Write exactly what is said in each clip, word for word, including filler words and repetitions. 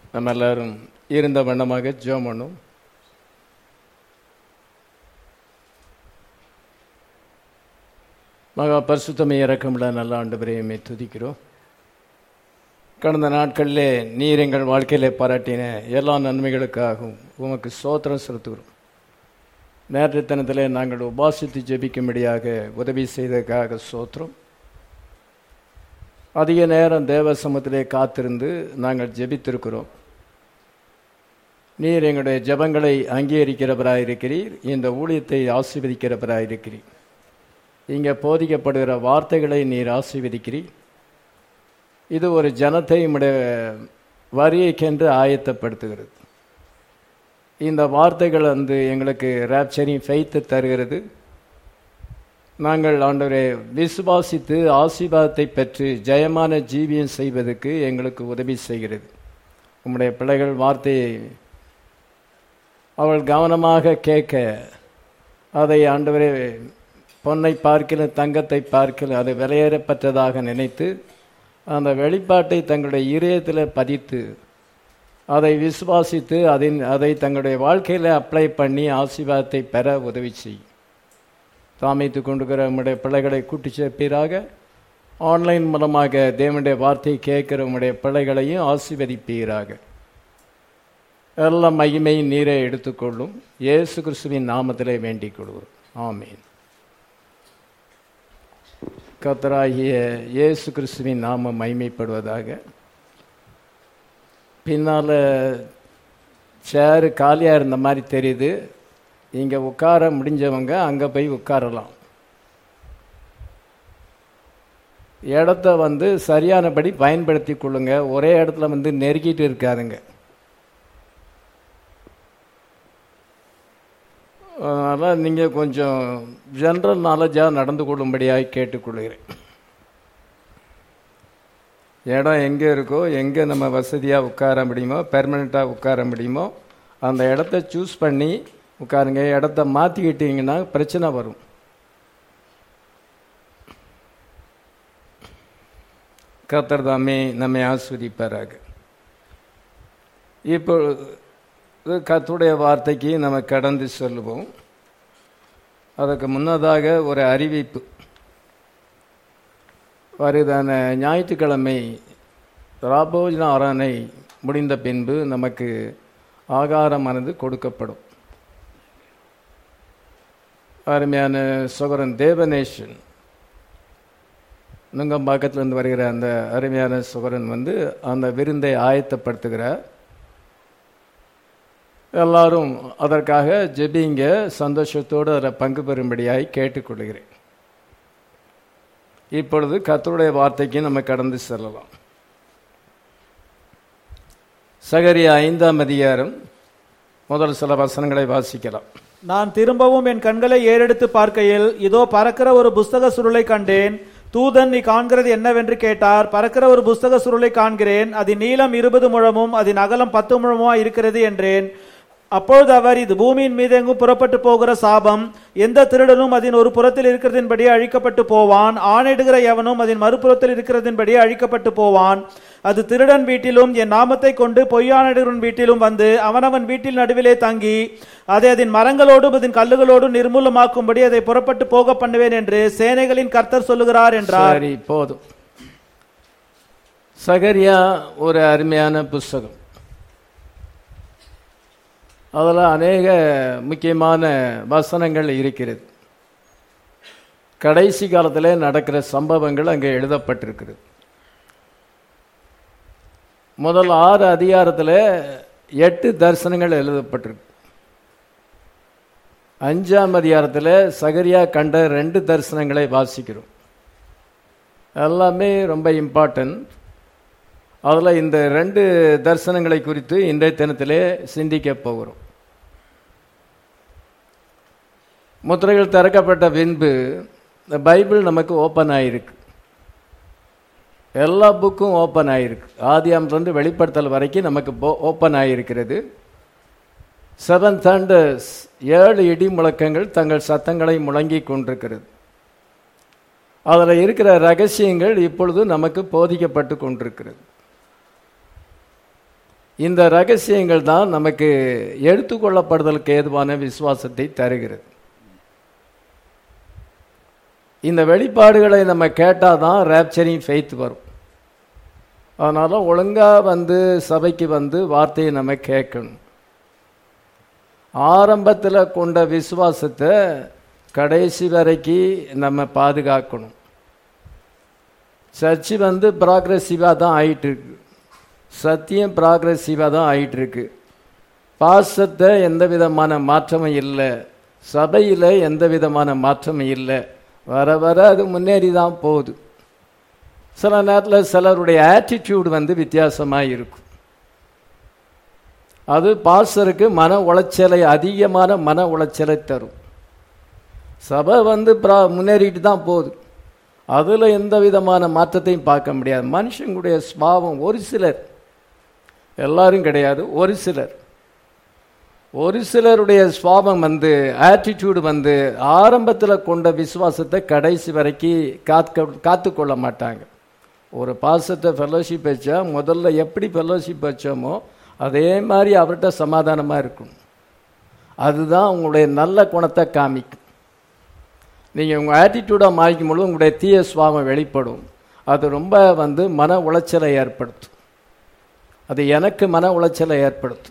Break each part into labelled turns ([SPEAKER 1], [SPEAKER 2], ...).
[SPEAKER 1] நம்ம எல்லாரும் இருந்த வண்ணமாக ஜெபம் பண்ணும். மகா பரிசுத்தமே இரக்கமுள்ள நல்ல ஆண்டவரையுமே துதிக்கிறோம். கடந்த நாட்களிலே நீர் எங்கள் வாழ்க்கையிலே பாராட்டின எல்லா நன்மைகளுக்காகவும் உமக்கு ஸ்தோத்திரம் செலுத்துகிறோம். நேற்று தினத்திலே நாங்கள் உபாசித்து ஜெபிக்கும்படியாக உதவி செய்ததற்காக ஸ்தோத்திரம். அதிக நேரம் தேவ சமூகத்திலே காத்திருந்து நாங்கள் ஜெபித்திருக்கிறோம். நீர் எங்களுடைய ஜெபங்களை அங்கீகரிக்கிறவராயிருக்கிறீர். இந்த ஊழியத்தை ஆசீர்வதிக்கிறவராயிருக்கிறீர். இங்கே போதிக்கப்படுகிற வார்த்தைகளை நீர் ஆசீர்வதிக்கிறீர். இது ஒரு ஜனத்தை உம்முடைய வரியைக்கென்று ஆயத்தப்படுத்துகிறது. இந்த வார்த்தைகள் வந்து எங்களுக்கு ராப்சரிங் ஃபெய்த்தை தருகிறது. நாங்கள் ஆண்டவரை விசுவாசித்து ஆசீர்வாதத்தை பெற்று ஜெயமான ஜீவியம் செய்வதற்கு எங்களுக்கு உதவி செய்கிறது. உம்முடைய பிள்ளைகள் வார்த்தையை அவள் கவனமாக கேட்க, அதை ஆண்டவரே பொன்னை பார்க்கல தங்கத்தை பார்க்கல அது விலையேறப்பட்டதாக நினைத்து அந்த வெளிப்பாட்டை தங்களுடைய இதயத்தில் பதித்து அதை விசுவாசித்து அதின் அதை தங்களுடைய வாழ்க்கையில் அப்ளை பண்ணி ஆசீர்வாதத்தை பெற உதவி செய்யும். தாமித்து கொண்டுக்கிற நம்முடைய பிள்ளைகளை கூட்டி சேர்ப்பீராக. ஆன்லைன் மூலமாக தேவனுடைய வார்த்தையை கேட்கிற நம்முடைய பிள்ளைகளையும் ஆசீர்வதிப்பீராக. எல்லா மகிமையும் நீரை எடுத்துக்கொள்ளும். இயேசு கிறிஸ்துவின் நாமத்திலே வேண்டிக் கொள்கிறோம். ஆமீன். கர்த்தராகிய இயேசு கிறிஸ்துவின் நாமம் மகிமைப்படுவதாக. பின்னால் சேரு காலியாக இருந்த மாதிரி தெரியுது. இங்கே உட்கார முடிஞ்சவங்க அங்கே போய் உட்காரலாம். இடத்த வந்து சரியானபடி பயன்படுத்தி கொள்ளுங்க. ஒரே இடத்துல வந்து நெருக்கிட்டு இருக்காதுங்க. அதனால் நீங்கள் கொஞ்சம் ஜென்ரல் நாலேஜாக நடந்து கொள்ளும்படியாக கேட்டுக்கொள்கிறேன். இடம் எங்கே இருக்கோ, எங்கே நம்ம வசதியாக உட்கார முடியுமோ, பெர்மனெண்ட்டாக உட்கார முடியுமோ அந்த இடத்த சூஸ் பண்ணி உட்காருங்க. இடத்த மாற்றிக்கிட்டீங்கன்னா பிரச்சனை வரும். கர்த்தர் தாமே நம்மை ஆஸ்வதிப்பாராக. இப்போ கர்த்தருடைய வார்த்தைக்கு நம்ம கடந்து சொல்லுவோம். அதுக்கு முன்னதாக ஒரு அறிவிப்பு. வருதான ஞாயிற்றுக்கிழமை ராபோஜன ஆராதனை முடிந்த பின்பு நமக்கு ஆகாரமானது கொடுக்கப்படும். அருமையான சகோதரன் தேவநேசன் நுங்கம்பாக்கத்திலிருந்து வருகிற அந்த அருமையான சகோதரன் வந்து அந்த விருந்தை ஆயத்தப்படுத்துகிறார். எல்லாரும் அதற்காக ஜெபிங்க, சந்தோஷத்தோடு அதில் பங்கு பெறும்படியாய் கேட்டுக்கொள்கிறேன். இப்பொழுது கர்த்தருடைய வார்த்தைக்கு நம்ம கடந்து செல்லலாம். சகரியா ஐந்தாம் அதிகாரம் முதல் சில வசனங்களை வாசிக்கலாம்.
[SPEAKER 2] நான் திரும்பவும் என் கண்களை ஏறெடுத்து பார்க்கையில் இதோ பறக்கிற ஒரு புஸ்தக சுருளை கண்டேன். தூதன், நீ காண்கிறது என்னவென்று கேட்டார். பறக்கிற ஒரு புஸ்தக சுருளை காண்கிறேன். அதன் நீளம் இருபது முழமும் அதன் அகலம் பத்து முழமுமா இருக்கிறது என்றேன். அப்பொழுது அவர், இது பூமியின் மீது எங்கும் புறப்பட்டு போகிற சாபம். எந்த திருடனும் அதன் ஒரு புறத்தில் இருக்கிறதின்படி அழிக்கப்பட்டு போவான். ஆணையிடுகிற எவனும் அதன் மறுபுறத்தில் இருக்கிறதின்படி அழிக்கப்பட்டு போவான். அது திருடன் வீட்டிலும் என் நாமத்தை கொண்டு பொய்யானிடுகிறவன் வீட்டிலும் வந்து அவனவன் வீட்டில் நடுவிலே தங்கி அதை அதன் மரங்களோடும் அதன் கல்லுகளோடும் நிர்மூலமாக்கும்படி அதை புறப்பட்டு போக பண்ணுவேன் என்று சேனைகளின் கர்த்தர் சொல்லுகிறார் என்றார்.
[SPEAKER 1] சரி, போதும். சகரியா ஒரு அருமையான புஸ்தகம். அதில் அநேக முக்கியமான வசனங்கள் இருக்கிறது. கடைசி காலத்தில் நடக்கிற சம்பவங்கள் அங்கே எழுதப்பட்டிருக்கிறது. முதல் ஆறு அதிகாரத்தில் எட்டு தரிசனங்கள் எழுதப்பட்டிருக்கு. அஞ்சாம் அதிகாரத்தில் சகரியா கண்ட ரெண்டு தரிசனங்களை வாசிக்கிறோம். எல்லாமே ரொம்ப இம்பார்ட்டன்ட். அதில் இந்த ரெண்டு தரிசனங்களை குறித்து இன்றைய தினத்திலே சிந்திக்க போகிறோம். முத்திரைகள் திறக்கப்பட்ட பின்பு இந்த பைபிள் நமக்கு ஓப்பன் ஆகிருக்கு. எல்லா புக்கும் ஓப்பன் ஆகிருக்கு. ஆதியாமத்திலிருந்து வெளிப்படுத்தல் வரைக்கும் நமக்கு ஓப்பன் ஆகியிருக்கிறது. செவன் தண்டர்ஸ், ஏழு இடி முழக்கங்கள் தங்கள் சத்தங்களை முழங்கி கொண்டிருக்கிறது. அதில் இருக்கிற ரகசியங்கள் இப்பொழுது நமக்கு போதிக்கப்பட்டு கொண்டிருக்கிறது. இந்த ரகசியங்கள் தான் நமக்கு எடுத்துக்கொள்ளப்படுதலுக்கு ஏதுவான விசுவாசத்தை தருகிறது. இந்த வெளிப்பாடுகளை நம்ம கேட்டால் தான் ரேப்சரிங் ஃபெய்த் வரும். அதனால ஒழுங்காக வந்து சபைக்கு வந்து வார்த்தையை நம்ம கேட்கணும். ஆரம்பத்தில் கொண்ட விசுவாசத்தை கடைசி வரைக்கும் நம்ம பாதுகாக்கணும். சர்ச்சு வந்து ப்ராக்ரெசிவாக தான் ஆயிட்டு இருக்கு, சத்தியம் ப்ராக்ரெசிவாக தான் ஆயிட்டு இருக்கு. பாசத்தை எந்த விதமான மாற்றமும் இல்லை, சபையில் எந்த விதமான மாற்றமும் இல்லை. வர வர அது முன்னேறி தான் போகுது. சில நேரத்தில் சிலருடைய ஆட்டிடியூடு வந்து வித்தியாசமாக இருக்கும். அது பாஸ்டருக்கு மன உளைச்சலை, அதிகமான மன உளைச்சலை தரும். சபை வந்து ப்ரா முன்னேறிட்டு தான் போகுது, அதில் எந்த விதமான மாற்றத்தையும் பார்க்க முடியாது. மனுஷங்களுடைய சுபாவம் ஒரு சிலர், எல்லாரும் கிடையாது, ஒரு சிலர் ஒரு சிலருடைய சுபாவம் வந்து ஆட்டிடியூடு வந்து ஆரம்பத்தில் கொண்ட விசுவாசத்தை கடைசி வரைக்கும் காத்து காத்து கொள்ள மாட்டாங்க. ஒரு பாசத்தை ஃபெல்லோஷிப் வச்சா முதல்ல எப்படி ஃபெல்லோஷிப் வச்சோமோ அதே மாதிரி அவர்கிட்ட சமாதானமாக இருக்கணும். அதுதான் உங்களுடைய நல்ல குணத்தை காமிக்கும். நீங்கள் உங்கள் ஆட்டிடியூடாக மாறிக்கும் பொழுது உங்களுடைய தீய சுபாவம் வெளிப்படும். அது ரொம்ப வந்து மன உளைச்சலை ஏற்படுத்தும். அது எனக்கு மன உளைச்சலை ஏற்படுத்தும்.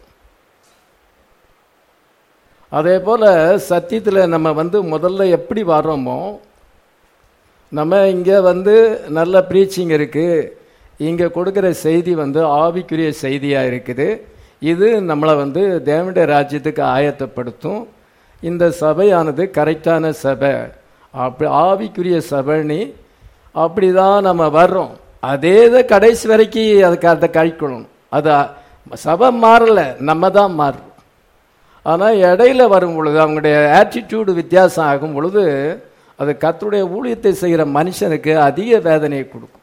[SPEAKER 1] அதே போல் சத்தியத்தில் நம்ம வந்து முதல்ல எப்படி வர்றோமோ, நம்ம இங்கே வந்து நல்ல ப்ரீச்சிங் இருக்குது, இங்கே கொடுக்குற செய்தி வந்து ஆவிக்குரிய செய்தியாக இருக்குது, இது நம்மளை வந்து தேவனுடைய ராஜ்யத்துக்கு ஆயத்தப்படுத்தும். இந்த சபையானது கரெக்டான சபை, அப்படி ஆவிக்குரிய சபைன்னு அப்படி தான் நம்ம வர்றோம். அதே இதை கடைசி வரைக்கும் அதுக்கு அதை கழிக்கணும். அது சபை மாறலை, நம்ம தான் மாறுறோம். ஆனால் இடையில வரும் பொழுது அவங்களுடைய ஆட்டிடியூடு வித்தியாசம் ஆகும் பொழுது அது கர்த்தருடைய ஊழியத்தை செய்கிற மனுஷனுக்கு அதிக வேதனையை கொடுக்கும்.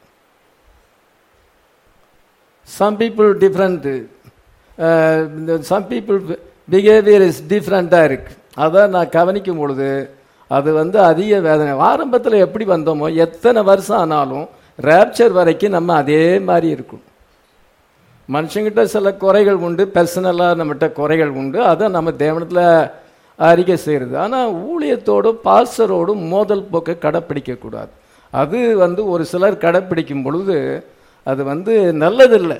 [SPEAKER 1] Some people different, some people behaviour is டிஃப்ரெண்ட்டாக இருக்கு. அதை நான் கவனிக்கும் பொழுது அது வந்து அதிக வேதனை. ஆரம்பத்தில் எப்படி வந்தோமோ எத்தனை வருஷம் ஆனாலும் ரேப்சர் வரைக்கும் நம்ம அதே மாதிரி இருக்கும். மனுஷங்கிட்ட சில குறைகள் உண்டு, பர்சனலாக நம்மகிட்ட குறைகள் உண்டு, அதை நம்ம தேவனத்தில் அறிக்கை செய்கிறது. ஆனால் ஊழியத்தோடும் பாஸ்டரோடும் மோதல் போக்கை கடைப்பிடிக்கக்கூடாது. அது வந்து ஒரு சிலர் கடைப்பிடிக்கும் பொழுது அது வந்து நல்லதில்லை,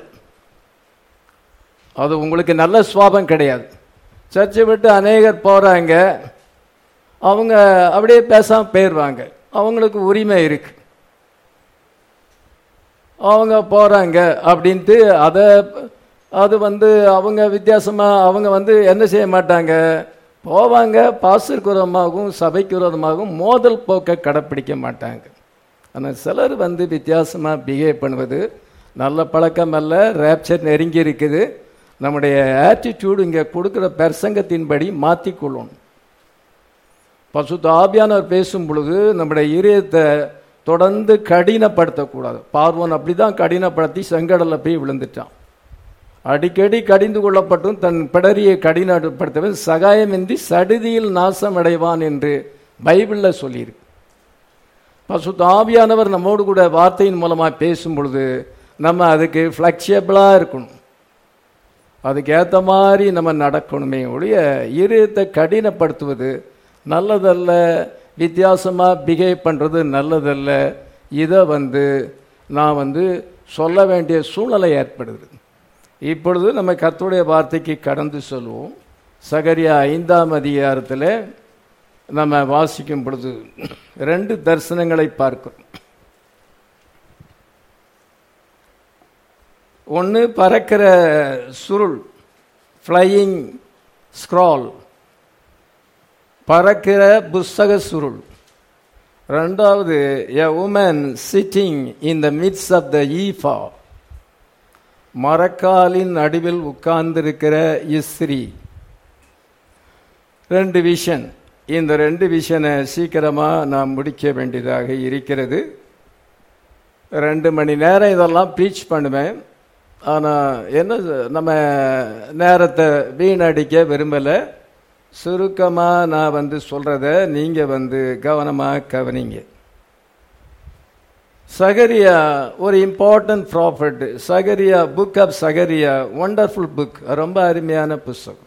[SPEAKER 1] அது உங்களுக்கு நல்ல சுவாபம் கிடையாது. சர்ச்சை விட்டு அநேகர் போகிறாங்க, அவங்க அப்படியே பேசாமல் போயிடுவாங்க, அவங்களுக்கு உரிமை இருக்கு, அவங்க போகிறாங்க அப்படின்ட்டு அதை அது வந்து அவங்க வித்தியாசமாக அவங்க வந்து என்ன செய்ய மாட்டாங்க, போவாங்க, பாஸ்டருக்கு விரோதமாகவும் சபைக்கு விரோதமாகவும் மோதல் போக்கை கடைப்பிடிக்க மாட்டாங்க. ஆனால் சிலர் வந்து வித்தியாசமாக பிஹேவ் பண்ணுவது நல்ல பழக்கம் அல்ல. ரேப்சர் நெருங்கி இருக்குது. நம்முடைய ஆட்டிடியூடு இங்கே கொடுக்குற பிரசங்கத்தின்படி மாற்றிக்கொள்ளணும். பசுத்த ஆவியானவர் பேசும் பொழுது நம்முடைய இதயத்தை தொடர்ந்து கடினப்படுத்தக்கூடாது. பார்வோன் அப்படி தான் கடினப்படுத்தி செங்கடலில் போய் விழுந்துட்டான். அடிக்கடி கடிந்து கொள்ளப்பட்டும் தன் பிடரியை கடினப்படுத்தவன் சகாயமின்றி சடுதியில் நாசம் அடைவான் என்று பைபிளில் சொல்லியிருக்கு. பசுத்த ஆவியானவர் நம்மோடு கூட வார்த்தையின் மூலமாக பேசும் பொழுது நம்ம அதுக்கு ஃப்ளெக்சிபிளாக இருக்கணும், அதுக்கு ஏற்ற மாதிரி நம்ம நடக்கணுமே ஒழிய இதயத்தை கடினப்படுத்துவது நல்லதல்ல, வித்தியாசமாக பிஹேவ் பண்ணுறது நல்லதல்ல. இதை வந்து நான் வந்து சொல்ல வேண்டிய சூழ்நிலை ஏற்படுது. இப்பொழுது நம்ம கர்த்தருடைய வார்த்தைக்கு கடந்து சொல்லுவோம். சகரியா ஐந்தாம் அதிகாரத்தில் நம்ம வாசிக்கும் பொழுது ரெண்டு தரிசனங்களை பார்க்கிறோம். ஒன்று பறக்கிற சுருள், ஃப்ளையிங் ஸ்க்ரால், பறக்கிற புஸ்தக சுருள். ரெண்டாவது a woman sitting in the midst of the ephah, மரக்காலின் நடுவில் உட்கார்ந்திருக்கிற இஸ்ரீ. ரெண்டு விஷன். இந்த ரெண்டு விஷனை சீக்கிரமாக நான் முடிக்க வேண்டியதாக இருக்கிறது. ரெண்டு மணி நேரம் இதெல்லாம் ப்ரீச் பண்ணுவேன். ஆனால் என்ன, நம்ம நேரத்தை வீணடிக்க விரும்பலை. சுருக்கமாக நான் வந்து சொல்கிறத நீங்கள் வந்து கவனமாக கவனிங்க. சகரியா ஒரு இம்பார்ட்டன்ட் ப்ராஃபட். சகரியா, புக் ஆஃப் சகரியா ஒண்டர்ஃபுல் புக், ரொம்ப அருமையான புஸ்தகம்.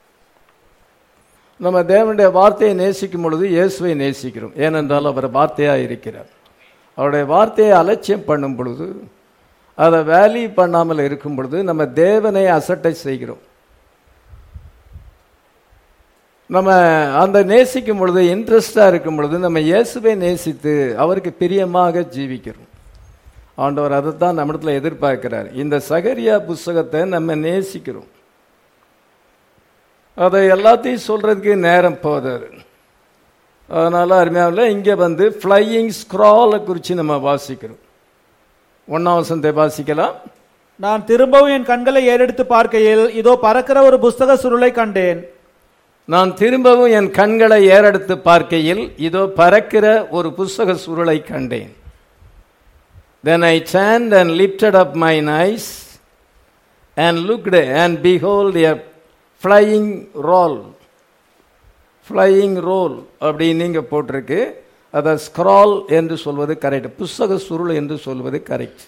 [SPEAKER 1] நம்ம தேவனுடைய வார்த்தையை நேசிக்கும் பொழுது இயேசுவை நேசிக்கிறோம். ஏனென்றால் அவர் வார்த்தையாக இருக்கிறார். அவருடைய வார்த்தையை அலட்சியம் பண்ணும் பொழுது, அதை வேல்யூ பண்ணாமல் இருக்கும் பொழுது நம்ம தேவனை அசட்டை செய்கிறோம். நம்ம அந்த நேசிக்கும் பொழுது, இன்ட்ரெஸ்டாக இருக்கும் பொழுது நம்ம இயேசுவை நேசித்து அவருக்கு பிரியமாக ஜீவிக்கிறோம். ஆண்டவர் அதைத்தான் நம்மிடத்தில் எதிர்பார்க்கிறார். இந்த சகரியா புஸ்தகத்தை நம்ம நேசிக்கிறோம். அதை எல்லாத்தையும் சொல்றதுக்கு நேரம் போதாது. அதனால அருமையாவில் இங்கே வந்து ஃப்ளையிங் ஸ்க்ராலை குறித்து நம்ம வாசிக்கிறோம். ஒன்னாம் வசனத்தை வாசிக்கலாம்.
[SPEAKER 2] நான் திரும்பவும் என் கண்களை ஏறெடுத்து பார்க்கையில் இதோ பறக்கிற ஒரு புஸ்தக சுருளை கண்டேன்.
[SPEAKER 1] நான் திரும்பவும் என் கண்களை ஏறெடுத்து பார்க்கையில் இதோ பறக்கிற ஒரு புஸ்தக சுருளை கண்டேன். Then I turned and lifted up mine eyes and looked, and behold a flying roll. Flying roll அப்படி நீங்க போட்டிருக்கு. அதை ஸ்க்ரால் என்று சொல்வது கரெக்ட், புஸ்தக சுருள் என்று சொல்வது கரெக்ட்.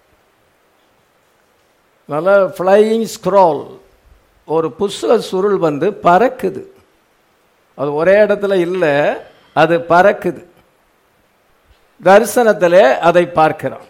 [SPEAKER 1] நல்ல ஃப்ளையிங் ஸ்க்ரால், ஒரு புஸ்தக சுருள் வந்து பறக்குது. அது ஒரே இடத்துல இல்லை, அது பறக்குது. தரிசனத்திலே அதை பார்க்கிறான்.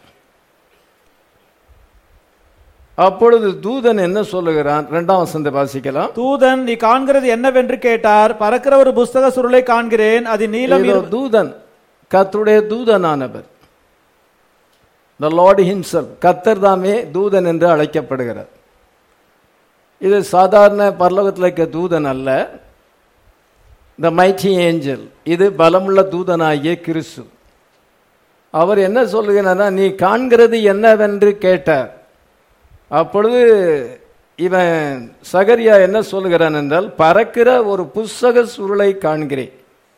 [SPEAKER 1] அப்பொழுது தூதன் என்ன சொல்லுகிறான்? இரண்டாம் வசனத்தை வாசிக்கலாம்.
[SPEAKER 2] தூதன் நீ காண்கிறது என்னவென்று கேட்டார். பறக்கிற ஒரு புஸ்தக சுருளை காண்கிறேன், அது நீலம்.
[SPEAKER 1] தூதன் கர்த்தருடைய தூதனானவர், the Lord himself, கர்த்தர் தாமே தூதன் என்று அழைக்கப்படுகிறார். இது சாதாரண பரலோகத்தில் இருக்க தூதன் அல்ல, the mighty angel. இது பலமுள்ள தூதனாகிய கிறிஸ்து. அவர் என்ன சொல்லுகிறார்? நீ காண்கிறது என்னவென்று கேட்டார். அப்பொழுது இவன் சகரியா என்ன சொல்லுகிறான் என்றால், பறக்கிற ஒரு புஸ்தக சுருளை காண்கிறேன்.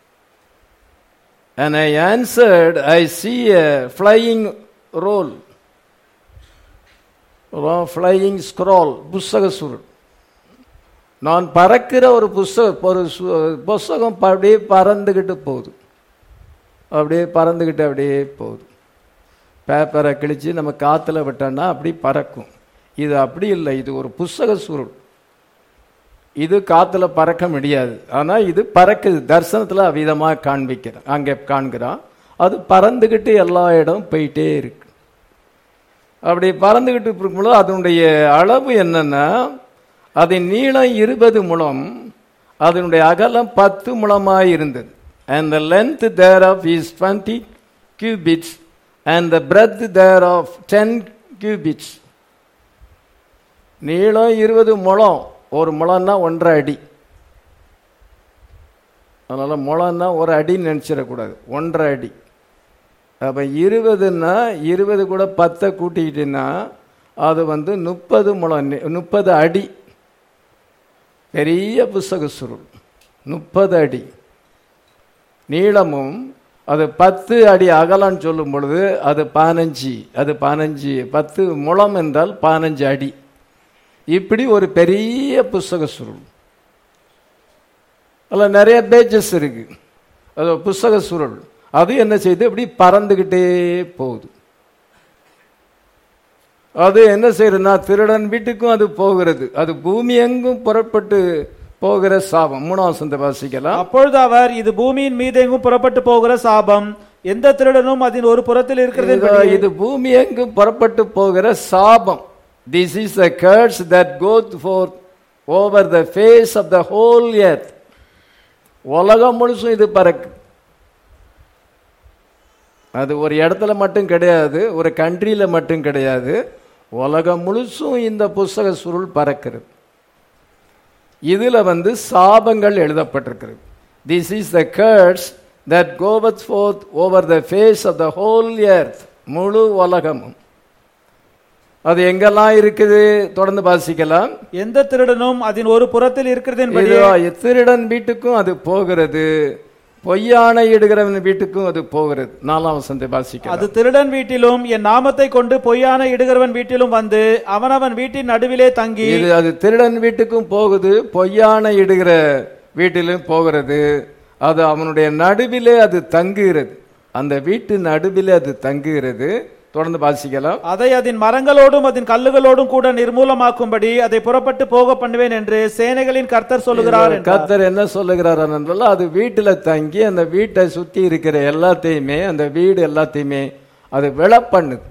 [SPEAKER 1] And I answered, I see a flying roll, flying scroll, புஸ்தக சுருள். நான் பறக்கிற ஒரு புஸ்தகம், ஒரு புஸ்தகம் அப்படியே பறந்துகிட்டு போகுது, அப்படியே பறந்துகிட்டு அப்படியே போகுது. பேப்பரை கிழிச்சு நம்ம காற்றுல விட்டோம்னா அப்படி பறக்கும். இது அப்படி இல்லை, இது ஒரு புஸ்தக சுருள். இது காற்றுல பறக்க முடியாது, ஆனால் இது பறக்குது. தரிசனத்தில் அவ்விதமாக காண்பிக்கிறான், அங்கே காண்கிறான். அது பறந்துக்கிட்டு எல்லா இடம் போயிட்டே இருக்கு. அப்படி பறந்துக்கிட்டு இருக்கும்போது அதனுடைய அளவு என்னன்னா, அதன் நீளம் இருபது முழம், அதனுடைய அகலம் பத்து முழமாக இருந்தது. And the length thereof is twenty cubits, and the breadth thereof ten cubits. நீளம் இருபது முழம், ஒரு முழம்னா ஒன்றரை அடி. அதனால முழம்னா ஒரு அடின்னு நினைச்சிடக்கூடாது, ஒன்றரை அடி. அப்ப இருபதுன்னா இருபது கூட பத்தை கூட்டிக்கிட்டீங்கன்னா அது வந்து முப்பது முழம், முப்பது அடி. பெரிய புஸ்தக சுருள், முப்பது அடி நீளமும் அது பத்து அடி அகலன்னு சொல்லும் பொழுது அது பதினஞ்சு, அது பதினஞ்சு, பத்து முழம் என்றால் பதினஞ்சு அடி. இப்படி ஒரு பெரிய புஸ்தக சுருள். அதில் நிறைய பேஜஸ் இருக்கு. அது புஸ்தக சுருள். அது என்ன செய்யுது? இப்படி பறந்துகிட்டே போகுது. அது என்ன செய்யறதுன்னா, திருடன் வீட்டுக்கும் அது போகிறது. அது பூமி எங்கும் புறப்பட்டு போகிற சாபம். மூணாம் வசனத்தை வாசிக்கலாம்.
[SPEAKER 2] அப்பொழுது அவர், இது பூமியின் மீது எங்கும் புறப்பட்டு போகிற சாபம், எந்த திருடனும் அதன் ஒரு புறத்தில் இருக்கிறது.
[SPEAKER 1] இது பூமி எங்கும் புறப்பட்டு போகிற சாபம். This is a curse that goes forth over the face of the whole earth. உலகம் முழுசும் இது பறக்கு. அது ஒரு இடத்துல மட்டும் கிடையாது, ஒரு கண்ட்ரியில மட்டும் கிடையாது, உலகம் முழுசும் இந்த புஸ்தக சுருள் பறக்கிறது. இதுல வந்து சாபங்கள் எழுதப்பட்டிருக்கிறது. This is the curse that goeth forth over the face of the whole earth. முழு உலகமும். அது எங்கெல்லாம் இருக்குது? தொடர்ந்து வாசிக்கலாம்.
[SPEAKER 2] எந்த திருடனும் அதன் ஒரு புறத்தில் இருக்கிறது.
[SPEAKER 1] திருடன் வீட்டுக்கும் அது போகிறது, பொய்யானை இடுகிறவன் வீட்டுக்கும் அது போகிறது. நாலாம் வசனத்தை வாசிக்கலாம்.
[SPEAKER 2] அது திருடன் வீட்டிலும் என் நாமத்தை கொண்டு பொய்யான இடுகிறவன் வீட்டிலும் வந்து அவனவன் வீட்டின் நடுவிலே தங்கி.
[SPEAKER 1] இது அது திருடன் வீட்டுக்கும் போகுது, பொய்யானை இடுகிற வீட்டிலும் போகிறது. அது அவனுடைய நடுவிலே அது தங்குகிறது. அந்த வீட்டு நடுவில் அது தங்குகிறது. தொடர்ந்து வாசிக்கலாம்.
[SPEAKER 2] அதை அதன் மரங்களோடும் அதன் கல்லுகளோடும் கூட நிர்மூலமாக்கும்படி அதை புறப்பட்டு போக பண்ணுவேன் என்று சேனைகளின் கர்த்தர் சொல்லுகிறார் என்றார்.
[SPEAKER 1] கர்த்தர் என்ன சொல்லுகிறார் என்றால், அது வீட்டுல தங்கி அந்த வீட்டை சுத்தி இருக்கிற எல்லாத்தையுமே, அந்த வீடு எல்லாத்தையுமே அது விழ பண்ணுது.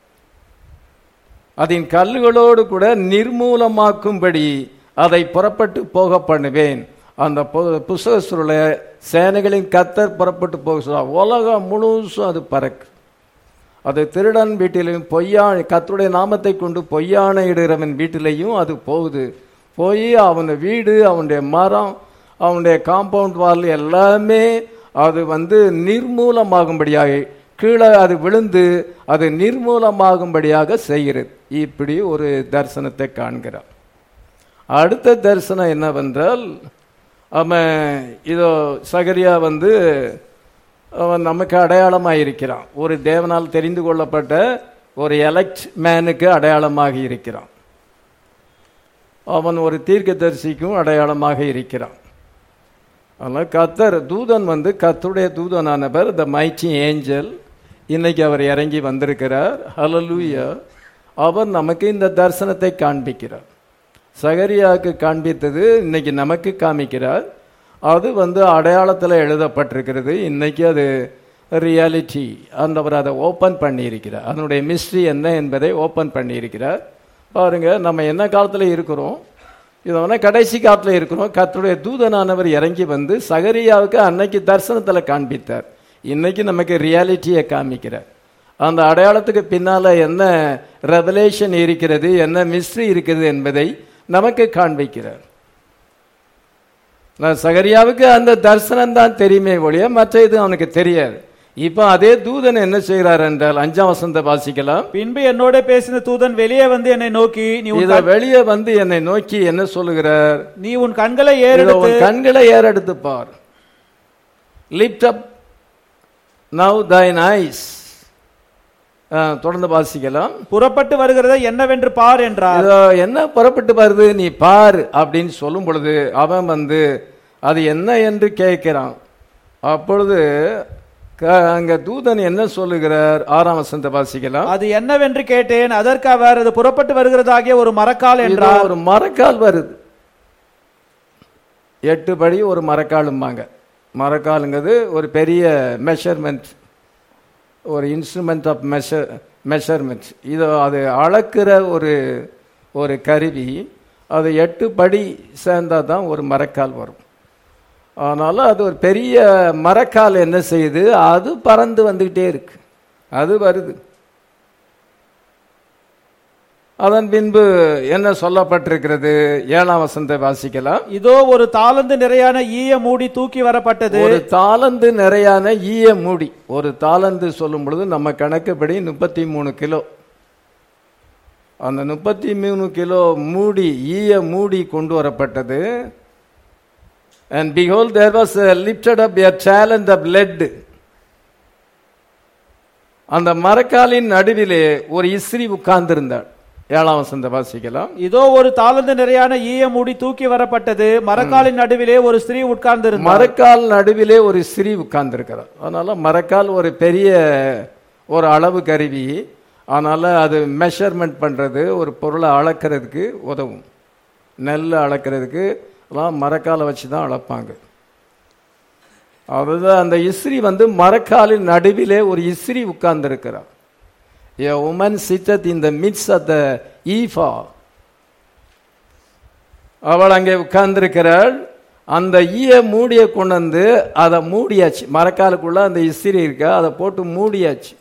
[SPEAKER 1] அதன் கல்லுகளோடு கூட நிர்மூலமாக்கும்படி அதை புறப்பட்டு போக பண்ணுவேன். அந்த புஸ்தக சுருளை சேனைகளின் கர்த்தர் புறப்பட்டு போக சொல்ல, உலகம் முழுசும் அது பறக்கு. அது திருடன் வீட்டிலையும் பொய்யான கர்த்தருடைய நாமத்தை கொண்டு பொய்யான இடுகிறவன் வீட்டிலையும் அது போகுது. போய் அவன் வீடு, அவனுடைய மரம், அவனுடைய காம்பவுண்ட் வால் எல்லாமே அது வந்து நிர்மூலமாகும்படியாக, கீழே அது விழுந்து அது நிர்மூலமாகும்படியாக செய்கிறது. இப்படி ஒரு தரிசனத்தை காண்கிறான். அடுத்த தரிசனம் என்னவென்றால், அவன் இதோ சகரியா வந்து அவன் நமக்கு அடையாளமாக இருக்கிறான். ஒரு தேவனால் தெரிந்து கொள்ளப்பட்ட ஒரு எலெக்ட் மேனுக்கு அடையாளமாக இருக்கிறான். அவன் ஒரு தீர்க்கதரிசிக்கும் அடையாளமாக இருக்கிறான். ஆனால் கர்த்தர் தூதன் வந்து கர்த்தருடைய தூதனானவர், த மைட்டி ஏஞ்சல், இன்னைக்கு அவர் இறங்கி வந்திருக்கிறார். ஹல்லேலூயா. அவர் நமக்கு இந்த தரிசனத்தை காண்பிக்கிறார். சகரியாவுக்கு காண்பித்தது இன்னைக்கு நமக்கு காமிக்கிறார். அது வந்து அடையாளத்தில் எழுதப்பட்டிருக்கிறது. இன்னைக்கு அது ரியாலிட்டி. அவர் அதை ஓப்பன் பண்ணியிருக்கிறார். அதனுடைய மிஸ்ட்ரி என்ன என்பதை ஓப்பன் பண்ணியிருக்கிறார். பாருங்க, நம்ம என்ன காலத்தில் இருக்கிறோம், இதோட கடைசி காலத்தில் இருக்கிறோம். கர்த்தருடைய தூதனானவர் இறங்கி வந்து சகரியாவுக்கு அன்னைக்கு தரிசனத்தில் காண்பித்தார். இன்னைக்கு நமக்கு ரியாலிட்டியை காமிக்கிறார். அந்த அடையாளத்துக்கு பின்னால என்ன ரெவலேஷன் இருக்கிறது, என்ன மிஸ்ட்ரி இருக்கிறது என்பதை நமக்கு காண்பிக்கிறார். சகரியாவுக்கு அந்த தரிசனம் தான் தெரியுமே ஒழிய மற்ற இது அவனுக்கு தெரியாது. இப்ப அதே தூதன் என்ன செய்கிறார் என்றால், அஞ்சாம் வசனத்தை வாசிக்கலாம்.
[SPEAKER 2] பின்பு என்னோட பேசின தூதன் வெளியே வந்து என்னை நோக்கி, நீ
[SPEAKER 1] வெளியே வந்து என்னை நோக்கி என்ன சொல்லுகிறார்,
[SPEAKER 2] நீ உன் கண்களை ஏறெடுத்து
[SPEAKER 1] கண்களை ஏறெடுத்து பார். Lift up now thine eyes. தொடர்ந்து வாசிக்கலாம்.
[SPEAKER 2] புறப்பட்டு வருகிறத என்னவென்று பார் என்றார்.
[SPEAKER 1] என்ன புறப்பட்டு வருது நீ பார் அப்படின்னு சொல்லும் பொழுது அவன் வந்து அது என்ன என்று கேட்கிறான். அப்பொழுது அங்க தூதன் என்ன சொல்லுகிறார், ஆறாம் வசனத்தை வாசிக்கலாம்.
[SPEAKER 2] அது என்னவென்று கேட்டேன். அதற்கு அவர், அது புறப்பட்டு வருகிறதாகிய ஒரு மரக்கால் என்றார்.
[SPEAKER 1] ஒரு மரக்கால் வருது. எட்டு படி ஒரு மரக்காலும்பாங்க. மரக்காலுங்கிறது ஒரு பெரிய மெஷர்மெண்ட், ஒரு இன்ஸ்ட்ருமெண்ட் ஆஃப் மெஷர் மெஷர்மெண்ட் இது அது அளக்கிற ஒரு ஒரு கருவி. அது எட்டு படி சேர்ந்தால் தான் ஒரு மரக்கால் வரும். அதனால் அது ஒரு பெரிய மரக்கால் என்ன செய்யுது, அது பறந்து வந்துக்கிட்டே இருக்கு, அது வருது. அதன் பின்பு என்ன சொல்லப்பட்டிருக்கிறது, ஏழாம் வசனத்தை வாசிக்கலாம்.
[SPEAKER 2] இதோ ஒரு தாலந்து நிறையான ஈய மூடி தூக்கி வரப்பட்டது.
[SPEAKER 1] ஒரு தாலந்து நிறையான ஈய மூடி. ஒரு தாலந்து சொல்லும் பொழுது நம்ம கணக்குப்படி முப்பத்தி மூணு கிலோ. அந்த முப்பத்தி மூணு கிலோ மூடி, ஈய மூடி கொண்டு வரப்பட்டது. And behold, there was lifted up a talent of lead. அந்த மரக்காலின் நடுவிலே ஒரு இஸ்ரீ உட்கார்ந்திருந்தாள். ஏழாம் வசனத்தை வாசிக்கலாம்.
[SPEAKER 2] இதோ ஒரு தாளந்து நிறையான ஈய மூடி தூக்கி வரப்பட்டது. மரக்காலின் நடுவிலே ஒரு ஸ்திரீ உட்கார்ந்திருந்தாள்.
[SPEAKER 1] மரக்கால் நடுவிலே ஒரு ஸ்திரீ உட்கார்ந்திருக்கிறார். அதனால மரக்கால் ஒரு பெரிய ஒரு அளவு கருவி. அதனால அது மெஷர்மெண்ட் பண்றது, ஒரு பொருளை அளக்கிறதுக்கு உதவும். நெல் அளக்கிறதுக்கு எல்லாம் மரக்காலை வச்சு தான் அளப்பாங்க. அதுதான் அந்த இஸ்ரீ வந்து மரக்காலின் நடுவிலே ஒரு இஸ்ரீ உட்கார்ந்திருக்கிறார். A woman sitteth in the midst of the ephah. அவள் அங்கே உட்கார்ந்திருக்கிறாள். அந்த ஈய மூடிய கொண்டு வந்து அதை மூடியாச்சு. மரக்காலுக்குள்ள அந்த இஸ்திரி இருக்கா, அதை போட்டு மூடியாச்சு.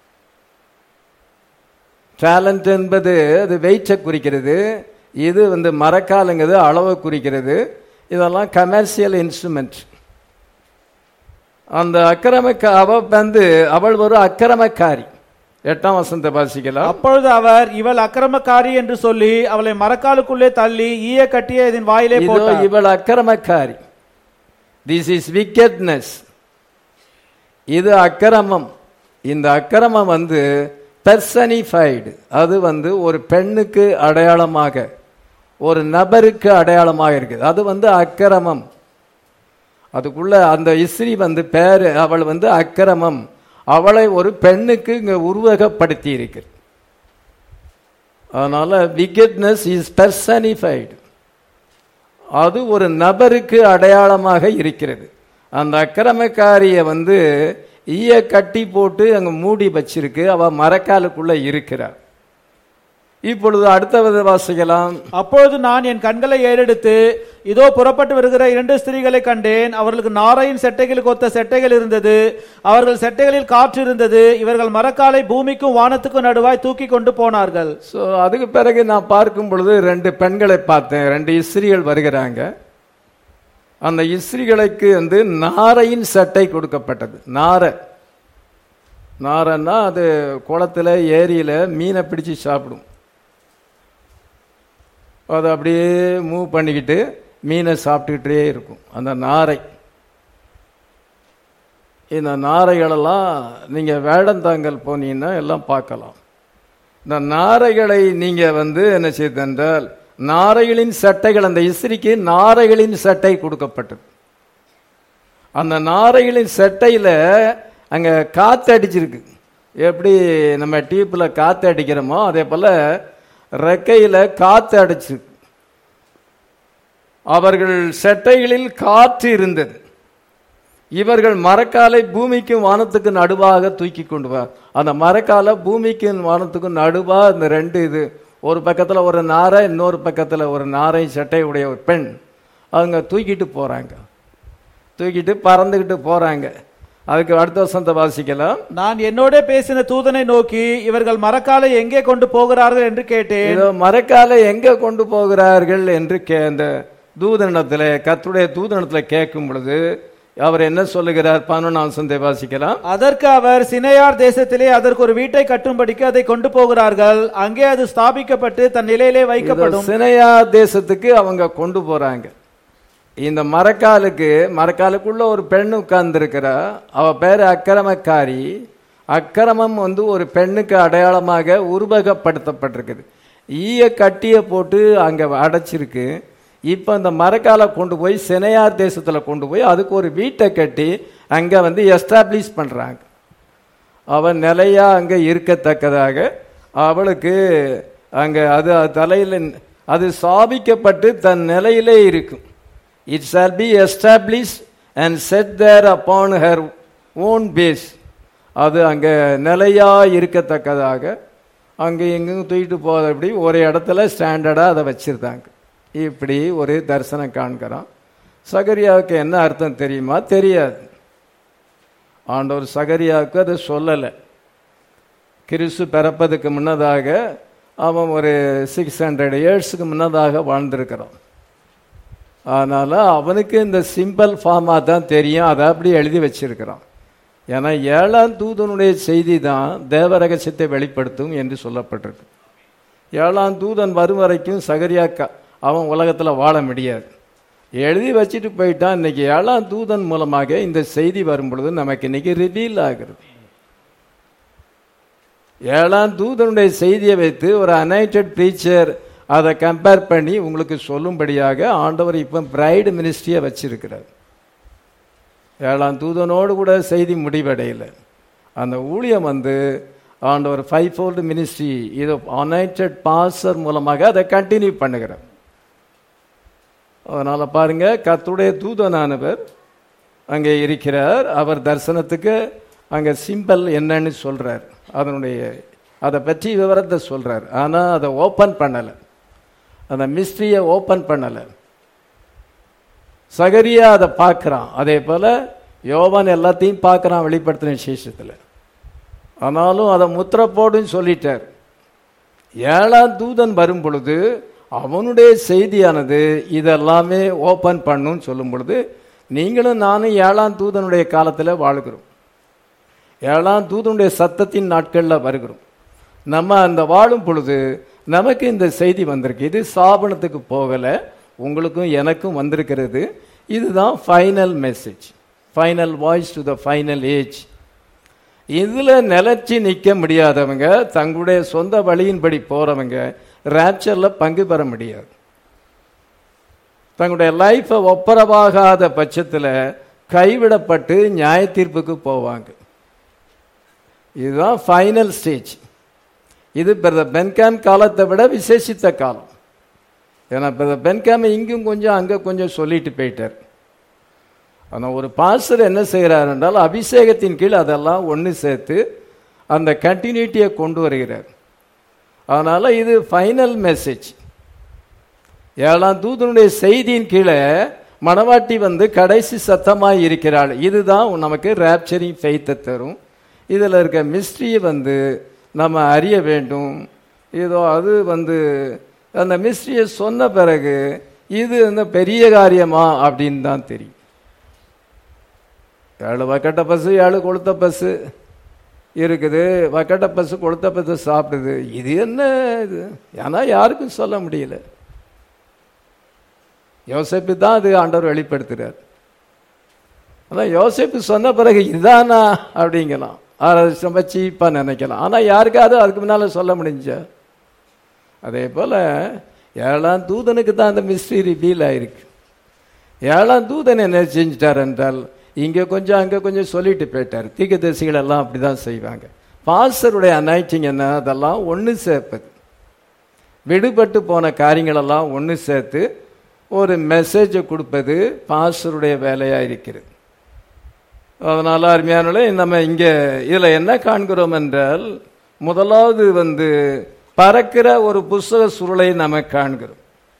[SPEAKER 1] டேலண்ட் என்பது அது வெயிட்டை குறிக்கிறது. இது வந்து மரக்காலுங்கிறது அளவை குறிக்கிறது. இதெல்லாம் கமர்ஷியல் இன்ஸ்ட்ருமெண்ட். அந்த அக்கிரமக்க அவ வந்து அவள் ஒரு அக்கிரமக்காரி. எட்டாம் வசனத்தை வாசிக்கலாம்.
[SPEAKER 2] அப்பொழுது அவர், இவள் அக்கிரமக்காரி என்று சொல்லி அவளை மரக்காலுக்குள்ளே தள்ளி ஈய கட்டிய இதன் வாயிலே போட்டார்.
[SPEAKER 1] இவள் அக்கிரமக்காரி. This is wickedness. இது அக்கிரமம். இந்த அக்கிரமம் வந்து பெர்சனிஃபைடு. அது வந்து ஒரு பெண்ணுக்கு அடையாளமாக, ஒரு நபருக்கு அடையாளமாக இருக்குது. அது வந்து அக்கிரமம். அதுக்குள்ள அந்த இஸ்ரீ வந்து பேரு, அவள் வந்து அக்கிரமம். அவளை ஒரு பெண்ணுக்கு இங்க உருவகப்படுத்தி இருக்கிறது. அதனால விக்கெட்னஸ் இஸ் பெர்சனிஃபைடு. அது ஒரு நபருக்கு அடையாளமாக இருக்கிறது. அந்த அக்கிரமக்காரிய வந்து ஈய கட்டி போட்டு அங்க மூடி வச்சிருக்கு. அவ மரக்காலுக்குள்ள இருக்கிறார். இப்பொழுது அடுத்த வாசிக்கலாம்.
[SPEAKER 2] அப்பொழுது நான் என் கண்களை ஏறெடுத்து இதோ புறப்பட்டு வருகிற இரண்டு ஸ்திரீகளை கண்டேன். அவர்களுக்கு நாரையின் செட்டைகளுக்கு ஒத்த செட்டைகள் இருந்தது. அவர்கள் செட்டைகளில் காற்று இருந்தது. இவர்கள் மரக்காலை பூமிக்கும் வானத்துக்கும் நடுவாய் தூக்கி கொண்டு போனார்கள்.
[SPEAKER 1] சோ அதுக்கு பிறகு நான் பார்க்கும் பொழுது ரெண்டு பெண்களை பார்த்தேன். ரெண்டு இஸ்திரிகள் வருகிறாங்க. அந்த இஸ்திரிகளுக்கு வந்து நாரையின் சட்டை கொடுக்கப்பட்டது. நாரை நாரைன்னா அது குளத்துல ஏரியில மீனை பிடிச்சு சாப்பிடும். அதை அப்படியே மூவ் பண்ணிக்கிட்டு மீனை சாப்பிட்டுக்கிட்டே இருக்கும் அந்த நாரை. இந்த நாரைகளெல்லாம் நீங்க வேடந்தாங்கல் போனீங்கன்னா எல்லாம் பார்க்கலாம். இந்த நாரைகளை நீங்க வந்து என்ன செய்தென்றால் நாரைகளின் சட்டைகள், அந்த இஸ்திரிக்கு நாரைகளின் சட்டை கொடுக்கப்பட்டது. அந்த நாரைகளின் சட்டையில அங்க காத்து அடிச்சிருக்கு. எப்படி நம்ம டீப்ல காத்து அடிக்கிறோமோ அதே போல ரெக்கையில காத்து அடிச்சு. அவர்கள் சட்டைகளில் காற்று இருந்தது. இவர்கள் மரக்காலை பூமிக்கும் வானத்துக்கு நடுவாக தூக்கி கொண்டு வா. அந்த மரக்காலை பூமிக்கும் வானத்துக்கும் நடுவா இந்த ரெண்டு இது, ஒரு பக்கத்துல ஒரு நாரை, இன்னொரு பக்கத்துல ஒரு நாரை சட்டை உடைய ஒரு பெண் அவங்க தூக்கிட்டு போறாங்க. தூக்கிட்டு பறந்துகிட்டு போறாங்க. அதுக்கு அடுத்த வசனத்தை வாசிக்கலாம்.
[SPEAKER 2] நான் என்னோட பேசின தூதனை நோக்கி இவர்கள் மரக்காலை எங்கே கொண்டு போகிறார்கள் என்று கேட்டேன்.
[SPEAKER 1] மரக்காலை எங்க கொண்டு போகிறார்கள் என்று அந்த தூதனத்துல கர்த்தருடைய தூதனத்துல கேட்கும் பொழுது அவர் என்ன சொல்லுகிறார்? பதினொன்றாம் வசனத்தை வாசிக்கலாம்.
[SPEAKER 2] அதற்கு அவர் சினையார் தேசத்திலே அதற்கு ஒரு வீட்டை கட்டும்படிக்கு அதை கொண்டு போகிறார்கள். அங்கே அது ஸ்தாபிக்கப்பட்டு தன் நிலையிலே வைக்கப்படும்.
[SPEAKER 1] சினையார் தேசத்துக்கு அவங்க கொண்டு போறாங்க. இந்த மரக்காலுக்கு மரக்காலுக்குள்ள ஒரு பெண் உட்கார்ந்து இருக்கிறா. அவ பேரு அக்கிரமக்காரி. அக்கிரமம் வந்து ஒரு பெண்ணுக்கு அடையாளமாக உருவகப்படுத்தப்பட்டிருக்குது. ஈய கட்டிய போட்டு அங்க அடைச்சிருக்கு. இப்ப அந்த மரக்காலை கொண்டு போய் சினையார் தேசத்துல கொண்டு போய் அதுக்கு ஒரு வீட்டை கட்டி அங்க வந்து எஸ்டாப்ளிஷ் பண்றாங்க. அவன் நிலையா அங்க இருக்கத்தக்கதாக அவளுக்கு அங்க அது தலையில அது சாபிக்கப்பட்டு தன் நிலையிலே இருக்கும். It shall be established and set there upon her own base. அது அங்க நிலையா இருக்கத்தக்கதாக அங்கே எங்கும் தூக்கிட்டு போதபடி ஒரு இடத்துல ஸ்டாண்டர்டா அதை வச்சிருந்தாங்க. இப்படி ஒரு தரிசனம் காண்கிறோம். சகரியாவுக்கு என்ன அர்த்தம் தெரியுமா? தெரியாது. ஆண்டவர் சகரியாவுக்கு அதை சொல்லலை. கிறிஸ்து பிறப்பதுக்கு முன்னதாக அவன் ஒரு சிக்ஸ் ஹண்ட்ரட் இயர்ஸுக்கு முன்னதாக வாழ்ந்திருக்கிறான். அதனால அவனுக்கு இந்த சிம்பிள் ஃபார்மா தான் தெரியும். அதை அப்படி எழுதி வச்சிருக்கிறான். ஏன்னா ஏழாம் தூதனுடைய செய்தி தான் தேவ ரகசியத்தை வெளிப்படுத்தும் என்று சொல்லப்பட்டிருக்கு. ஏழாம் தூதன் வரும் வரைக்கும் சகரியா அவன் உலகத்தில் வாழ முடியாது. எழுதி வச்சுட்டு போயிட்டான். இன்னைக்கு ஏழாம் தூதன் மூலமாக இந்த செய்தி வரும் பொழுது நமக்கு இன்னைக்கு ரிவீல் ஆகிறது. ஏழாம் தூதனுடைய செய்தியை வைத்து ஒரு அனாயிண்டட் பிரீச்சர் அதை கம்பேர் பண்ணி உங்களுக்கு சொல்லும்படியாக ஆண்டவர் இப்போ பிரைடு மினிஸ்ட்ரியை வச்சிருக்கிறார். ஏழாம் தூதனோடு கூட செய்தி முடிவடையலை. அந்த ஊழியம் வந்து ஆண்டவர் ஃபைவ் ஃபோல்டு மினிஸ்ட்ரி இது அனாயிண்டட் பாஸ்டர் மூலமாக அதை கண்டினியூ பண்ணுகிறார். அதனால பாருங்க, கர்த்தருடைய தூதனானவர் அங்கே இருக்கிறார். அவர் தரிசனத்துக்கு அங்கே சிம்பிள் என்னன்னு சொல்றார். அதனுடைய அதை பற்றி விவரத்தை சொல்றார். ஆனால் அதை ஓப்பன் பண்ணலை. அந்த மிஸ்ட்ரியை ஓப்பன் பண்ணலை. சகரியா அதை பார்க்கிறான். அதே போல யோவான் எல்லாத்தையும் பார்க்கிறான் வெளிப்படுத்தின விசேஷத்தில். ஆனாலும் அதை முத்திரை போடுன்னு சொல்லிட்டார். ஏழாம் தூதன் வரும் பொழுது அவனுடைய செய்தியானது இதெல்லாமே ஓப்பன் பண்ணுன்னு சொல்லும் பொழுது நீங்களும் நானும் ஏழாம் தூதனுடைய காலத்தில் வாழ்கிறோம். ஏழாம் தூதனுடைய சத்தத்தின் நாட்களில் வருகிறோம். நம்ம அந்த வாழும் பொழுது நமக்கு இந்த செய்தி வந்திருக்கு. இது சாபனத்துக்கு போகலை, உங்களுக்கும் எனக்கும் வந்திருக்கிறது. இதுதான் final message, final voice to the final age. இதில் நிலைச்சி நிற்க முடியாதவங்க, தங்களுடைய சொந்த வழியின்படி போகிறவங்க ராப்சரில் பங்கு பெற முடியாது. தங்களுடைய லைஃப்பை ஒப்பரவாகாத பட்சத்தில் கைவிடப்பட்டு நியாய தீர்ப்புக்கு போவாங்க. இதுதான் ஃபைனல் ஸ்டேஜ். இது பிரதர் பென்காம் காலத்தை விட விசேஷித்த காலம். ஏன்னா பிரதர் பென்காம் இங்கும் கொஞ்சம் அங்கே கொஞ்சம் சொல்லிட்டு போயிட்டார். ஆனால் ஒரு பாஸ்டர் என்ன செய்கிறார் என்றால் அபிஷேகத்தின் கீழ் அதெல்லாம் ஒன்று சேர்த்து அந்த கண்டினியூட்டியை கொண்டு வருகிறார். அதனால் இது ஃபைனல் மெசேஜ். ஏழாம் தூதனுடைய செய்தியின் கீழே மணவாட்டி வந்து கடைசி சத்தமாக இருக்கிறாள். இதுதான் நமக்கு ரேப்சரிங் ஃபெய்த்தை தரும். இதில் இருக்க மிஸ்ட்ரியை வந்து நம்ம அறிய வேண்டும். இதோ அது வந்து அந்த மிஸ்ட்ரியை சொன்ன பிறகு இது வந்து பெரிய காரியமா அப்படின்னு தான் தெரியும். ஏழு வக்கட்ட பசு ஏழு கொளுத்த பசு இருக்குது, வக்கட்ட பசு கொளுத்த பசு சாப்பிடுது. இது என்ன இது? ஏன்னா யாருக்கும் சொல்ல முடியல. யோசேப்பு தான் அது ஆண்டவர் வெளிப்படுத்துகிறார். ஆனால் யோசேப்பு சொன்ன பிறகு இதுதானா அப்படிங்கலாம், அதை ரொம்ப சீப்பாக நினைக்கலாம். ஆனால் யாருக்காவது அதுக்கு முன்னால் சொல்ல முடிஞ்சா? அதே போல் ஏழாம் தூதனுக்கு தான் அந்த மிஸ்ட்ரி ரிவீல் ஆயிருக்கு. ஏழாம் தூதன் என்ன செஞ்சிட்டார் என்றால் இங்கே கொஞ்சம் அங்கே கொஞ்சம் சொல்லிட்டு போயிட்டார். தீர்க்கதரிசிகள் எல்லாம் அப்படி தான் செய்வாங்க. பாஸ்டருடைய அனாயிட்டிங் என்ன, அதெல்லாம் ஒன்று சேர்ப்பது. விடுபட்டு போன காரியங்களெல்லாம் ஒன்று சேர்த்து ஒரு மெசேஜை கொடுப்பது பாஸ்டருடைய வேலையாக இருக்கிறது. அதனால் அருமையானே நம்ம இங்கே இதில் என்ன காண்கிறோம் என்றால், முதலாவது வந்து பறக்கிற ஒரு புஸ்தக சுருளை நம்ம காண்கிறோம்.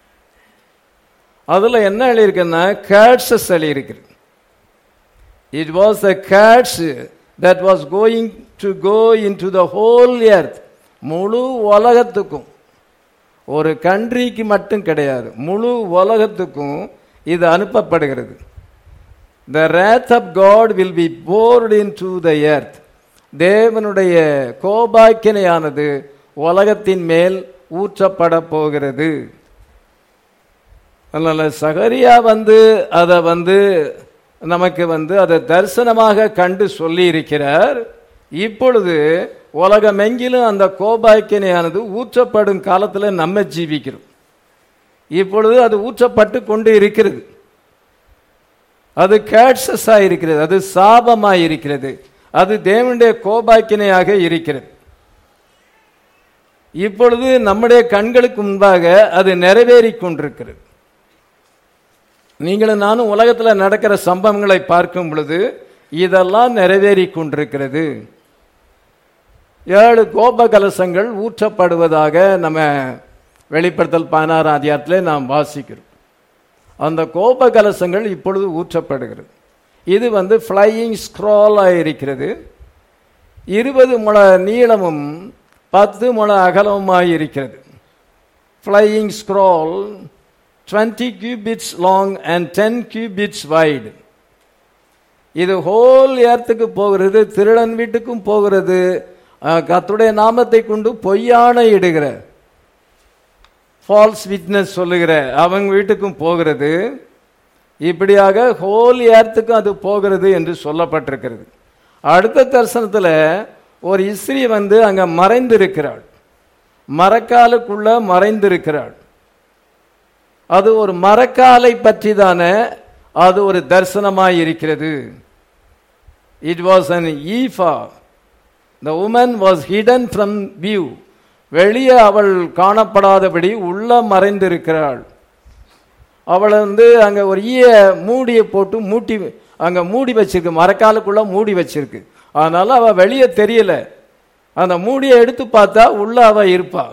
[SPEAKER 1] அதில் என்ன எழுதியிருக்குன்னா கேட்ஸஸ் எழுதியிருக்கிறது. It was the cats that was going to go into the whole earth. முழு உலகத்துக்கும், ஒரு கண்ட்ரிக்கு மட்டும் கிடையாது, முழு உலகத்துக்கும் இது அனுப்பப்படுகிறது. The wrath of God will be poured into the earth. தேவனுடைய கோபாக்கினையானது உலகத்தின் மேல் ஊற்றப்பட போகிறது. அதனால சகரியா வந்து அதை வந்து நமக்கு வந்து அதை தரிசனமாக கண்டு சொல்லி இருக்கிறார். இப்பொழுது உலகமெங்கிலும் அந்த கோபாக்கினையானது ஊற்றப்படும் காலத்தில் நம்ம ஜீவிக்கிறோம். இப்பொழுது அது ஊற்றப்பட்டு கொண்டு இருக்கிறது. அது கேட்ஸஸா இருக்கிறது, அது சாபமாக இருக்கிறது, அது தேவனுடைய கோபாக்கினையாக இருக்கிறது. இப்பொழுது நம்முடைய கண்களுக்கு முன்பாக அது நிறைவேறி கொண்டிருக்கிறது. நீங்களும் நானும் உலகத்தில் நடக்கிற சம்பவங்களை பார்க்கும் பொழுது இதெல்லாம் நிறைவேறி கொண்டிருக்கிறது. ஏழு கோப கலசங்கள் ஊற்றப்படுவதாக நம்ம வெளிப்படுத்தல் பதினாறாம் அதிகாரத்தில் நாம் வாசிக்கிறோம். அந்த கோப கலசங்கள் இப்பொழுது ஊற்றப்படுகிறது. இது வந்து ஃப்ளையிங் ஸ்க்ராலாக இருக்கிறது. இருபது முழ நீளமும் பத்து முழ அகலமுமாக இருக்கிறது. Flying scroll twenty cubits long and ten cubits wide. இது ஹோல் எர்த்துக்கு போகிறது, திருடன் வீட்டுக்கும் போகிறது, கர்த்தருடைய நாமத்தை கொண்டு பொய்யான இடுகிற ஃபால்ஸ் விட்னஸ் சொல்லுகிற அவங்க வீட்டுக்கும் போகிறது. இப்படியாக ஹோல் எர்த்துக்கும் அது போகிறது என்று சொல்லப்பட்டிருக்கிறது. அடுத்த தரிசனத்தில் ஒரு இஸ்ரீ வந்து அங்கே மறைந்திருக்கிறாள், மரக்காலுக்குள்ள மறைந்திருக்கிறாள். அது ஒரு மரக்காலை பற்றி தானே அது ஒரு தரிசனமாய் இருக்கிறது. It was an ephah. The woman was hidden from view. வெளியே அவள் காணப்படாதபடி உள்ள மறைந்திருக்கிறாள். அவளை வந்து அங்கே ஒரு ஈய மூடியை போட்டு மூட்டி அங்கே மூடி வச்சிருக்கு, மரக்காலுக்குள்ள மூடி வச்சிருக்கு. அதனால அவள் வெளியே தெரியல. அந்த மூடியை எடுத்து பார்த்தா உள்ள அவள் இருப்பா.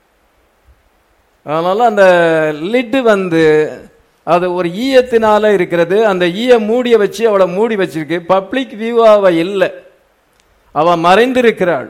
[SPEAKER 1] அதனால அந்த லிட்டு வந்து அது ஒரு ஈயத்தினால இருக்கிறது. அந்த ஈய மூடியை வச்சு அவளை மூடி வச்சிருக்கு. பப்ளிக் வியூ அவ இல்லை, அவ மறைந்திருக்கிறாள்.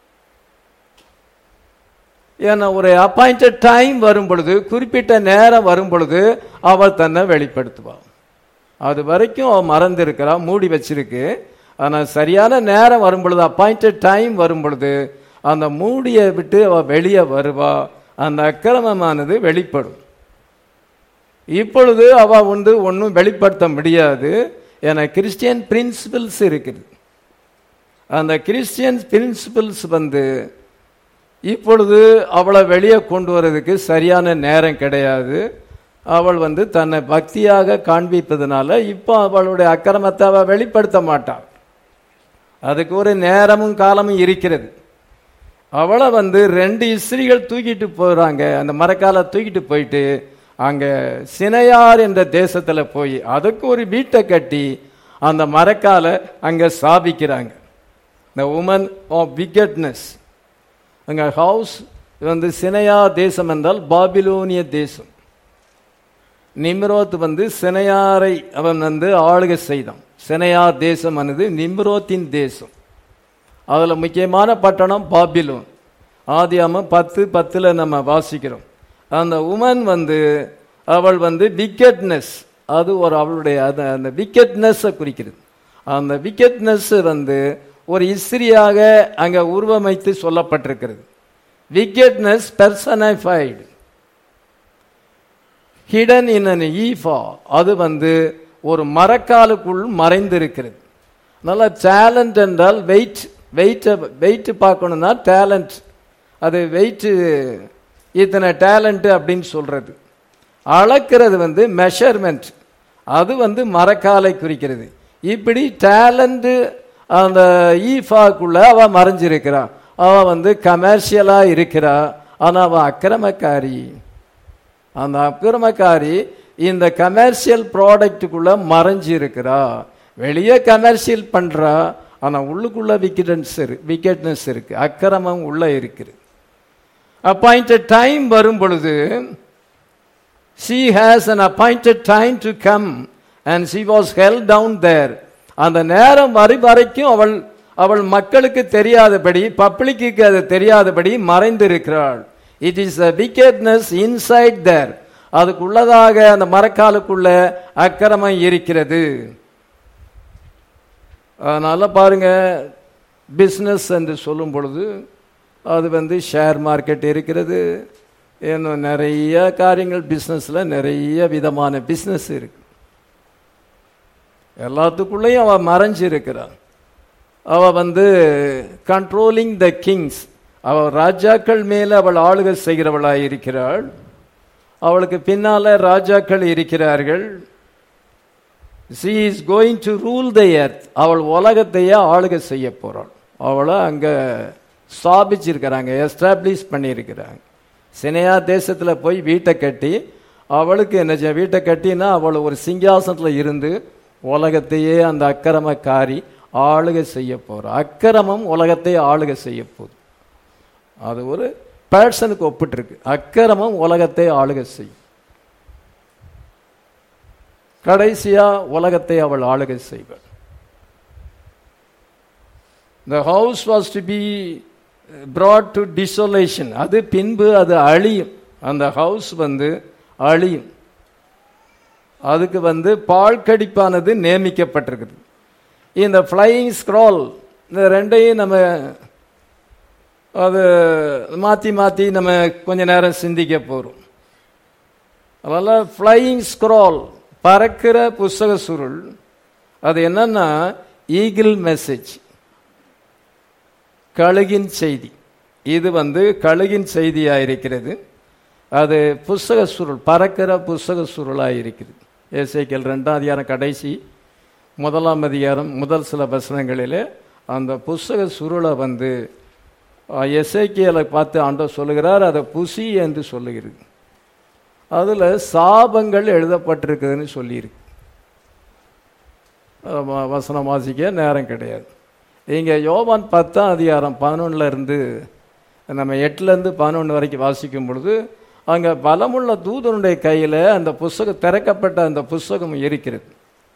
[SPEAKER 1] ஏன்னா ஒரு அப்பாயிண்டட் டைம் வரும் பொழுது, குறிப்பிட்ட நேரம் வரும் பொழுது அவள் தன்னை வெளிப்படுத்துவாள். அது வரைக்கும் அவள் மறந்திருக்கிறா, மூடி வச்சிருக்கு. ஆனால் சரியான நேரம் வரும் பொழுது, அப்பாயிண்டட் டைம் வரும் பொழுது அந்த மூடியை விட்டு அவள் வெளியே வருவா. அந்த அக்கிரமமானது வெளிப்படும். இப்பொழுது அவ வந்து ஒன்றும் வெளிப்படுத்த முடியாது. ஏன்னா கிறிஸ்டியன் பிரின்சிபிள்ஸ் இருக்குது. அந்த கிறிஸ்டியன் பிரின்சிபிள்ஸ் வந்து இப்பொழுது அவளை வெளியே கொண்டு வர்றதுக்கு சரியான நேரம் கிடையாது. அவள் வந்து தன்னை பக்தியாக காண்பிப்பதனால இப்போ அவளுடைய அக்கிரமத்தை அவள் வெளிப்படுத்த மாட்டாள். அதுக்கு ஒரு நேரமும் காலமும் இருக்கிறது. அவளை வந்து ரெண்டு இஸ்திரிகள் தூக்கிட்டு போறாங்க. அந்த மரக்காலை தூக்கிட்டு போயிட்டு அங்க சினையார் என்ற தேசத்துல போய் அதுக்கு ஒரு வீட்டை கட்டி அந்த மரக்காலை அங்க ஸ்தாபிக்கிறாங்க. The woman of wickedness. அங்க ஹவுஸ் வந்து சினையா தேசம் என்றால் பாபிலோனிய தேசம். நிம்ரோத் வந்து சினையாரை அவன் வந்து ஆளுகை செய்தான். சினையா தேசம் ஆனது நிம்ரோத்தின் தேசம். அதுல முக்கியமான பட்டணம் பாபிலோன். ஆதியாகமம் பத்து பத்துல நம்ம வாசிக்கிறோம். அந்த உமன் வந்து அவள் வந்து விக்கெட்னஸ், அது ஒரு அவளுடைய அந்த விக்கெட்னஸ் குறிக்கிறது. அந்த விக்கெட்னஸ் வந்து ஒரு இஸ்திரியாக அங்க உருவமைத்து சொல்லப்பட்டிருக்கிறது. Wickedness personified, hidden in an ephah, அது வந்து ஒரு மரக்காலுக்குள் மறைந்திருக்கிறது. நல்லா டேலண்ட் என்றால் வெயிட், வெயிட் வெயிட் பார்க்கணும்னா டேலண்ட், அது வெயிட் இத்தனை டேலண்ட் அப்படின்னு சொல்றது. அளக்கிறது வந்து மெஷர்மெண்ட், அது வந்து மரக்காலை குறிக்கிறது. இப்படி டேலண்ட் அந்த ஈஃபாக்குள்ள அவ மறைஞ்சிருக்கிறா. அவ வந்து கமர்ஷியலா இருக்கிறா. ஆனா அவ அக்கிரமக்காரி. அந்த அக்கிரமக்காரி இந்த கமர்ஷியல் ப்ராடக்டுக்குள்ள மறைஞ்சு இருக்கிறா. வெளியே கமர்ஷியல் பண்றா, ஆனா உள்ளுக்குள்ள விக்கெட்னஸ் விக்கெட்னஸ் இருக்கு, அக்கிரமம் உள்ள இருக்குது. அப்பாயிண்டட் டைம் வரும் பொழுது she has an appointed time to come and she was held down there. அந்த நேரம் வரும் வரைக்கும் அவள் அவள் மக்களுக்கு தெரியாதபடி, பப்ளிக்கு அது தெரியாதபடி மறைந்திருக்கிறாள். It is a wickedness inside there. அதுக்குள்ளதாக அந்த மரக்காலுக்குள்ள அக்கிரமம் இருக்கிறது. அதனால பாருங்க, பிஸ்னஸ் என்று சொல்லும் பொழுது அது வந்து ஷேர் மார்க்கெட் இருக்கிறது, இன்னும் நிறைய காரியங்கள் பிஸ்னஸ்ல நிறைய விதமான பிஸ்னஸ் இருக்கு. எல்லாத்துக்குள்ளேயும் அவ மறைஞ்சு இருக்கிறாள். அவ வந்து கண்ட்ரோலிங் த கிங்ஸ், அவ ராஜாக்கள் மேல அவள் ஆளுகை செய்கிறவளாய் இருக்கிறாள். அவளுக்கு பின்னால ராஜாக்கள் இருக்கிறார்கள். she is going to rule the earth. அவள் உலகத்தையே ஆளுகை செய்ய போறாள். அவளை அங்க ஸ்தாபிச்சிருக்கிறாங்க, எஸ்டாப்ளிஷ் பண்ணியிருக்கிறாங்க. சினையா தேசத்துல போய் வீட்டை கட்டி அவளுக்கு என்ன செய்ய, வீட்டை கட்டினா அவள் ஒரு சிங்காசனத்துல இருந்து உலகத்தையே அந்த அக்கிரமக்காரி ஆளுகை செய்ய போற. அக்கிரமம் உலகத்தை ஆளுகை செய்ய போகுது. அது ஒரு பர்சனுக்கு ஒப்பிட்டு இருக்கு. அக்கிரமம் உலகத்தை ஆளுகை செய்யும். கடைசியா உலகத்தை அவள் ஆளுகை செய்வாள். The house was to be brought to desolation. அது பின்பு அது அழியும். அந்த ஹவுஸ் வந்து அழியும். அதுக்கு வந்து பால் கடிப்பானது நியமிக்கப்பட்டிருக்குது. இந்த ஃப்ளையிங் ஸ்க்ரால், இந்த ரெண்டையும் நம்ம அது மாற்றி மாற்றி நம்ம கொஞ்ச நேரம் சிந்திக்க போகிறோம். அதனால் ஃப்ளையிங் ஸ்க்ரால், பறக்கிற புஸ்தக சுருள், அது என்னன்னா ஈகிள் மெசேஜ், கழுகின் செய்தி. இது வந்து கழுகின் செய்தியாக இருக்கிறது. அது புஸ்தக சுருள், பறக்கிற புஸ்தக சுருளாக இருக்கிறது. எசேக்கியேல் ரெண்டாம் அதிகாரம் கடைசி முதலாம் அதிகாரம் முதல் சில வசனங்களிலே அந்த புஸ்தக சுருளை வந்து எசேக்கியேலை பார்த்து ஆண்டவர் சொல்லுகிறார், அதை புசி என்று சொல்லுகிறது. அதில் சாபங்கள் எழுதப்பட்டிருக்குதுன்னு சொல்லியிருக்கு. வசனம் வாசிக்க நேரம் கிடையாது. இங்கே யோவான் பத்தாம் அதிகாரம் பதினொன்னுல இருந்து நம்ம எட்டுலேருந்து பதினொன்று வரைக்கும் வாசிக்கும் பொழுது அங்கே பலமுள்ள தூதனுடைய கையில் அந்த புஸ்தகம், திறக்கப்பட்ட அந்த புஸ்தகம் இருக்கிறது.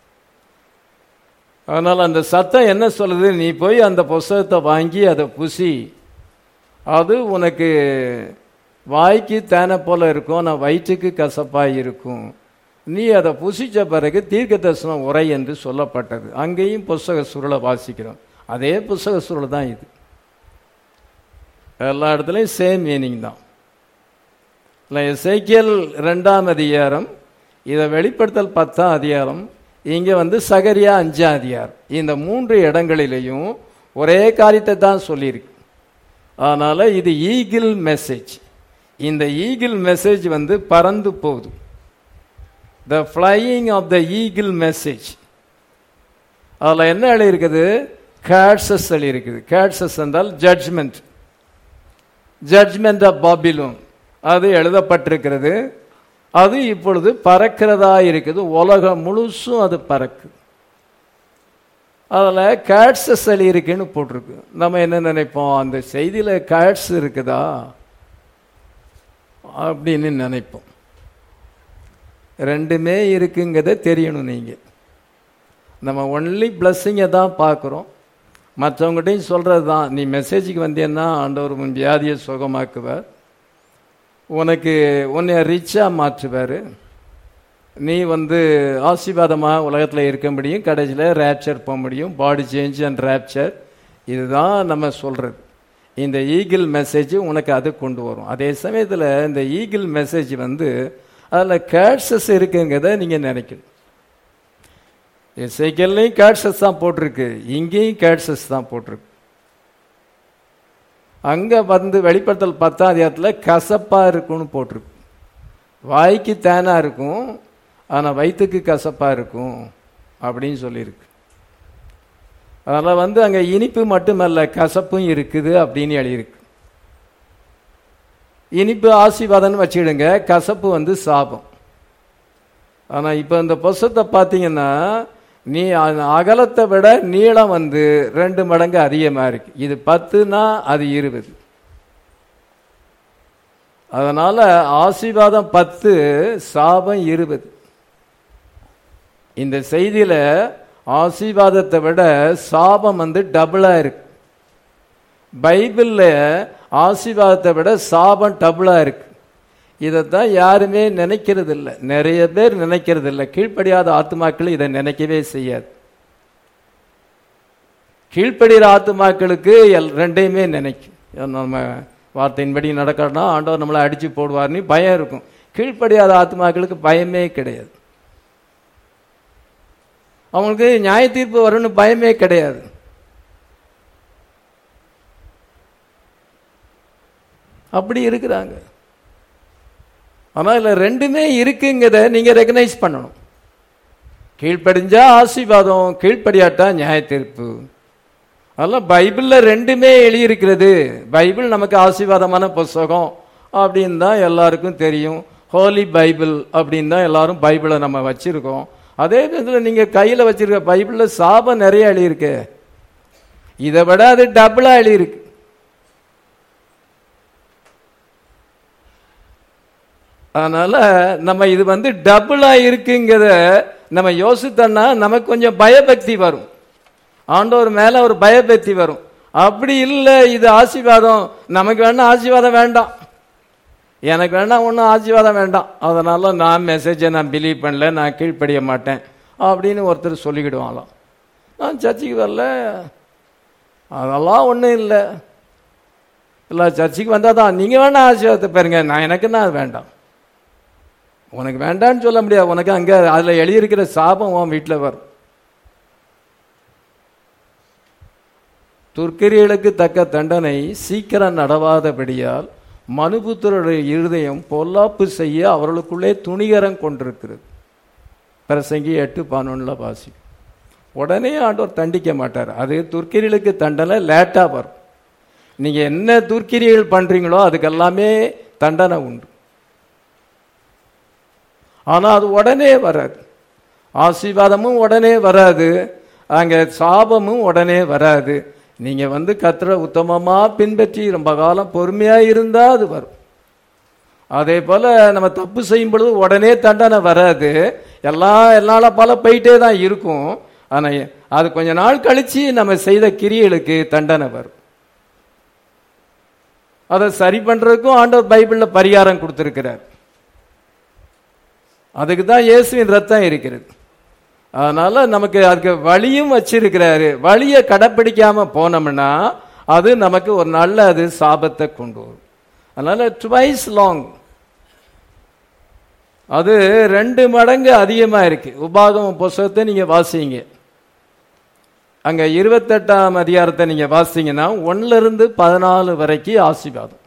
[SPEAKER 1] அதனால் அந்த சத்தம் என்ன சொல்லுது, நீ போய் அந்த புஸ்தகத்தை வாங்கி அதை புசி, அது உனக்கு வாய்க்கு தேனை போல இருக்கும், ஆனால் வயிற்றுக்கு கசப்பாக இருக்கும். நீ அதை புசித்த பிறகு தீர்க்க தரிசனம் உரை என்று சொல்லப்பட்டது. அங்கேயும் புஸ்தக சுருளை வாசிக்கிறோம். அதே புஸ்தக சுருள் தான் இது. எல்லா இடத்துலையும் சேம் மீனிங் தான். எசேக்கியேல் ரெண்டாம் அதிகாரம், இதை வெளிப்படுத்தல் பத்தாம் அதிகாரம், இங்கே வந்து சகரியா அஞ்சாம் அதிகாரம், இந்த மூன்று இடங்களிலேயும் ஒரே காரியத்தை தான் சொல்லியிருக்கு. அதனால இது ஈகிள் மெசேஜ். இந்த ஈகிள் மெசேஜ் வந்து பறந்து போகுது. The flying of the eagle message. அதில் என்ன எழுதியிருக்குது, கேட்சஸ் இருக்குது. கேட்சஸ் என்றால் ஜட்ஜ்மெண்ட், ஜட்ஜ்மெண்ட் ஆஃப் பாபிலோன் அது எழுதப்பட்டிருக்கிறது. அது இப்பொழுது பறக்கிறதா இருக்குது. உலகம் முழுசும் அது பறக்கு. அதில் கேட்ஸஸ் இருக்குன்னு போட்டிருக்கு. நம்ம என்ன நினைப்போம், அந்த செய்தியில் கேட்ஸ் இருக்குதா அப்படின்னு நினைப்போம். ரெண்டுமே இருக்குங்கிறத தெரியணும். நீங்கள் நம்ம ஒன்லி பிளஸ்ஸிங்கை தான் பார்க்குறோம். மற்றவங்ககிட்டையும் சொல்கிறது தான், நீ மெசேஜுக்கு வந்தேன்னா ஆண்டவர் உன் வியாதியை சுகமாக்குவார், உனக்கு உன்னை ரிச்சாக மாற்றுவார், நீ வந்து ஆசீர்வாதமாக உலகத்தில் இருக்க முடியும், கடைசியில் ரேப்சர் போக முடியும், பாடி சேஞ்ச் அண்ட் ரேப்சர். இதுதான் நம்ம சொல்கிறது. இந்த ஈகிள் மெசேஜ் உனக்கு அது கொண்டு வரும். அதே சமயத்தில் இந்த ஈகிள் மெசேஜ் வந்து அதில் கேட்சஸ் இருக்குங்கிறத நீங்கள் நினைக்கணும். எசேக்கியேல்லையும் கேட்சஸ் தான் போட்டிருக்கு, இங்கேயும் கேட்சஸ் தான் போட்டிருக்கு. அங்கே வந்து வெளிப்படுத்தல் பத்தாம் அதிகாரத்தில் கசப்பாக இருக்குன்னு போட்டிருக்கு. வாய்க்கு தேனாக இருக்கும், ஆனால் வயிற்றுக்கு கசப்பாக இருக்கும் அப்படின்னு சொல்லியிருக்கு. அதில் வந்து அங்கே இனிப்பு மட்டுமல்ல கசப்பும் இருக்குது அப்படின்னு எழுதியிருக்கு. இனிப்பு ஆசீர்வாதம்னு வச்சுக்கிடுங்க, கசப்பு வந்து சாபம். ஆனால் இப்போ இந்த புஸ்தகத்தை பார்த்தீங்கன்னா நீ அகலத்தை விட நீளம் வந்து ரெண்டு மடங்கு அதிகமாக இருக்கு. இது பத்துனா அது இருபது. அதனால ஆசீர்வாதம் பத்து, சாபம் இருபது. இந்த செய்தியில ஆசீர்வாதத்தை விட சாபம் வந்து டபுளா இருக்கு. பைபிள்ல ஆசீர்வாதத்தை விட சாபம் டபுளா இருக்கு. இதைத்தான் யாருமே நினைக்கிறது இல்லை, நிறைய பேர் நினைக்கிறது இல்லை. கீழ்ப்படியாத ஆத்துமாக்கள் இதை நினைக்கவே செய்யாது. கீழ்ப்படுகிற ஆத்துமாக்களுக்கு எல் ரெண்டையுமே நினைக்கும். நம்ம வார்த்தையின்படி நடக்கணும்னா ஆண்டவர் நம்மளை அடிச்சு போடுவார்னு பயம் இருக்கும். கீழ்ப்படியாத ஆத்துமாக்களுக்கு பயமே கிடையாது. அவங்களுக்கு நியாய தீர்ப்பு வரும்னு பயமே கிடையாது. அப்படி இருக்கிறாங்க. ஆனால் இதில் ரெண்டுமே இருக்குங்கிறத நீங்க ரெகனைஸ் பண்ணணும். கீழ்ப்படிஞ்சா ஆசீர்வாதம், கீழ்ப்படியாட்டா நியாய தீர்ப்பு. அதெல்லாம் பைபிள்ல ரெண்டுமே எழுதியிருக்கிறது. பைபிள் நமக்கு ஆசீர்வாதமான புஸ்தகம் அப்படின்னு தான் எல்லாருக்கும் தெரியும். ஹோலி பைபிள் அப்படின்னு தான் எல்லாரும் பைபிளை நம்ம வச்சிருக்கோம். அதே விதத்தில் நீங்க கையில வச்சிருக்க பைபிள்ல சாபம் நிறைய எழுதியிருக்கு. இதை விட அது டபுளா எழுதியிருக்கு. அதனால நம்ம இது வந்து டபுளா இருக்குங்கிறத நம்ம யோசித்தோம்னா நமக்கு கொஞ்சம் பயபக்தி வரும். ஆண்டவர் மேல ஒரு பயபக்தி வரும். அப்படி இல்லை, இது ஆசீர்வாதம், நமக்கு வேணா ஆசீர்வாதம் வேண்டாம், எனக்கு வேணா ஒன்றும் ஆசீர்வாதம் வேண்டாம், அதனால நான் மெசேஜை நான் பிலீவ் பண்ணல, நான் கீழ்ப்படிய மாட்டேன் அப்படின்னு ஒருத்தர் சொல்லிக்கிடுவாங்களாம். நான் சர்ச்சுக்கு வரல, அதெல்லாம் ஒன்றும் இல்லை, இல்லை சர்ச்சுக்கு வந்தால் தான் நீங்கள் வேணா ஆசீர்வாதத்தை பாருங்க, நான் எனக்குன்னா அது வேண்டாம். உனக்கு வேண்டான்னு சொல்ல முடியாது. உனக்கு அங்கே அதில் எழுதியிருக்கிற சாபம் உன் வீட்டில் வரும். துர்க்கிரியலுக்கு தக்க தண்டனை சீக்கிரம் நடவாதபடியால் மனுபுத்திரருடைய இருதயம் பொல்லாப்பு செய்ய அவர்களுக்குள்ளே துணிகரம் கொண்டிருக்கிறது. பிரசங்கி எட்டு பதினொன்னுல வாசி. உடனே ஆண்டவர் தண்டிக்க மாட்டார். அது துர்க்கிரியலுக்கு தண்டனை லேட்டா வரும். நீங்க என்ன துர்க்கிரியல் பண்றீங்களோ அதுக்கெல்லாமே தண்டனை உண்டு. ஆனா அது உடனே வராது. ஆசீர்வாதமும் உடனே வராது, அங்க சாபமும் உடனே வராது. நீங்க வந்து கர்த்தரை உத்தமமா பின்பற்றி ரொம்ப காலம் பொறுமையா இருந்தா அது வரும். அதே போல நம்ம தப்பு செய்யும் பொழுது உடனே தண்டனை வராது. எல்லாம் என்னால பல போயிட்டே தான் இருக்கும். ஆனா அது கொஞ்ச நாள் கழிச்சு நம்ம செய்த கிரியைகளுக்கு தண்டனை வரும். அதை சரி பண்றதுக்கும் ஆண்டவர் பைபிள்ல பரிகாரம் கொடுத்திருக்கிறார். அதுக்கு தான் இயேசுவின் ரத்தம் இருக்கிறது. அதனால நமக்கு அதுக்கு வழியும் வச்சிருக்கிறாரு. வழியை கடைப்பிடிக்காம போனோம்னா அது நமக்கு ஒரு நல்ல அது சாபத்தை கொண்டு வரும். அதனால ட்வைஸ் லாங், அது ரெண்டு மடங்கு அதிகமா இருக்கு. உபாகமம் புஸ்தகத்தை நீங்க வாசிங்க, அங்க இருபத்தெட்டாம் அதிகாரத்தை நீங்க வாசிங்கன்னா ஒன்னுல இருந்து பதினாலு வரைக்கும் ஆசீர்வாதம்.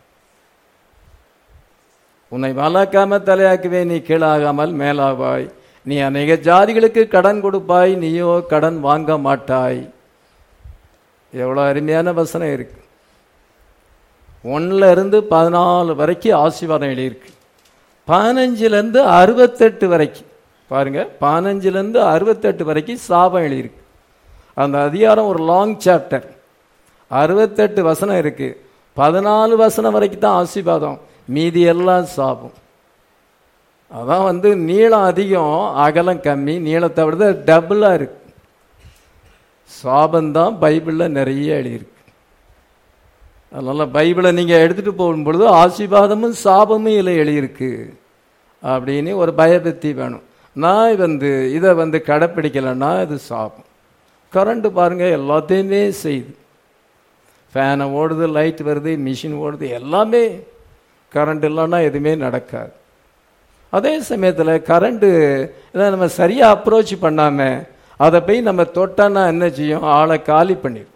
[SPEAKER 1] உன்னை வளர்க்காம தலையாக்குவே, நீ கீழாகாமல் மேலாவாய், நீ அநேக ஜாதிகளுக்கு கடன் கொடுப்பாய், நீயோ கடன் வாங்க மாட்டாய். எவ்வளோ அருமையான வசனம் இருக்கு. ஒன்னுல இருந்து பதினாலு வரைக்கும் ஆசீர்வாதம் எழுதியிருக்கு. பதினஞ்சுலேருந்து அறுபத்தெட்டு வரைக்கும் பாருங்க, பதினஞ்சுலேருந்து அறுபத்தெட்டு வரைக்கும் சாபம் எழுதியிருக்கு. அந்த அதிகாரம் ஒரு லாங் சாப்டர், அறுபத்தெட்டு வசனம் இருக்கு. பதினாலு வசனம் வரைக்கும் தான் ஆசீர்வாதம், மீதி எல்லாம் சாபம். அதான் வந்து நீளம் அதிகம், அகலம் கம்மி. நீளத்தை விட டபுளாக இருக்கு. சாபந்தான் பைபிளில் நிறைய எழுதியிருக்கு. அதனால பைபிளை நீங்கள் எடுத்துகிட்டு போகும்பொழுது ஆசீர்வாதமும் சாபமும் இதில் எழுதியிருக்கு அப்படின்னு ஒரு பயபக்தி வேணும். நான் வந்து இதை வந்து கடைப்பிடிக்கலைன்னா இது சாபம். கரண்ட்டு பாருங்கள் எல்லாத்தையுமே செய்யுது. ஃபேனை ஓடுது, லைட் வருது, மிஷின் ஓடுது, எல்லாமே. கரண்ட் இல்லைன்னா எதுவுமே நடக்காது. அதே சமயத்தில் கரண்ட்டு இதை நம்ம சரியாக அப்ரோச் பண்ணாமல் அதை போய் நம்ம தொட்டோன்னா என்ன செய்யும்? ஆளை காலி பண்ணிடும்.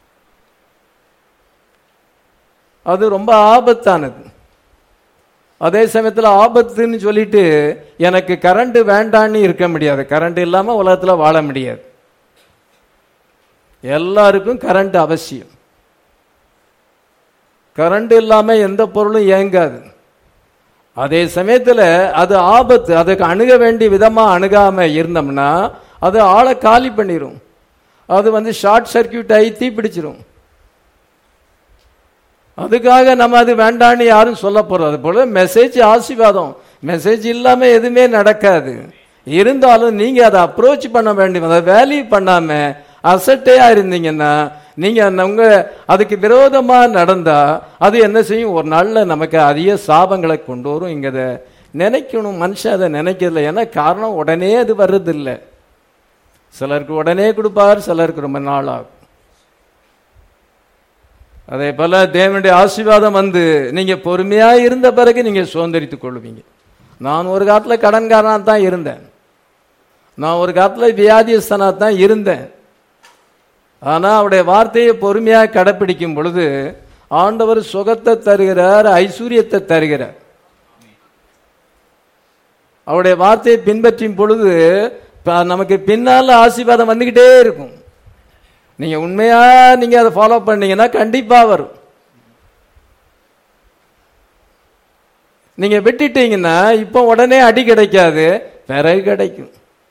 [SPEAKER 1] அது ரொம்ப ஆபத்தானது. அதே சமயத்தில் ஆபத்துன்னு சொல்லிட்டு எனக்கு கரண்ட் வேண்டான்னு இருக்க முடியாது. கரண்ட் இல்லாமல் உலகத்தில் வாழ முடியாது. எல்லாருக்கும் கரண்ட் அவசியம். கரண்ட் இல்லாமல் எந்த பொருளும் இயங்காது. அதே சமயத்தில் அது ஆபத்து. அதுக்கு அணுக வேண்டிய விதமாக அணுகாமல் இருந்தோம்னா அது ஆளை காலி பண்ணிடும். அது வந்து ஷார்ட் சர்க்கியூட் ஆகி தீப்பிடிச்சிடும். அதுக்காக நம்ம அது வேண்டான்னு யாரும் சொல்ல போறது. அது போல மெசேஜ் ஆசீர்வாதம். மெசேஜ் இல்லாமல் எதுவுமே நடக்காது. இருந்தாலும் நீங்க அதை அப்ரோச் பண்ண வேண்டும். அதை வேல்யூ பண்ணாம அசட்டையா இருந்தீங்கன்னா நீங்க உங்க அதுக்கு விரோதமா நடந்தா அது என்ன செய்யும்? ஒரு நாள்ல நமக்கு அதிக சாபங்களை கொண்டு வரும். இங்க அதை நினைக்கணும். மனுஷன் அதை நினைக்கிறதில்ல. ஏன்னா காரணம் உடனே அது வர்றதில்லை. சிலருக்கு உடனே கொடுப்பார், சிலருக்கு ரொம்ப நாள் ஆகும். அதே போல தேவனுடைய ஆசீர்வாதம் வந்து நீங்க பொறுமையா இருந்த பிறகு நீங்க சுதந்திரித்துக் கொள்வீங்க. நான் ஒரு காலத்துல கடன்காரனா தான் இருந்தேன். நான் ஒரு காலத்துல வியாதியஸ்தனா தான் இருந்தேன். ஆனா அவருடைய வார்த்தையை பொறுமையா கடைப்பிடிக்கும் பொழுது ஆண்டவர் சுகத்தை தருகிறார், ஐஸ்வர்யத்தை தருகிறார். அவருடைய வார்த்தையை பின்பற்றும் பொழுது நமக்கு பின்னால ஆசீர்வாதம் வந்துகிட்டே இருக்கும். நீங்க உண்மையா நீங்க அதை ஃபாலோ பண்ணீங்கன்னா கண்டிப்பா வரும். நீங்க விட்டுட்டீங்கன்னா இப்ப உடனே அடி கிடைக்காது, பிறகு கிடைக்கும்.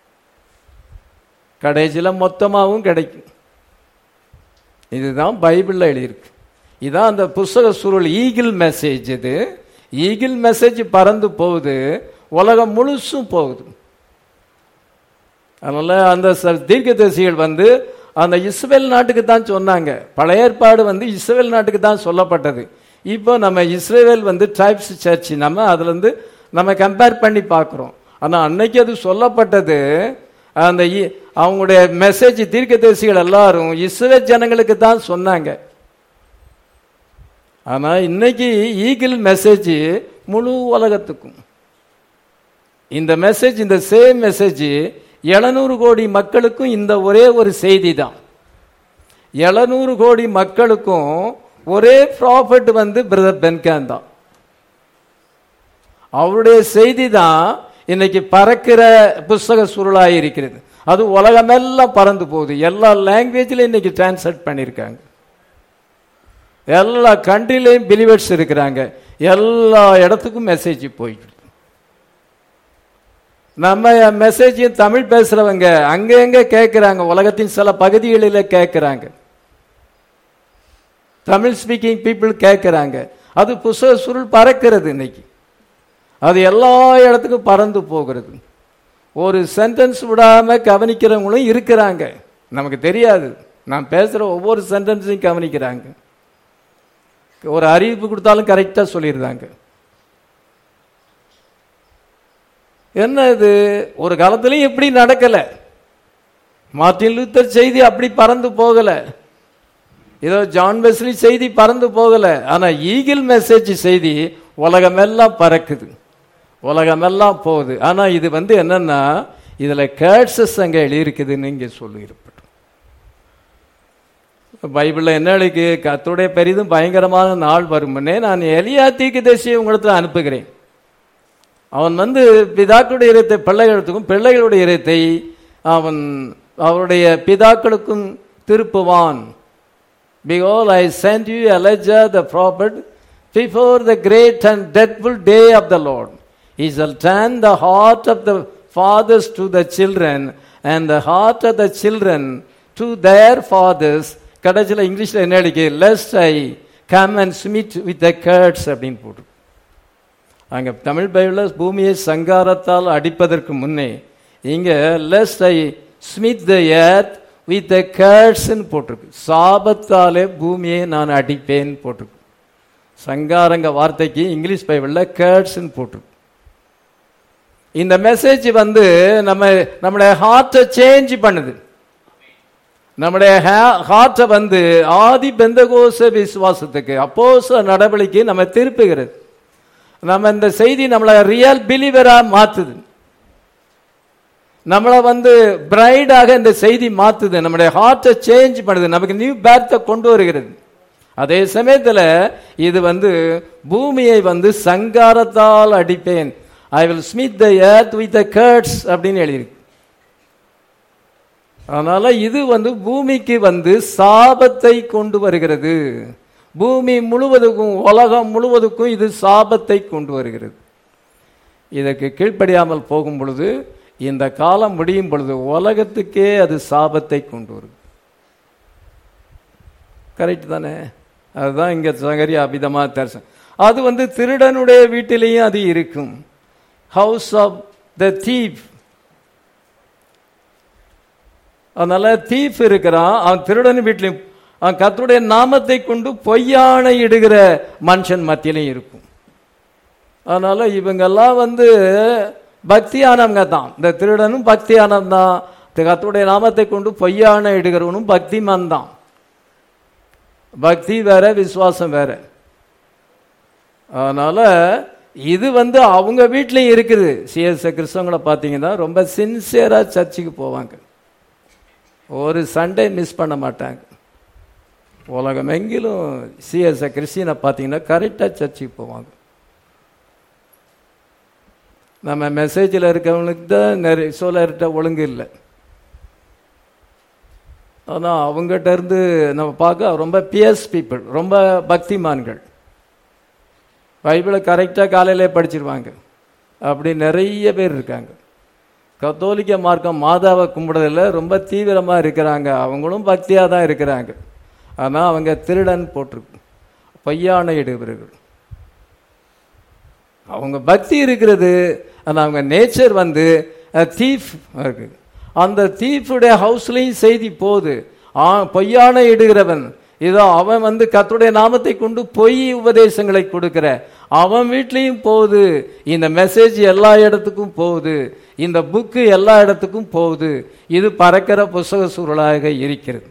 [SPEAKER 1] கடைசியில மொத்தமாகவும் கிடைக்கும். இதுதான் பைபிள்ல எழுதியிருக்கு. இதான் அந்த புஸ்தக சுருள் ஈகிள் மெசேஜ். இது ஈகிள் மெசேஜ் பறந்து போகுது, உலகம் முழுசும் போகுது. அதனால அந்த தீர்க்கதரிசிகள் வந்து அந்த இஸ்ரவேல் நாட்டுக்கு தான் சொன்னாங்க. பழைய ஏற்பாடு வந்து இஸ்ரவேல் நாட்டுக்கு தான் சொல்லப்பட்டது. இப்போ நம்ம இஸ்ரவேல் வந்து ட்ரைப்ஸ் சர்ச், நம்ம அதுல இருந்து நம்ம கம்பேர் பண்ணி பார்க்கிறோம். ஆனா அன்னைக்கு அது சொல்லப்பட்டது அந்த அவங்களுடைய மெசேஜ் தீர்க்கதரிசிகள் எல்லாரும் இஸ்ரவேல் ஜனங்களுக்கு தான் சொன்னாங்க. ஆனா இன்னைக்கு ஈகிள் மெசேஜ் முழு உலகத்துக்கும். இந்த மெசேஜ், இந்த சேம் மெசேஜ் எழுநூறு கோடி மக்களுக்கும் இந்த ஒரே ஒரு செய்தி தான். எழுநூறு கோடி மக்களுக்கும் ஒரே ப்ராஃபட் வந்து பிரதர் பென்கான் தான். அவருடைய செய்தி தான் இன்னைக்கு பறக்கிற புஸ்தக சுருளாய் இருக்கிறது. அது உலகமெல்லாம் பறந்து போகுது. எல்லா லாங்குவேஜ்லையும் இன்னைக்கு டிரான்ஸ்லேட் பண்ணியிருக்காங்க. எல்லா கண்ட்ரிலையும் பிலிவர்ஸ் இருக்கிறாங்க. எல்லா இடத்துக்கும் மெசேஜ் போயிட்டு. நம்ம மெசேஜையும் தமிழ் பேசுறவங்க அங்க எங்க கேட்கிறாங்க, உலகத்தின் சில பகுதிகளில் கேட்கிறாங்க. தமிழ் ஸ்பீக்கிங் பீப்புள் கேட்கிறாங்க. அது புஸ்தக சுருள் பறக்கிறது இன்னைக்கு. அது எல்லா இடத்துக்கும் பறந்து போகிறது. ஒரு சென்டென்ஸ் விடாம கவனிக்கிறவங்களும் இருக்கிறாங்க. நமக்கு தெரியாது. நான் பேசுற ஒவ்வொரு சென்டென்ஸையும் கவனிக்கிறாங்க. ஒரு அறிவிப்பு கொடுத்தாலும் கரெக்டா சொல்லிடுறாங்க. என்ன இது? ஒரு காலத்திலையும் இப்படி நடக்கல. மார்ட்டின் லூத்தர் செய்தி அப்படி பறந்து போகல. ஏதோ ஜான் வெஸ்லி செய்தி பறந்து போகல. ஆனா ஈகிள் மெசேஜ் செய்தி உலகமெல்லாம் பறக்குது, உலகமெல்லாம் போகுது. ஆனா இது வந்து என்னன்னா இதுல கேட்சஸ் அங்க எழுதியிருக்குதுன்னு இங்க சொல்லியிருப்பட்டு. பைபிள்ல என்ன எழுதி? கர்த்தருடைய பெரிதும் பயங்கரமான நாள் வரும்னே நான் எலியா தீர்க்கதரிசியை உங்களுக்கு அனுப்புகிறேன். அவன் வந்து பிதாக்களுடைய இதயத்தை பிள்ளைகளுக்கும் பிள்ளைகளுடைய இதயத்தை அவன் அவருடைய பிதாக்களுக்கும் திருப்புவான் Behold, I send you Elijah the prophet before the great and dreadful day of the Lord. He shall turn the heart of the fathers to the children and the heart of the children to their fathers. கடைசியில் இங்கிலீஷில் என்ன அடிக்கு? Lest I come and smite with the curds அப்படின்னு போட்டு. அங்கே தமிழ் பைபிளில் பூமியை சங்காரத்தால் அடிப்பதற்கு முன்னே இங்கே lest I smite the earth with the curds போட்டிருக்கு. சாபத்தாலே பூமியை நான் அடிப்பேன் போட்டிருக்கு. சங்காரங்க வார்த்தைக்கு இங்கிலீஷ் பைபிளில் curds போட்டிருக்கு. இந்த மெசேஜ் வந்து நம்ம நம்முடைய ஹார்ட்டை சேஞ்ச் பண்ணுது. நம்முடைய ஹார்ட்டை வந்து ஆதி பெந்தகோச விசுவாசத்துக்கு அப்போஸ்தல நடவடிக்கை நம்ம திருப்புகிறது. நம்ம இந்த செய்தி நம்மளை ரியல் பிலீவரா மாத்துது. நம்மளை வந்து பிரைடாக இந்த செய்தி மாத்துது. நம்முடைய ஹார்ட்டை சேஞ்ச் பண்ணுது. நமக்கு நியூ பேர்த்தை கொண்டு வருகிறது. அதே சமயத்தில் இது வந்து பூமியை வந்து சங்காரத்தால் அடிப்பேன். I will smite the earth with the curds அப்படின்னு எழுதியிருக்கு. அதனால இது வந்து பூமிக்கு வந்து சாபத்தை கொண்டு வருகிறது. பூமி முழுவதுக்கும் உலகம் முழுவதுக்கும் இது சாபத்தை கொண்டு வருகிறது. இதற்கு கீழ்ப்படியாமல் போகும் பொழுது இந்த காலம் முடியும் பொழுது உலகத்துக்கே அது சாபத்தை கொண்டு வரும். கரெக்ட் தானே? அதுதான் இங்க சகரியா அபிதமா தரிசனம். அது வந்து திருடனுடைய வீட்டிலேயும் அது இருக்கும். House of the thief. அதனால தீப் இருக்கிறான், அவன் திருடன் வீட்டிலையும் அவன் கர்த்தருடைய நாமத்தை கொண்டு பொய்யான இடுகிற மனுஷன் மத்தியிலையும் இருக்கும். அதனால இவங்கெல்லாம் வந்து பக்தியானவங்க தான். இந்த திருடனும் பக்தியானவன் தான். கர்த்தருடைய நாமத்தை கொண்டு பொய்யான இடுகிறவனும் பக்திமான் தான். பக்தி வேற, விசுவாசம் வேற. அதனால இது வந்து அவங்க வீட்லையும் இருக்குது. சிஎஸ் கிறிஸ்தவங்களை பார்த்தீங்கன்னா ரொம்ப சின்சியரா சர்ச்சுக்கு போவாங்க. ஒரு சண்டே மிஸ் பண்ண மாட்டாங்க. உலகம் எங்கிலும் சிஎஸ் கிறிஸ்டியனை பார்த்தீங்கன்னா கரெக்டாக சர்ச்சுக்கு போவாங்க. நம்ம மெசேஜில் இருக்கிறவங்களுக்கு தான் நிறைய சோழர்கிட்ட ஒழுங்கு இல்லை. ஆனால் அவங்ககிட்ட இருந்து நம்ம பார்க்க ரொம்ப பியஸ் பீப்புள், ரொம்ப பக்திமான்கள். பைபிளை கரெக்டாக காலையிலே படிச்சிருவாங்க. அப்படி நிறைய பேர் இருக்காங்க. கத்தோலிக்க மார்க்கம் மாதாவை கும்பிடுறதில் ரொம்ப தீவிரமாக இருக்கிறாங்க. அவங்களும் பக்தியாக தான் இருக்கிறாங்க. ஆனால் அவங்க திருடன் போட்டிருக்கு, பொய்யான இடுவர்கள். அவங்க பக்தி இருக்கிறது, ஆனால் அவங்க நேச்சர் வந்து தீஃப் இருக்கு. அந்த தீஃபுடைய ஹவுஸ்லையும் செய்தி போகுது. பொய்யான இடுகிறவன் இதோ அவன் வந்து கர்த்தருடைய நாமத்தை கொண்டு பொய் உபதேசங்களை கொடுக்கிற அவன் வீட்லையும் போகுது. இந்த மெசேஜ் எல்லா இடத்துக்கும் போகுது. இந்த புக்கு எல்லா இடத்துக்கும் போகுது. இது பறக்கிற புஸ்தக சூழலாக இருக்கிறது.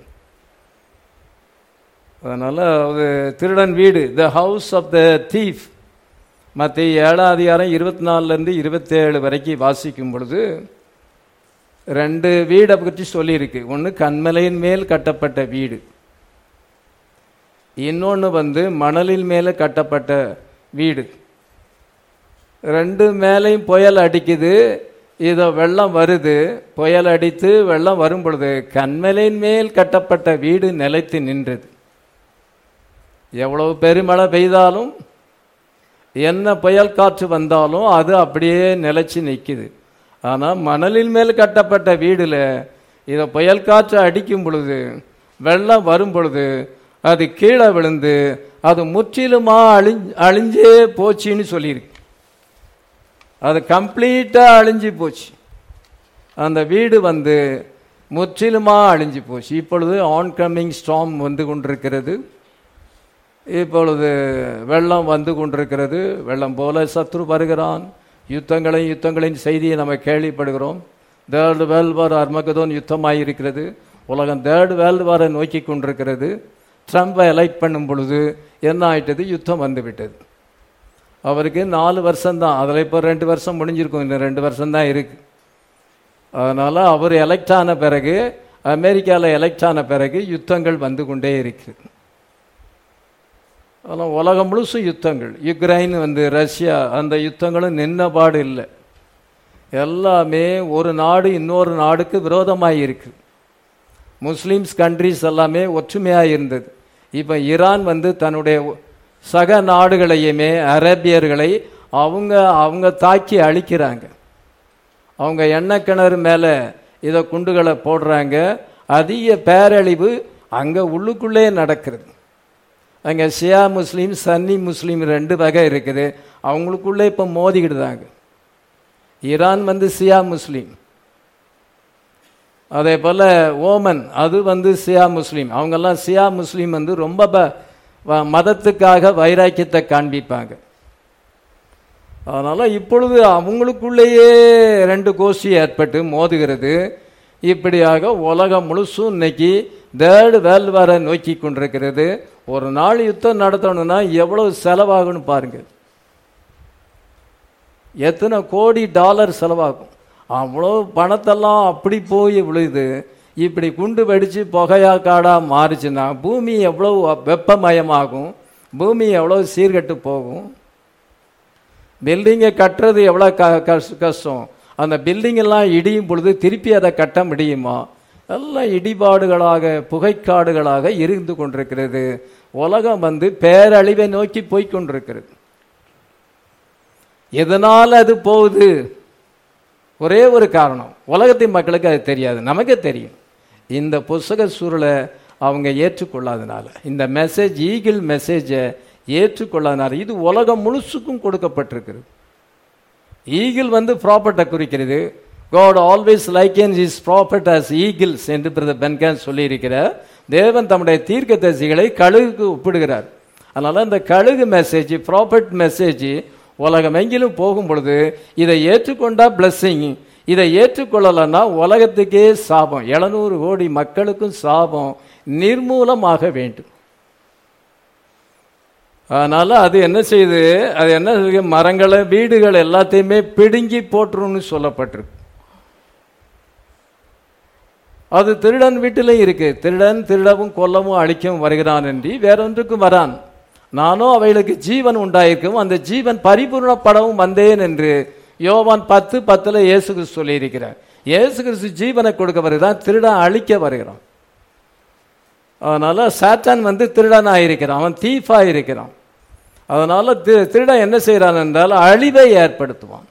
[SPEAKER 1] அதனால அது திருடன் வீடு, the house of the thief. மத்திய ஏழாம் அதிகாரம் இருபத்தி நாலுல இருந்து இருபத்தி ஏழு வரைக்கும் வாசிக்கும் பொழுது ரெண்டு வீடை பற்றி சொல்லியிருக்கு. ஒன்று கண்மலையின் மேல் கட்டப்பட்ட வீடு, இன்னொன்று வந்து மணலின் மேலே கட்டப்பட்ட வீடு. ரெண்டு மேலையும் புயல் அடிக்குது. இதோ வெள்ளம் வருது. புயல் அடித்து வெள்ளம் வரும் பொழுது கண்மலையின் மேல் கட்டப்பட்ட வீடு நிலைத்து நின்றது. எவ்வளவு பெருமழை பெய்தாலும் என்ன புயல் காற்று வந்தாலும் அது அப்படியே நிலைச்சி நிற்குது. ஆனால் மணலின் மேல் கட்டப்பட்ட வீடில் இதை புயல் காற்று அடிக்கும் பொழுது வெள்ளம் வரும் பொழுது அது கீழே விழுந்து அது முற்றிலுமா அழிஞ்சு அழிஞ்சே போச்சுன்னு சொல்லியிருக்கு. அது கம்ப்ளீட்டாக அழிஞ்சு போச்சு. அந்த வீடு வந்து முற்றிலுமா அழிஞ்சு போச்சு. இப்பொழுது ஆன்கமிங் ஸ்டார்ம் வந்து கொண்டிருக்கிறது. இப்பொழுது வெள்ளம் வந்து கொண்டிருக்கிறது. வெள்ளம் போல சத்ரு வருகிறான். யுத்தங்களையும் யுத்தங்களின் செய்தியை நம்ம கேள்விப்படுகிறோம். தேர்டு வேர்ல்டு வார், அர்மகதோன் யுத்தமாக இருக்கிறது. உலகம் தேர்டு வேர்ல்டு வாரை நோக்கி கொண்டிருக்கிறது. ட்ரம்பை எலெக்ட் பண்ணும் பொழுது என்ன ஆயிட்டது? யுத்தம் வந்து விட்டது. அவருக்கு நாலு வருஷம்தான், அதில் இப்போ ரெண்டு வருஷம் முடிஞ்சிருக்கும், இன்னும் ரெண்டு வருஷம்தான் இருக்கு. அதனால் அவர் எலெக்ட் ஆன பிறகு, அமெரிக்காவில் எலெக்ட் ஆன பிறகு யுத்தங்கள் வந்து கொண்டே இருக்குது. அதெல்லாம் உலகம் முழுசும் யுத்தங்கள். யுக்ரைன் வந்து ரஷ்யா, அந்த யுத்தங்களும் நின்னபாடு இல்லை. எல்லாமே ஒரு நாடு இன்னொரு நாடுக்கு விரோதமாக இருக்கு. முஸ்லீம்ஸ் கண்ட்ரிஸ் எல்லாமே ஒற்றுமையாக இருந்தது. இப்போ ஈரான் வந்து தன்னுடைய சக நாடுகளையுமே அரேபியர்களை அவங்க அவங்க தாக்கி அழிக்கிறாங்க. அவங்க எண்ணெய் கிணறு மேலே இதை குண்டுகளை போடுறாங்க. அதிக பேரழிவு அங்கே உள்ளுக்குள்ளே நடக்கிறது. அங்கே ஷியா முஸ்லீம் சன்னி முஸ்லீம் ரெண்டு வகை இருக்குது. அவங்களுக்குள்ளே இப்போ மோதிக்கிடுதாங்க. ஈரான் வந்து ஷியா முஸ்லீம், அதே போல் ஓமன் அது வந்து ஷியா முஸ்லீம். அவங்கெல்லாம் ஷியா முஸ்லீம் வந்து ரொம்ப மதத்துக்காக வைராக்கியத்தை காண்பிப்பாங்க. அதனால் இப்பொழுது அவங்களுக்குள்ளேயே ரெண்டு கோஷ்டி ஏற்பட்டு மோதுகிறது. இப்படியாக உலகம் முழுசும் இன்னைக்கு தேர்டு வேர்ல்டு வாரை நோக்கி கொண்டிருக்கிறது. ஒரு நாள் யுத்தம் நடத்தணும்னா எவ்வளவு செலவாகும்னு பாருங்க. எத்தனை கோடி டாலர் செலவாகும். அவ்வளோ பணத்தெல்லாம் அப்படி போய் விழுது. இப்படி குண்டு வெடித்து புகையா காடாக மாறிச்சுன்னா பூமி எவ்வளோ வெப்பமயமாகும், பூமி எவ்வளோ சீர்கெட்டு போகும். பில்டிங்கை கட்டுறது எவ்வளோ க கஷ்டம். அந்த பில்டிங்கெல்லாம் இடியும் பொழுது திருப்பி அதை கட்ட முடியுமா? எல்லாம் இடிபாடுகளாக புகைக்காடுகளாக இருந்து கொண்டிருக்கிறது. உலகம் வந்து பேரழிவை நோக்கி போய்கொண்டிருக்கிறது. எதனால் அது போகுது? ஒரே ஒரு காரணம். உலகத்தின் மக்களுக்கு அது தெரியாது, நமக்கு தெரியும். இந்த புஸ்தக சூழலை அவங்க ஏற்றுக்கொள்ளாதனால, இந்த மெசேஜ் ஈகிள் மெசேஜை ஏற்றுக்கொள்ளாதனால இது உலகம் முழுசுக்கும் கொடுக்கப்பட்டிருக்கிறது. ஈகிள் வந்து ப்ராப்பர்ட்டை குறிக்கிறது. God always likens his prophet as eagles என்று பிரதர் பென்கான் சொல்லியிருக்கிறார். தேவன் தம்முடைய தீர்க்கதரிசிகளை கழுகுக்கு ஒப்பிடுகிறார். அதனால இந்த கழுகு மெசேஜ் ப்ராப்பர்ட் மெசேஜ் உலகம் எங்கிலும் போகும் பொழுது இதை ஏற்றுக்கொண்டா பிளஸ்ஸிங், இதை ஏற்றுக்கொள்ளலன்னா உலகத்துக்கே சாபம். எழுநூறு கோடி மக்களுக்கும் சாபம், நிர்மூலமாக வேண்டும். அதனால அது என்ன செய்யுது? அது என்ன மரங்களை வீடுகள் எல்லாத்தையுமே பிடுங்கி போட்டுருன்னு சொல்லப்பட்டிருக்கு. அது திருடன் வீட்டிலையும் இருக்கு. திருடன் திருடவும் கொல்லவும் அழிக்கவும் வருகிறான் என்று வேறொன்றுக்கும் வரான். நானும் அவைகளுக்கு ஜீவன் உண்டாயிருக்கும், அந்த ஜீவன் பரிபூர்ணப்படவும் வந்தேன் என்று யோவான் பத்து பத்துல இயேசு கிறிஸ்து சொல்லி இருக்கிறார். இயேசு கிறிஸ்து ஜீவனை கொடுக்க வருகிறான், திருடன் அழிக்க வருகிறான். அதனால சாத்தான் வந்து திருடனா இருக்கிறான், அவன் தீஃபா இருக்கிறான். அதனால திருடன் என்ன செய்யறான் என்றால் அழிவை ஏற்படுத்துவான்.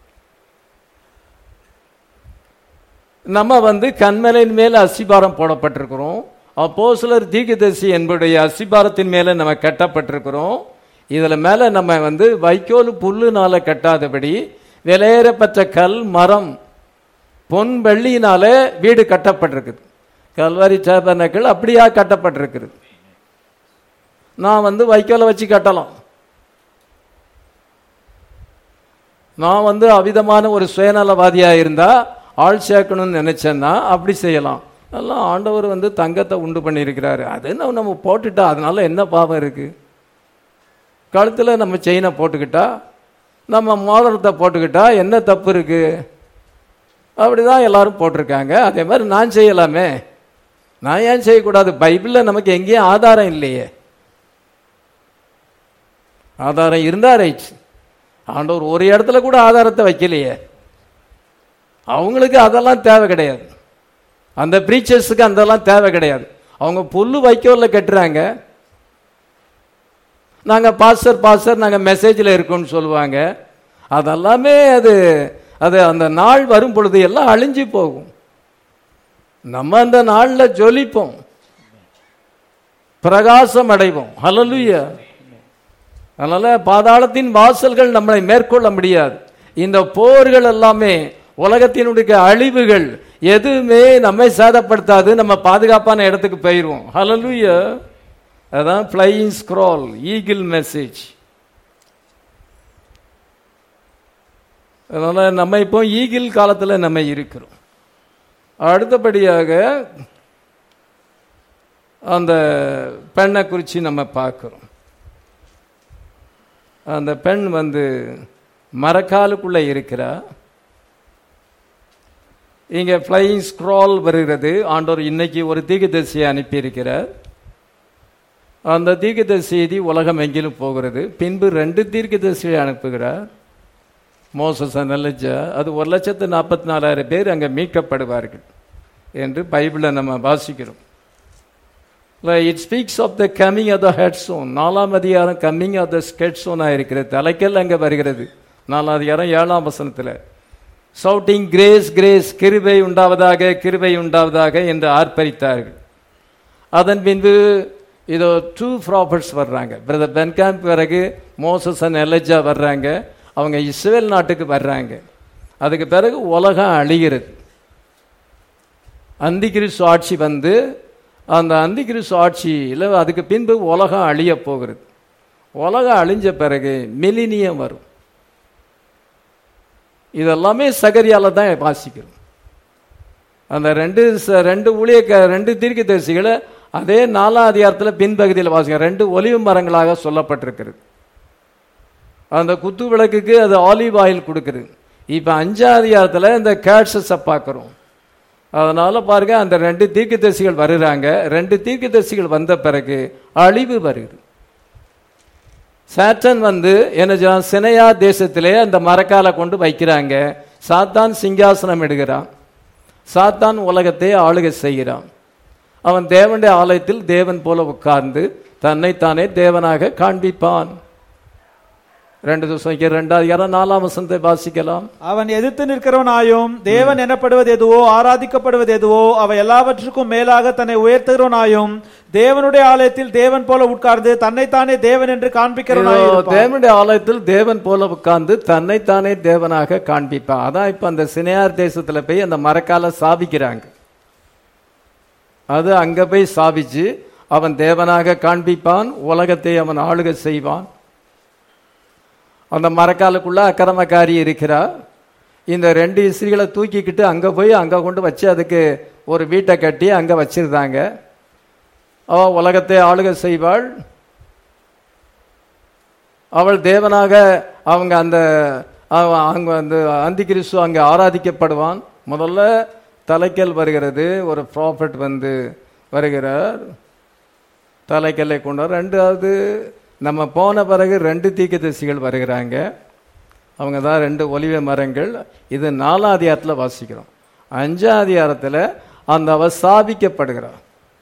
[SPEAKER 1] நம்ம வந்து கண்மலையின் மேல அஸ்திபாரம் போடப்பட்டிருக்கிறோம். அப்போஸ்தலர் தீர்க்கதரிசி என்புடைய அஸ்திபாரத்தின் மேல நம்ம கட்டப்பட்டிருக்கிறோம். இதுல மேல நம்ம வந்து வைக்கோல் புல்லுனால கட்டாதபடி விலையேறப்பட்ட கல் மரம் பொன் வெள்ளியினால வீடு கட்டப்பட்டிருக்குது. கல்வாரி டேபர்னக்கிள் அப்படியா கட்டப்பட்டிருக்கிறது. நான் வந்து வைக்கோலை வச்சு கட்டலாம். நான் வந்து அவிதமான ஒரு சுயநலவாதியா இருந்தா ஆள் சேர்க்கணும்னு நினைச்சேன்னா அப்படி செய்யலாம். எல்லாம் ஆண்டவர் வந்து தங்கத்தை உண்டு பண்ணியிருக்கிறாரு. அது என்ன நம்ம போட்டுட்டா அதனால என்ன பாவம் இருக்கு? கழுத்தில் நம்ம செயினை போட்டுக்கிட்டா, நம்ம மோதிரத்தை போட்டுக்கிட்டா என்ன தப்பு இருக்கு? அப்படிதான் எல்லாரும் போட்டிருக்காங்க. அதே மாதிரி நான் செய்யலாமே, நான் ஏன் செய்யக்கூடாது? பைபிளில் நமக்கு எங்கேயும் ஆதாரம் இல்லையே. ஆதாரம் இருந்தா ரைட். ஆண்டவர் ஒரு இடத்துல கூட ஆதாரத்தை வைக்கலையே. அவங்களுக்கு அதெல்லாம் தேவை கிடையாது. அந்த பிரீச்சர்ஸுக்கு அதெல்லாம் தேவை கிடையாது. அவங்க புல்லு வைக்கோல்ல கட்டுறாங்க. நாங்கள் பாஸ்டர் பாஸ்டர் நாங்கள் மெசேஜில் இருக்கோம்னு சொல்லுவாங்க. அதெல்லாமே அது அது அந்த நாள் வரும் பொழுது எல்லாம் அழிஞ்சு போகும். நம்ம அந்த நாளில் ஜொலிப்போம், பிரகாசம் அடைவோம். ஹல்லேலூயா. அதனால பாதாளத்தின் வாசல்கள் நம்மளை மேற்கொள்ள முடியாது. இந்த போர்கள் எல்லாமே உலகத்தினுடைய அழிவுகள் எதுவுமே நம்மை சேதப்படுத்தாது. நம்ம பாதுகாப்பான இடத்துக்கு போயிடுவோம். ஹல்லேலூயா. அதான் ஃப்ளையிங் ஸ்க்ரால், ஈகிள் மெசேஜ். அதனால நம்ம இப்போ ஈகிள் காலத்தில் நம்ம இருக்கிறோம். அடுத்தபடியாக அந்த பெண்ணை குறித்து நம்ம பார்க்கிறோம். அந்த பெண் வந்து மரக்காலுக்குள்ளே இருக்கிறா. இங்கே ஃப்ளையிங் ஸ்க்ரால் வருகிறது. ஆண்டவர் இன்னைக்கு ஒரு தீர்க்கதரிசியை அனுப்பியிருக்கிறார். அந்த தீர்க்கதரிசி செய்தி உலகம் எங்கிலும் போகிறது. பின்பு ரெண்டு தீர்க்கதரிசியை அனுப்புகிறார், மோசஸ் எலியா. அது ஒரு லட்சத்து நாற்பத்தி நாலாயிரம் பேர் அங்கே மீட்கப்படுவார்கள் என்று பைபிளை நம்ம வாசிக்கிறோம். It speaks of the coming of the head stone. நாலாம் அதிகாரம் கம்மிங் ஆஃப் த ஸ்கெட் சோனாக இருக்கிறது. தலைக்கல் அங்கே வருகிறது. நாலாம் அதிகாரம் ஏழாம் வசனத்தில் சவுட்டிங் கிரேஸ் கிரேஸ், கிருபை உண்டாவதாக கிருபை உண்டாவதாக என்று ஆர்ப்பரித்தார்கள். அதன் பின்பு இதோ டூ ப்ராஃபட்ஸ் வர்றாங்க. பிரதர் பென்காம் பிறகு மோசஸ் அண்ட் எலஜா வர்றாங்க. அவங்க இஸ்ரேல் நாட்டுக்கு வர்றாங்க. அதுக்கு பிறகு உலகம் அழிகிறது. அந்திகிறிஸ்து ஆட்சி வந்து அந்த அந்திகிறிஸ்து ஆட்சியில் அதுக்கு பின்பு உலகம் அழிய போகிறது. உலகம் அழிஞ்ச பிறகு மில்லினியம் வரும். இதெல்லாமே சகரியால தான் வாசிக்கிறோம். அந்த ரெண்டு ரெண்டு ஊழிய ரெண்டு தீர்க்கதரிசிகளை அதே நாலாம் அதிகாரத்தில் பின்பகுதியில் வாசிக்கிறோம். ரெண்டு ஒலிவு மரங்களாக சொல்லப்பட்டிருக்கிறது. அந்த குத்து விளக்குக்கு அது ஆலிவ் ஆயில் கொடுக்குது. இப்போ அஞ்சாம் அதிகாரத்தில் இந்த கேட்ஸஸை பார்க்குறோம். அதனால பாருங்க, அந்த ரெண்டு தீர்க்கதரிசிகள் வருகிறாங்க. ரெண்டு தீர்க்கதரிசிகள் வந்த பிறகு அழிவு வருகிறது. சாட்டன் வந்து என்ன செய்யறான், சினையா தேசத்திலே அந்த மரக்காலை கொண்டு வைக்கிறாங்க. சாத்தான் சிங்காசனம் எடுக்கிறான். சாத்தான் உலகத்தை ஆளுகை செய்கிறான். அவன் தேவனுடைய ஆலயத்தில் தேவன் போல உட்கார்ந்து தன்னைத்தானே தேவனாக காண்பிப்பான். ரெண்டு ദിവസം ரெண்டாவது யாரும் நாலாம் வசனத்தை வாசிக்கலாம்.
[SPEAKER 2] அவன் எதிர்த்து நிற்கிறவனாயும் தேவன் எனப்படுவது எதுவோ ஆராதிக்கப்படுவது எதுவோ அவை எல்லாவற்றுக்கும் மேலாக தன்னை உயர்த்துகிறவனாயும் தேவனுடைய ஆலயத்தில் தேவன் போல உட்கார்ந்து தன்னைத்தானே தேவன் என்று காண்பிக்கிறவனாயும்.
[SPEAKER 1] தேவனுடைய ஆலயத்தில் தேவன் போல உட்கார்ந்து தன்னைத்தானே தேவனாக காண்பிப்பான். அதான் இப்ப அந்த சினையார் தேசத்துல போய் அந்த மரக்கால சாபிக்கிறாங்க. அது அங்க போய் சாபிச்சு அவன் தேவனாக காண்பிப்பான். உலகத்தை அவன் ஆளுகை செய்வான். அந்த மரக்காலுக்குள்ள அக்கிரமக்காரி இருக்கிறா. இந்த ரெண்டு இஸ்திரிகளை தூக்கிக்கிட்டு அங்கே போய் அங்கே கொண்டு வச்சு அதுக்கு ஒரு வீட்டை கட்டி அங்கே வச்சிருந்தாங்க. அவள் உலகத்தை ஆளுகை செய்வாள். அவள் தேவனாக அவங்க அந்த அங்கே அந்த அந்திகிறிஸ்து அங்கே ஆராதிக்கப்படுவான். முதல்ல தலைக்கல் வருகிறது. ஒரு ப்ராஃபட் வந்து வருகிறார், தலைக்கல்லை கொண்டார். ரெண்டாவது நம்ம போன பிறகு ரெண்டு தீர்க்கதரிசிகள் வருகிறாங்க. அவங்க தான் ரெண்டு ஒலிவ மரங்கள். இது நாலாம் அதிகாரத்தில் வாசிக்கிறோம். அஞ்சாம் அதிகாரத்தில் அந்த அவ சாபிக்கப்படுகிறார்.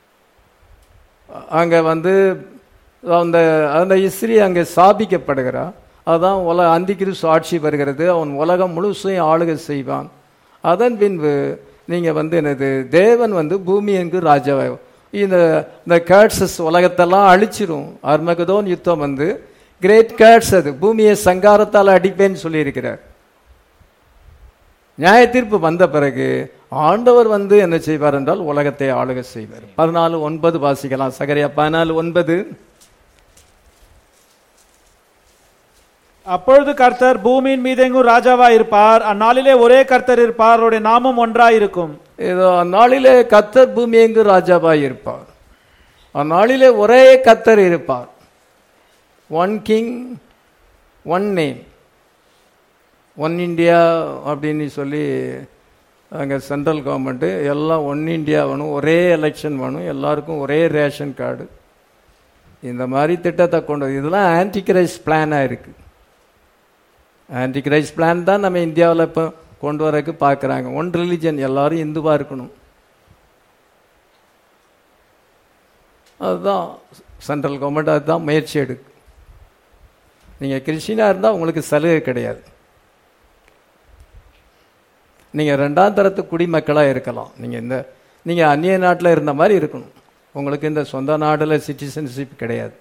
[SPEAKER 1] அங்கே வந்து அந்த அந்த இஸ்ரீ அங்கே சாபிக்கப்படுகிறார். அதுதான் உலக அந்திகிறிஸ்து ஆட்சி வருகிறது. அவன் உலகம் முழுசையும் ஆளுகை செய்வான். அதன் பின்பு நீங்கள் வந்து என்னது, தேவன் வந்து பூமி எங்கு ராஜாவாய் இந்த இந்த கேட்ஸஸ் உலகத்தெல்லாம் அழிச்சிரும். அர்மகதோன் யுத்தம் வந்து கிரேட் கேட்ஸ், அது பூமியை சங்காரத்தால் அடிப்பேன்னு சொல்லியிருக்கிறார். நியாய தீர்ப்பு வந்த பிறகு ஆண்டவர் வந்து என்ன செய்வார் என்றால் உலகத்தை ஆளுகை செய்வார். பதினாலு ஒன்பது வாசிக்கலாம். சகரியா பதினாலு ஒன்பது.
[SPEAKER 2] அப்பொழுது கர்த்தர் பூமியின் மீதெங்கும் ராஜாவா இருப்பார். அந்நாளிலே ஒரே கர்த்தர் இருப்பார், அவருடைய நாமம் ஒன்றாய் இருக்கும்.
[SPEAKER 1] இதோ அந்நாளிலே கர்த்தர் பூமி எங்கு ராஜாவாய் இருப்பார். அந்நாளிலே ஒரே கர்த்தர் இருப்பார். One king one name, one India அப்படின்னு சொல்லி அங்கே சென்ட்ரல் கவர்மெண்ட்டு எல்லாம் ஒன் இண்டியா வேணும், ஒரே எலெக்ஷன் வேணும், எல்லாருக்கும் ஒரே ரேஷன் கார்டு, இந்த மாதிரி திட்டத்தை கொண்டு இதெல்லாம் ஆன்டி கிரைஸ்ட் பிளானாக இருக்குது. ஆன்டி கிரைஸ்ட் பிளான் தான் நம்ம இந்தியாவில் இப்போ கொண்டு வரக்கு பார்க்குறாங்க. ஒன் ரிலிஜன், எல்லாரும் இந்துவாக இருக்கணும். அதுதான் சென்ட்ரல் கவர்மெண்ட் அதுதான் முயற்சி எடுக்கு. நீங்கள் கிறிஸ்டினாக இருந்தால் உங்களுக்கு சலுகை கிடையாது. நீங்கள் ரெண்டாம் தரத்து குடிமக்களாக இருக்கலாம். நீங்கள் இந்த நீங்கள் அந்நிய நாட்டில் இருந்த மாதிரி இருக்கணும். உங்களுக்கு இந்த சொந்த நாட்டில் சிட்டிசன்ஷிப் கிடையாது.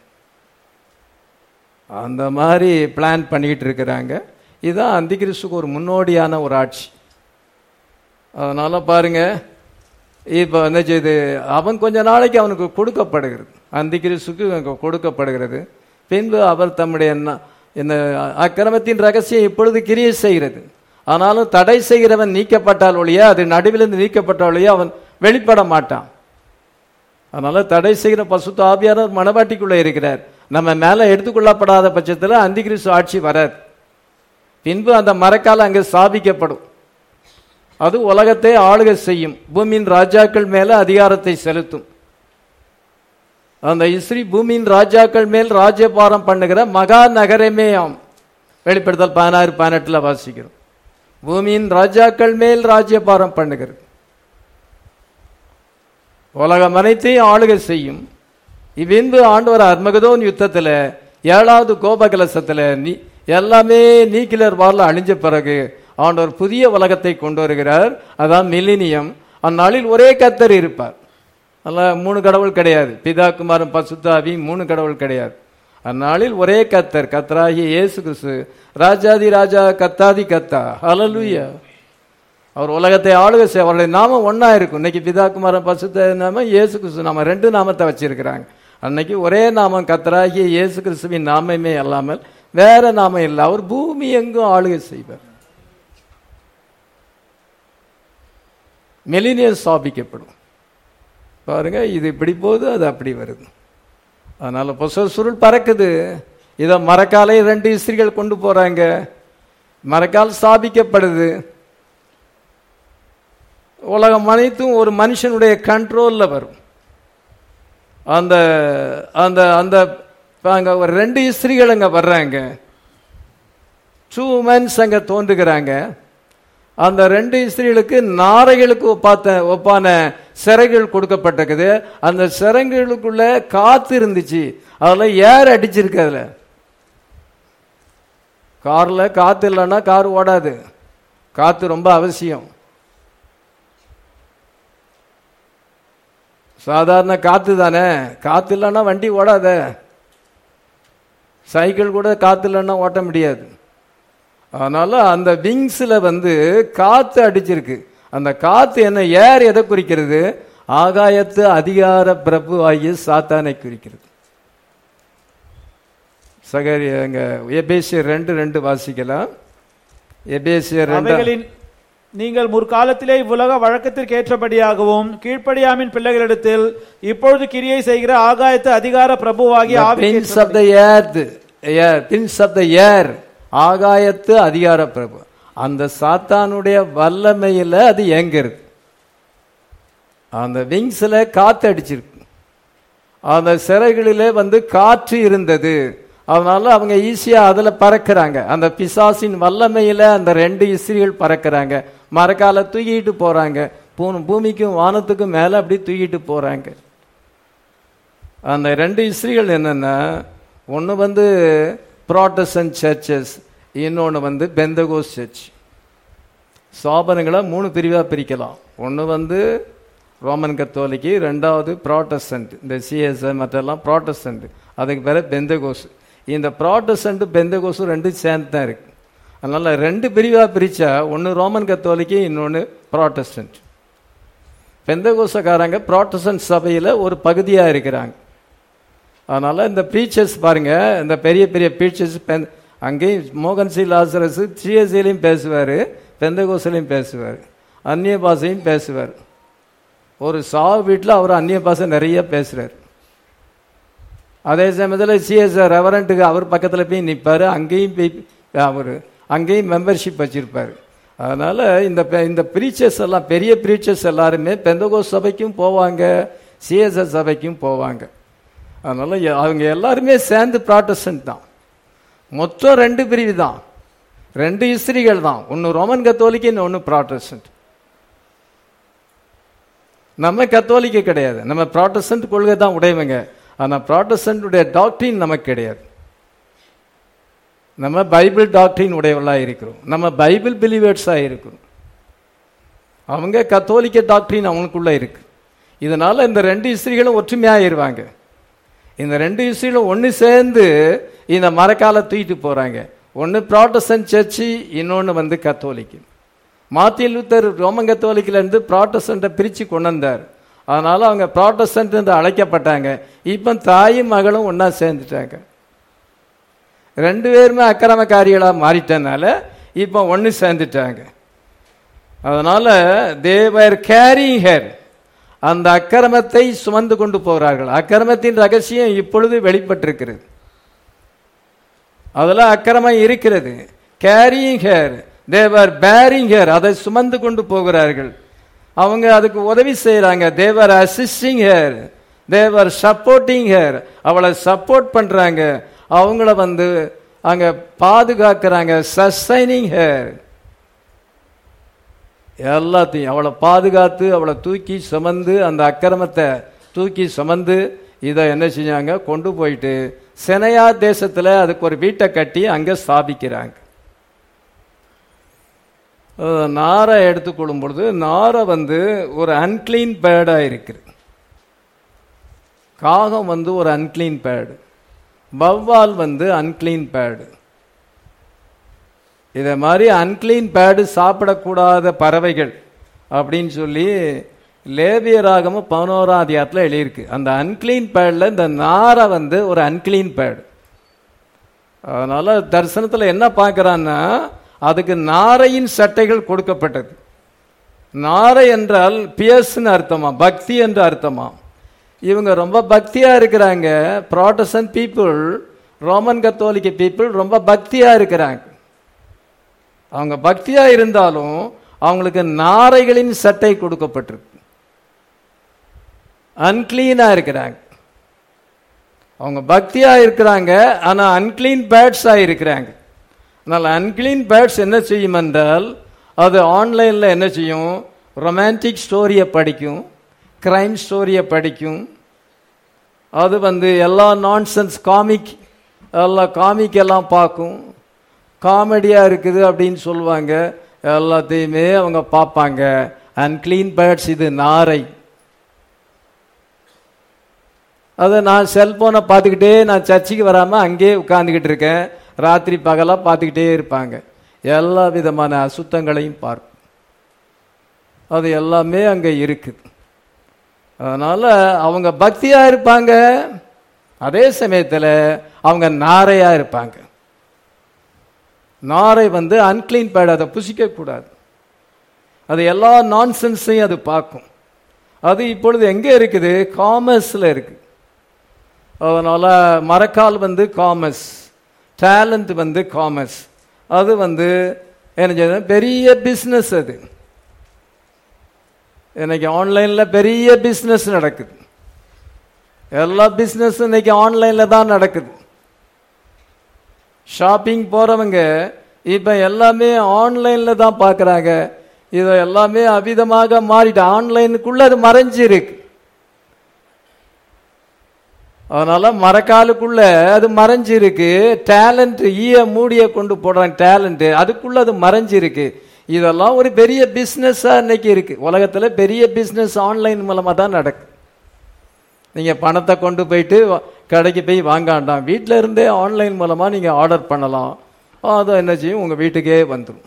[SPEAKER 1] அந்த மாதிரி பிளான் பண்ணிக்கிட்டு இருக்கிறாங்க. இதுதான் அந்திகிறிஸ்துக்கு ஒரு முன்னோடியான ஒரு ஆட்சி. அதனால் பாருங்க, இப்போ என்ன செய்யுது, அவன் கொஞ்ச நாளைக்கு அவனுக்கு கொடுக்கப்படுகிறது, அந்திகிறிஸ்துக்கு கொடுக்கப்படுகிறது. பின்பு அவர் தம்முடைய என்ன அக்கிரமத்தின் ரகசியம் இப்பொழுது கிரியை செய்கிறது. ஆனாலும் தடை செய்கிறவன் நீக்கப்பட்டால் ஒழிய, அது நடுவிலிருந்து நீக்கப்பட்டால் ஒழிய அவன் வெளிப்பட மாட்டான். அதனால தடை செய்கிற பசுத்த ஆவியானவர் மனவாட்டிக்குள்ளே இருக்கிறார். நம்ம மேலே எடுத்துக்கொள்ளப்படாத பட்சத்தில் அந்திகிறிஸ்து ஆட்சி வராது. பின்பு அந்த மரக்கால் அங்கே ஸ்தாபிக்கப்படும். அது உலகத்தை ஆளுகை செய்யும். பூமியின் ராஜாக்கள் மேல அதிகாரத்தை செலுத்தும். அந்த இஸ்ரீ பூமியின் ராஜாக்கள் மேல் ராஜ்யபாரம் பண்ணுகிற மகா நகரமே ஆம். வெளிப்படுத்தல் பதினாறு பதினெட்டுல வாசிக்கிறோம். பூமியின் ராஜாக்கள் மேல் ராஜ்யபாரம் பண்ணுகிறது. உலகம் அனைத்தையும் ஆளுகை செய்யும். இவ்வின்பு ஆண்டவர் அர்மகதோன் யுத்தத்துல ஏழாவது கோபகலசத்துல நீ எல்லாமே நியூக்ளியர் வார்ல அழிஞ்ச பிறகு ஆண்டவர் புதிய உலகத்தை கொண்டு வருகிறார். அதான் மில்லினியம். அந்நாளில் ஒரே கர்த்தர் இருப்பார். அல்ல மூணு கடவுள் கிடையாது. பிதா குமாரன் பசுத்தாவி மூணு கடவுள் கிடையாது. அந்நாளில் ஒரே கர்த்தர், கர்த்தராகிய இயேசு கிறிஸ்து, ராஜாதி ராஜா, கர்த்தாதி கர்த்தா. ஹல்லேலூயா. அவர் உலகத்தை ஆளுகை செய்ய, அவருடைய நாமம் ஒன்னா இருக்கும். இன்னைக்கு பிதா குமாரன் பசுத்த நாமம், இயேசு கிறிஸ்து நாம ரெண்டு நாமத்தை வச்சிருக்கிறாங்க. அன்னைக்கு ஒரே நாமம் கர்த்தராகிய இயேசு கிறிஸ்துவின் நாமமே அல்லாமல் வேற நாமம் இல்லை. அவர் பூமி எங்கும் ஆளுகை செய்வார். மில்லினியம் ஸ்தாபிக்கப்படும். பாருங்க, இது இப்படி போகுது, அது அப்படி வருது. அதனால பொச சுருள் பறக்குது. இதை மரக்காலை ரெண்டு இஸ்திரிகள் கொண்டு போறாங்க. மரக்கால் ஸ்தாபிக்கப்படுது. உலகம் அனைத்தும் ஒரு மனுஷனுடைய கண்ட்ரோல்ல வரும். அந்த அந்த அந்த அங்க ஒரு ரெண்டு இஸ்திரிகள் அங்க வர்றாங்க. டூ உமன்ஸ் அங்க தோன்றுகிறாங்க. அந்த ரெண்டு இஸ்திரிகளுக்கு நாரைகளுக்கு ஒப்பாத்த ஒப்பான சிறைகள் கொடுக்கப்பட்டிருக்குது. அந்த சிறைகளுக்குள்ள காத்து இருந்துச்சு. அதுல ஏர் அடிச்சிருக்கு. அதுல கார்ல காத்து இல்லைன்னா கார் ஓடாது. காத்து ரொம்ப அவசியம். சாதாரண காத்து தானே, காத்து இல்லைன்னா வண்டி ஓடாத. சைக்கிள் கூட காத்து இல்லைன்னா ஓட்ட முடியாது. அதனால அந்த விங்ஸ்ல வந்து காத்து அடிச்சிருக்கு. அந்த காத்து என்ன, ஏர் எதை குறிக்கிறது? ஆகாயத்து அதிகார பிரபு ஆகிய சாத்தானை குறிக்கிறது. சகரி அங்க எபேசியர் ரெண்டு ரெண்டு வாசிக்கலாம். எபேசியர் ரெண்டு,
[SPEAKER 2] நீங்கள் முற்காலத்திலே இவ்வுலக வழக்கத்திற்கு ஏற்றபடியாகவும் கீழ்ப்படியாமின் பிள்ளைகளிடத்தில் இப்பொழுது கிரியை செய்கிற ஆகாயத்து அதிகார பிரபுவாகிய
[SPEAKER 1] prince of the earth, prince of the air, ஆகாயத்து அதிகார பிரபு. அந்த சாத்தானுடைய வல்லமையில அது எங்கிறது. அந்த விங்ஸ்ல காத்து அடிச்சிருக்கு. அந்த சிறைகளிலே வந்து காற்று இருந்தது. அதனால அவங்க ஈஸியா அதுல பறக்கிறாங்க. அந்த பிசாசின் வல்லமையில அந்த ரெண்டு இஸ்திரிகள் பறக்கிறாங்க. மரக்கால தூக்கிட்டு போறாங்க. பூமிக்கும் வானத்துக்கும் மேல அப்படி தூக்கிட்டு போறாங்க. அந்த ரெண்டு இஸ்திரிகள் என்னன்னா, ஒன்னு வந்து புராட்டஸ்டன்ட் சர்ச்சஸ், இன்னொன்று வந்து பெந்தகோஸ் சர்ச். ஸ்தாபனங்களை மூணு பிரிவாக பிரிக்கலாம். ஒன்று வந்து ரோமன் கத்தோலிக்கு, ரெண்டாவது ப்ராட்டஸ்டன்ட், இந்த சிஎஸ்ஐ மற்றெல்லாம் ப்ராட்டஸ்டன்ட், அதுக்கு பேர் பெந்தகோஸ். இந்த ப்ராட்டஸ்டன்ட் பெந்தகோஸும் ரெண்டு சேர்ந்து தான் இருக்கு. அதனால ரெண்டு பிரிவாக பிரித்தா ஒன்று ரோமன் கத்தோலிக்கு, இன்னொன்று ப்ராட்டஸ்டன்ட். பெந்தகோசக்காரங்க ப்ராட்டஸ்டன்ட் சபையில் ஒரு பகுதியாக இருக்கிறாங்க. அதனால இந்த ப்ரீச்சர்ஸ் பாருங்க, இந்த பெரிய பெரிய ப்ரீச்சர்ஸ் அங்கேயும் மோகன் சி லாசரஸ் சிஎஸ்சிலையும் பேசுவார், பெந்தகோஸ்லையும் பேசுவார், அந்நிய பாஷையும் பேசுவார். ஒரு சாவு வீட்டில் அவர் அந்நிய பாஷை நிறைய பேசுகிறார். அதே சமயத்தில் சிஎஸ்ஆர் ரெவரண்ட்டுக்கு அவர் பக்கத்தில் போய் நிற்பார். அங்கேயும் போய் அவர் அங்கேயும் மெம்பர்ஷிப் வச்சுருப்பார். அதனால் இந்த இந்த ப்ரீச்சர்ஸ் எல்லாம், பெரிய ப்ரீச்சர்ஸ் எல்லாருமே பெந்தகோஸ் சபைக்கும் போவாங்க, சிஎஸ்ஆர் சபைக்கும் போவாங்க. அதனால அவங்க எல்லாருமே சேர்ந்து ப்ராட்டஸ்டன்ட் தான். மொத்தம் ரெண்டு பிரிவு தான், ரெண்டு இஸ்திரிகள் தான். ஒன்று ரோமன் கத்தோலிக்கு, இன்னொன்று ப்ராட்டஸ்டன்ட். நம்ம கத்தோலிக்க கிடையாது, நம்ம ப்ராட்டஸ்டன்ட் கொள்கை தான் உடையவங்க. ஆனால் ப்ராட்டஸ்டன்டுடைய டாக்டரின் நமக்கு கிடையாது. நம்ம பைபிள் டாக்டரின் உடையவர்களாக இருக்கிறோம். நம்ம பைபிள் பிலீவர்ஸாக இருக்கிறோம். அவங்க கத்தோலிக்க டாக்டரின் அவங்களுக்குள்ள இருக்கு. இதனால இந்த ரெண்டு இஸ்திரிகளும் ஒற்றுமையாயிருவாங்க. இந்த ரெண்டு இஸ்திரிகளும் ஒன்று சேர்ந்து இந்த மரக்கால தூக்கிட்டு போறாங்க. ஒன்று ப்ராட்டஸ்டன்ட் சர்ச்சு, இன்னொன்று வந்து கத்தோலிக்கு. மார்ட்டின் லூத்தர் ரோமன் கத்தோலிக்கில இருந்து ப்ராட்டஸ்டன்ட்டை பிரித்து கொண்டு வந்தார். அதனால அவங்க ப்ராட்டஸ்டன்ட் என்று அழைக்கப்பட்டாங்க. இப்போ தாயும் மகளும் ஒன்னா சேர்ந்துட்டாங்க. ரெண்டு பேருமே அக்கிரமக்காரிகளாக மாறிட்டனால இப்போ ஒன்று சேர்ந்துட்டாங்க. அதனால தேவர் கேரிங் ஹர், அந்த அக்கிரமத்தை சுமந்து கொண்டு போகிறார்கள். அக்கிரமத்தின் ரகசியம் இப்பொழுது வெளிப்பட்டிருக்கிறது. அதில் அக்கிரமம் இருக்கிறது. Carrying her, they're bearing her, அதை சுமந்து கொண்டு போகிறார்கள். அவங்க அதுக்கு உதவி செய்யறாங்க. They're assisting her, they're supporting her, அவளை சப்போர்ட் பண்றாங்க. அவங்கள வந்து அங்க பாதுகாக்கிறாங்க. சஸ்டைனிங் ஹர், எல்லாத்தையும் அவளை பாதுகாத்து அவளை தூக்கி சுமந்து, அந்த அக்கிரமத்தை தூக்கி சுமந்து இதை என்ன செஞ்சாங்க, கொண்டு போயிட்டு செனையா தேசத்தில் அதுக்கு ஒரு வீட்டை கட்டி அங்கே ஸ்தாபிக்கிறாங்க. நாரை எடுத்துக்கொள்ளும் பொழுது நாரை வந்து ஒரு அன்கிளீன் பேர்டாக இருக்குது. காகம் வந்து ஒரு அன்கிளீன் பேர்டு, வவ்வால் வந்து அன்கிளீன் பேர்டு. இதை மாதிரி அன்கிளீன் பேர்டு சாப்பிடக்கூடாத பறவைகள் அப்படின்னு சொல்லி லேவியராகமும் பதினோராம் அதிகாரத்தில் எழுதியிருக்கு. அந்த அன்கிளீன் பேர்டில் இந்த நாரை வந்து ஒரு அன்கிளீன் பேர்டு. அதனால தரிசனத்தில் என்ன பார்க்குறான்னா, அதுக்கு நாரையின் சட்டைகள் கொடுக்கப்பட்டது. நாரை என்றால் பியர்ஸ்ன்னு அர்த்தமா, பக்தி என்று அர்த்தமா. இவங்க ரொம்ப பக்தியா இருக்கிறாங்க. Protestant people, Roman Catholic people ரொம்ப பக்தியா இருக்கிறாங்க. அவங்க பக்தியா இருந்தாலும் அவங்களுக்கு நாரைகளின் சட்டை கொடுக்கப்பட்டிருக்கு. அன்கிளீனா இருக்கிறாங்க. அவங்க பக்தியா இருக்கிறாங்க, ஆனா அன்கிளீன் பேர்ட்ஸா இருக்கிறாங்க. அதனால் அன்கிளீன் பேர்ட்ஸ் என்ன செய்யும் என்றால், அது ஆன்லைனில் என்ன செய்யும், ரொமான்டிக் ஸ்டோரியை படிக்கும், கிரைம் ஸ்டோரியை படிக்கும். அது வந்து எல்லா நான்சென்ஸ் காமிக், எல்லா காமிக் எல்லாம் பார்க்கும். காமெடியாக இருக்குது அப்படின்னு சொல்லுவாங்க, எல்லாத்தையுமே அவங்க பார்ப்பாங்க. அன்கிளீன் பேர்ட்ஸ், இது நாரை. அதை நான் செல்போனை பார்த்துக்கிட்டே நான் சர்ச்சுக்கு வராமல் அங்கேயே உட்காந்துக்கிட்டு இருக்கேன். ராத்திரி பகலாக பார்த்துக்கிட்டே இருப்பாங்க. எல்லா விதமான அசுத்தங்களையும் பார்க்கும். அது எல்லாமே அங்கே இருக்குது. அதனால அவங்க பக்தியா இருப்பாங்க, அதே சமயத்தில் அவங்க நாரையா இருப்பாங்க. நாரை வந்து அன்கிளீன் பேர்டு, அதை புசிக்க கூடாது. அது எல்லா நான்சென்ஸையும் அது பார்க்கும். அது இப்பொழுது எங்கே இருக்குது, காமர்ஸ்ல இருக்கு. அதனால மரக்கால் வந்து காமர்ஸ், டேலண்ட் வந்து காமர்ஸ். அது வந்து என்ன பெரிய பிஸ்னஸ். அது இன்னைக்கு ஆன்லைன்ல பெரிய பிஸ்னஸ் நடக்குது. எல்லா பிஸ்னஸ் இன்னைக்கு ஆன்லைன்ல தான் நடக்குது. ஷாப்பிங் போறவங்க இப்ப எல்லாமே ஆன்லைன்ல தான் பார்க்கறாங்க. இது எல்லாமே அவிதமாக மாறிட்டு ஆன்லைனுக்குள்ள அது மறைஞ்சு இருக்கு. அதனால மரக்காலுக்குள்ள அது மறைஞ்சு இருக்கு. டேலண்ட், ஈய மூடிய கொண்டு போடுறாங்க டேலண்ட், அதுக்குள்ள அது மறைஞ்சு இருக்கு. இதெல்லாம் ஒரு பெரிய பிஸ்னஸா இன்னைக்கு இருக்கு. உலகத்துல பெரிய பிஸ்னஸ் ஆன்லைன் மூலமா தான் நடக்கு. நீங்க பணத்தை கொண்டு போயிட்டு கடைக்கு போய் வாங்காண்டாம், வீட்டில இருந்தே ஆன்லைன் மூலமா நீங்க ஆர்டர் பண்ணலாம். அது என்ன செய்யும், உங்க வீட்டுக்கே வந்துடும்.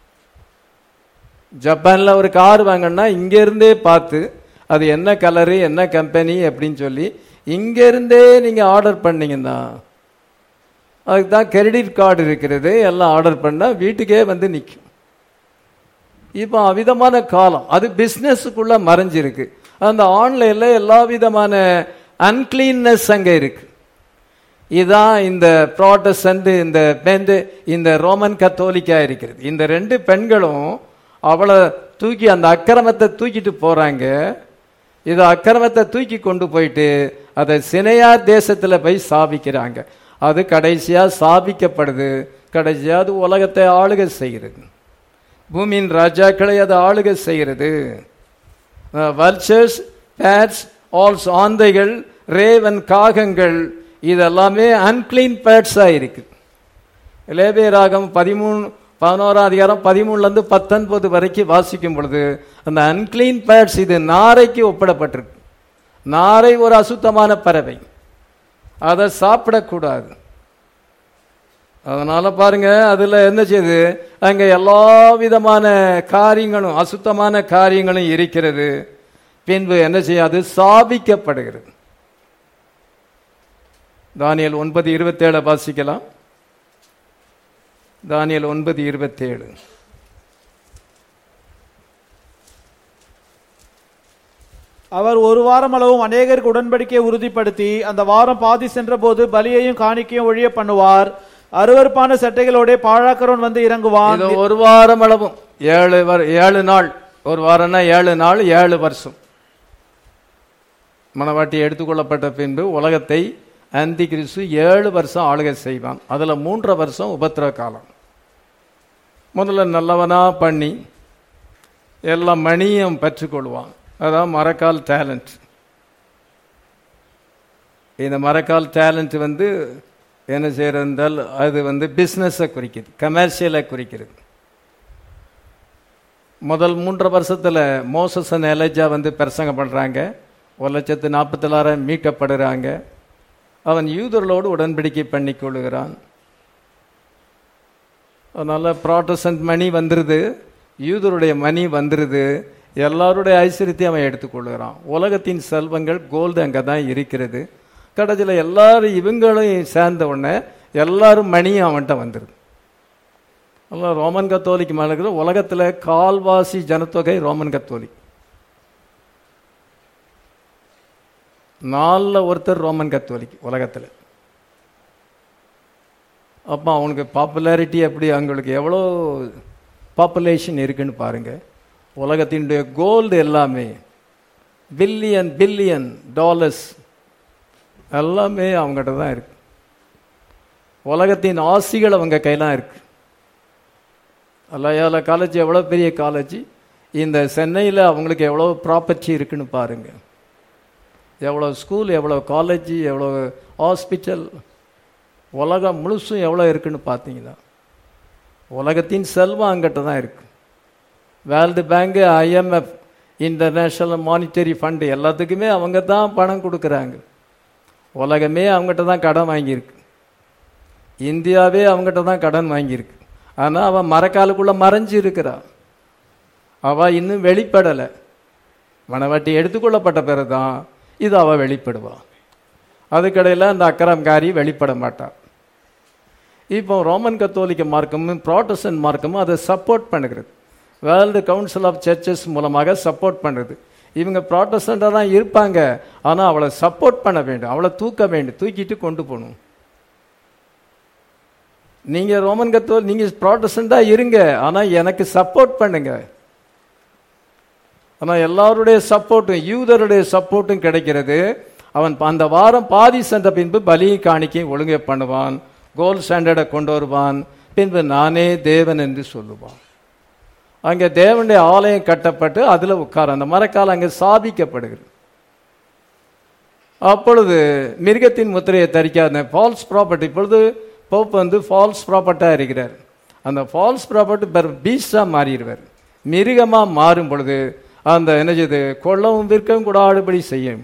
[SPEAKER 1] ஜப்பான்ல ஒரு கார் வாங்கினா இங்க இருந்தே பார்த்து அது என்ன கலரு, என்ன கம்பெனி அப்படின்னு சொல்லி இங்க இருந்தே நீங்க ஆர்டர் பண்ணீங்கன்னா, அதுக்கு தான் கிரெடிட் கார்டு இருக்கிறது. எல்லாம் ஆர்டர் பண்ணா வீட்டுக்கே வந்து நிற்கும். இப்போ அவிதமான காலம், அது பிஸ்னஸுக்குள்ள மறைஞ்சிருக்கு. அந்த ஆன்லைன்ல எல்லா விதமான அன்கிளீன்னஸ் அங்கே இருக்கு. இதுதான் இந்த ப்ராட்டஸ்டன்ட், இந்த பெந்து, இந்த ரோமன் கத்தோலிக்கா இருக்கிறது. இந்த ரெண்டு பெண்களும் அவளை தூக்கி அந்த அக்கிரமத்தை தூக்கிட்டு போறாங்க. இது அக்கிரமத்தை தூக்கி கொண்டு போயிட்டு அதை சினையா தேசத்துல போய் ஸ்தாபிக்கிறாங்க. அது கடைசியா ஸ்தாபிக்கப்படுது. கடைசியா அது உலகத்தை ஆளுகை செய்கிறது. பூமியின் ராஜாக்களை அது ஆளுகை செய்கிறது. வல்ச்சர்ஸ், பேட்ஸ், ஆல்ஸ், ஆந்தைகள், ரேவன், காகங்கள், இதெல்லாமே அன்கிளீன் பேட்ஸா இருக்கு. லேவியராகமம் பதிமூணு பதினோராம் அதிகாரம் பதிமூணுல இருந்து பத்தொன்பது வரைக்கும் வாசிக்கும் பொழுது அந்த அன்கிளீன் பேட்ஸ் இது நாரைக்கு ஒப்பிடப்பட்டிருக்கு. நாரை ஒரு அசுத்தமான பறவை, அதை சாப்பிடக்கூடாது. அதனால பாருங்க, அதுல என்ன செய்யுது, அங்க எல்லா விதமான காரியங்களும் அசுத்தமான காரியங்களும் இருக்கிறது. பின்பு என்ன செய்யாது, சாபிக்கப்படுகிறது. தானியேல் ஒன்பது இருபத்தி ஏழு வாசிக்கலாம். தானியேல் ஒன்பது இருபத்தி ஏழு.
[SPEAKER 2] அவர் ஒரு வாரம் அளவும் அநேகருக்கு உடன்படிக்கையை உறுதிப்படுத்தி அந்த வாரம் பாதி சென்ற போது பலியையும் காணிக்கையும் ஒழிய பண்ணுவார். அருவருப்பான சட்டைகளோட பாழாக்கரவன் வந்து இறங்குவான்.
[SPEAKER 1] ஒரு வாரம் அளவும், ஏழு ஏழு நாள், ஒரு வாரம்னா ஏழு நாள், ஏழு வருஷம். மணவாட்டி எடுத்துக்கொள்ளப்பட்ட பின்பு உலகத்தை அந்தி கிறிஸ்து ஏழு வருஷம் ஆளுகை செய்வான். அதுல மூன்றரை வருஷம் உபத்திர காலம். முதல்ல நல்லவனா பண்ணி எல்லா மணியும் பெற்றுக்கொள்வான். அதான் மரக்கால் டேலண்ட். இந்த மரக்கால் டேலண்ட் வந்து என்ன செய்யறதால் அது வந்து பிஸ்னஸை குறிக்குது, கமர்ஷியலை குறிக்கிறது. முதல் மூன்றரை வருஷத்தில் மோசஸ் அண்ட் எலஜா வந்து பிரசங்கம் பண்ணுறாங்க. ஒரு லட்சத்து நாற்பத்தேழாயிரம் மீட்கப்படுறாங்க. அவன் யூதர்களோடு உடன்படிக்கை பண்ணி கொள்ளுகிறான். அதனால் ப்ராட்டஸ்டன்ட் மணி வந்துடுது, யூதருடைய மணி வந்துடுது, எல்லாருடைய ஐஸ்வர்யத்தையும் அவன் எடுத்துக்கொள்ளுகிறான். உலகத்தின் செல்வங்கள் கோல்டு அங்கே தான் இருக்கிறது. கடைசியில் எல்லாரும் இவங்களையும் சேர்ந்த உடனே எல்லாரும் மணியும் அவன்கிட்ட வந்துடுது. அதனால் ரோமன் கத்தோலிக்கு மேலே இருக்கிற உலகத்தில் கால்வாசி ஜனத்தொகை ரோமன் கத்தோலிக். நாலில் ஒருத்தர் ரோமன் கத்தோலிக் உலகத்தில். அப்போ அவனுக்கு பாப்புலாரிட்டி எப்படி, அவங்களுக்கு எவ்வளோ பாப்புலேஷன் இருக்குன்னு பாருங்கள். உலகத்தினுடைய கோல்டு எல்லாமே பில்லியன் பில்லியன் டாலர்ஸ் எல்லாமே அவங்ககிட்ட தான் இருக்கு. உலகத்தின் ஆசிகள் அவங்க கையெல்லாம் இருக்கு. அல்லையால காலேஜ் எவ்வளோ பெரிய காலேஜ், இந்த சென்னையில் அவங்களுக்கு எவ்வளோ ப்ராப்பர்ட்டி இருக்குன்னு பாருங்க. எவ்வளோ ஸ்கூல், எவ்வளோ காலேஜ், எவ்வளோ ஹாஸ்பிட்டல், உலகம் முழுசும் எவ்வளோ இருக்குன்னு பார்த்தீங்கன்னா உலகத்தின் செல்வம் அங்கிட்ட தான் இருக்கு. World bank, IMF, international monetary fund எல்லாத்துக்குமே அவங்க தான் பணம் கொடுக்குறாங்க. உலகமே அவங்ககிட்ட தான் கடன் வாங்கியிருக்கு. இந்தியாவே அவங்ககிட்ட தான் கடன் வாங்கியிருக்கு. ஆனால் அவன் மரக்காலுக்குள்ளே மறைஞ்சு இருக்கிறான். அவள் இன்னும் வெளிப்படலை. மனவாட்டி எடுத்துக்கொள்ளப்பட்ட பிறகு தான் இது அவள் வெளிப்படுவாள். அதுக்கடையில் அந்த அக்கிரமக்காரி வெளிப்பட மாட்டாள். இப்போ ரோமன் கத்தோலிக்க மார்க்கமும் ப்ராட்டஸ்டன்ட் மார்க்கமும் அதை சப்போர்ட் பண்ணுகிறது. வேர்ல்டு கவுன்சில் ஆஃப் சர்ச்சஸ் மூலமாக சப்போர்ட் பண்ணுறது. இவங்க ப்ராட்டஸ்டண்டாக தான் இருப்பாங்க, ஆனால் அவளை சப்போர்ட் பண்ண வேண்டும், அவளை தூக்க வேண்டும், தூக்கிட்டு கொண்டு போகணும். நீங்கள் ரோமன் கத்தோல், நீங்கள் ப்ராட்டஸ்டண்டாக இருங்க, ஆனால் எனக்கு சப்போர்ட் பண்ணுங்க. ஆனால் எல்லாருடைய சப்போர்ட்டும் யூதருடைய சப்போர்ட்டும் கிடைக்கிறது. அவன் அந்த வாரம் பாதி சென்ற பின்பு பலி காணிக்கை ஒழுங்கை பண்ணுவான், கோல்ட் ஸ்டாண்டர்டை கொண்டு வருவான், பின்பு நானே தேவன் என்று சொல்லுவான். அங்கே தேவனுடைய ஆலயம் கட்டப்பட்டு அதில் உட்கார அந்த மரக்கால் அங்கே சாதிக்கப்படுகிறது. அப்பொழுது மிருகத்தின் முத்திரையை தரிக்காத ஃபால்ஸ் ப்ராப்பர்ட்டி, இப்பொழுது போப் வந்து ஃபால்ஸ் ப்ராப்பர்ட்டாக இருக்கிறார். அந்த ஃபால்ஸ் ப்ராப்பர்ட்டி பெர் பீஸ்டாக மாறிடுவார். மிருகமாக மாறும் பொழுது அந்த என்ன செய்யுது, கொள்ளவும் விற்கவும் கூட ஆடுபடி செய்யும்.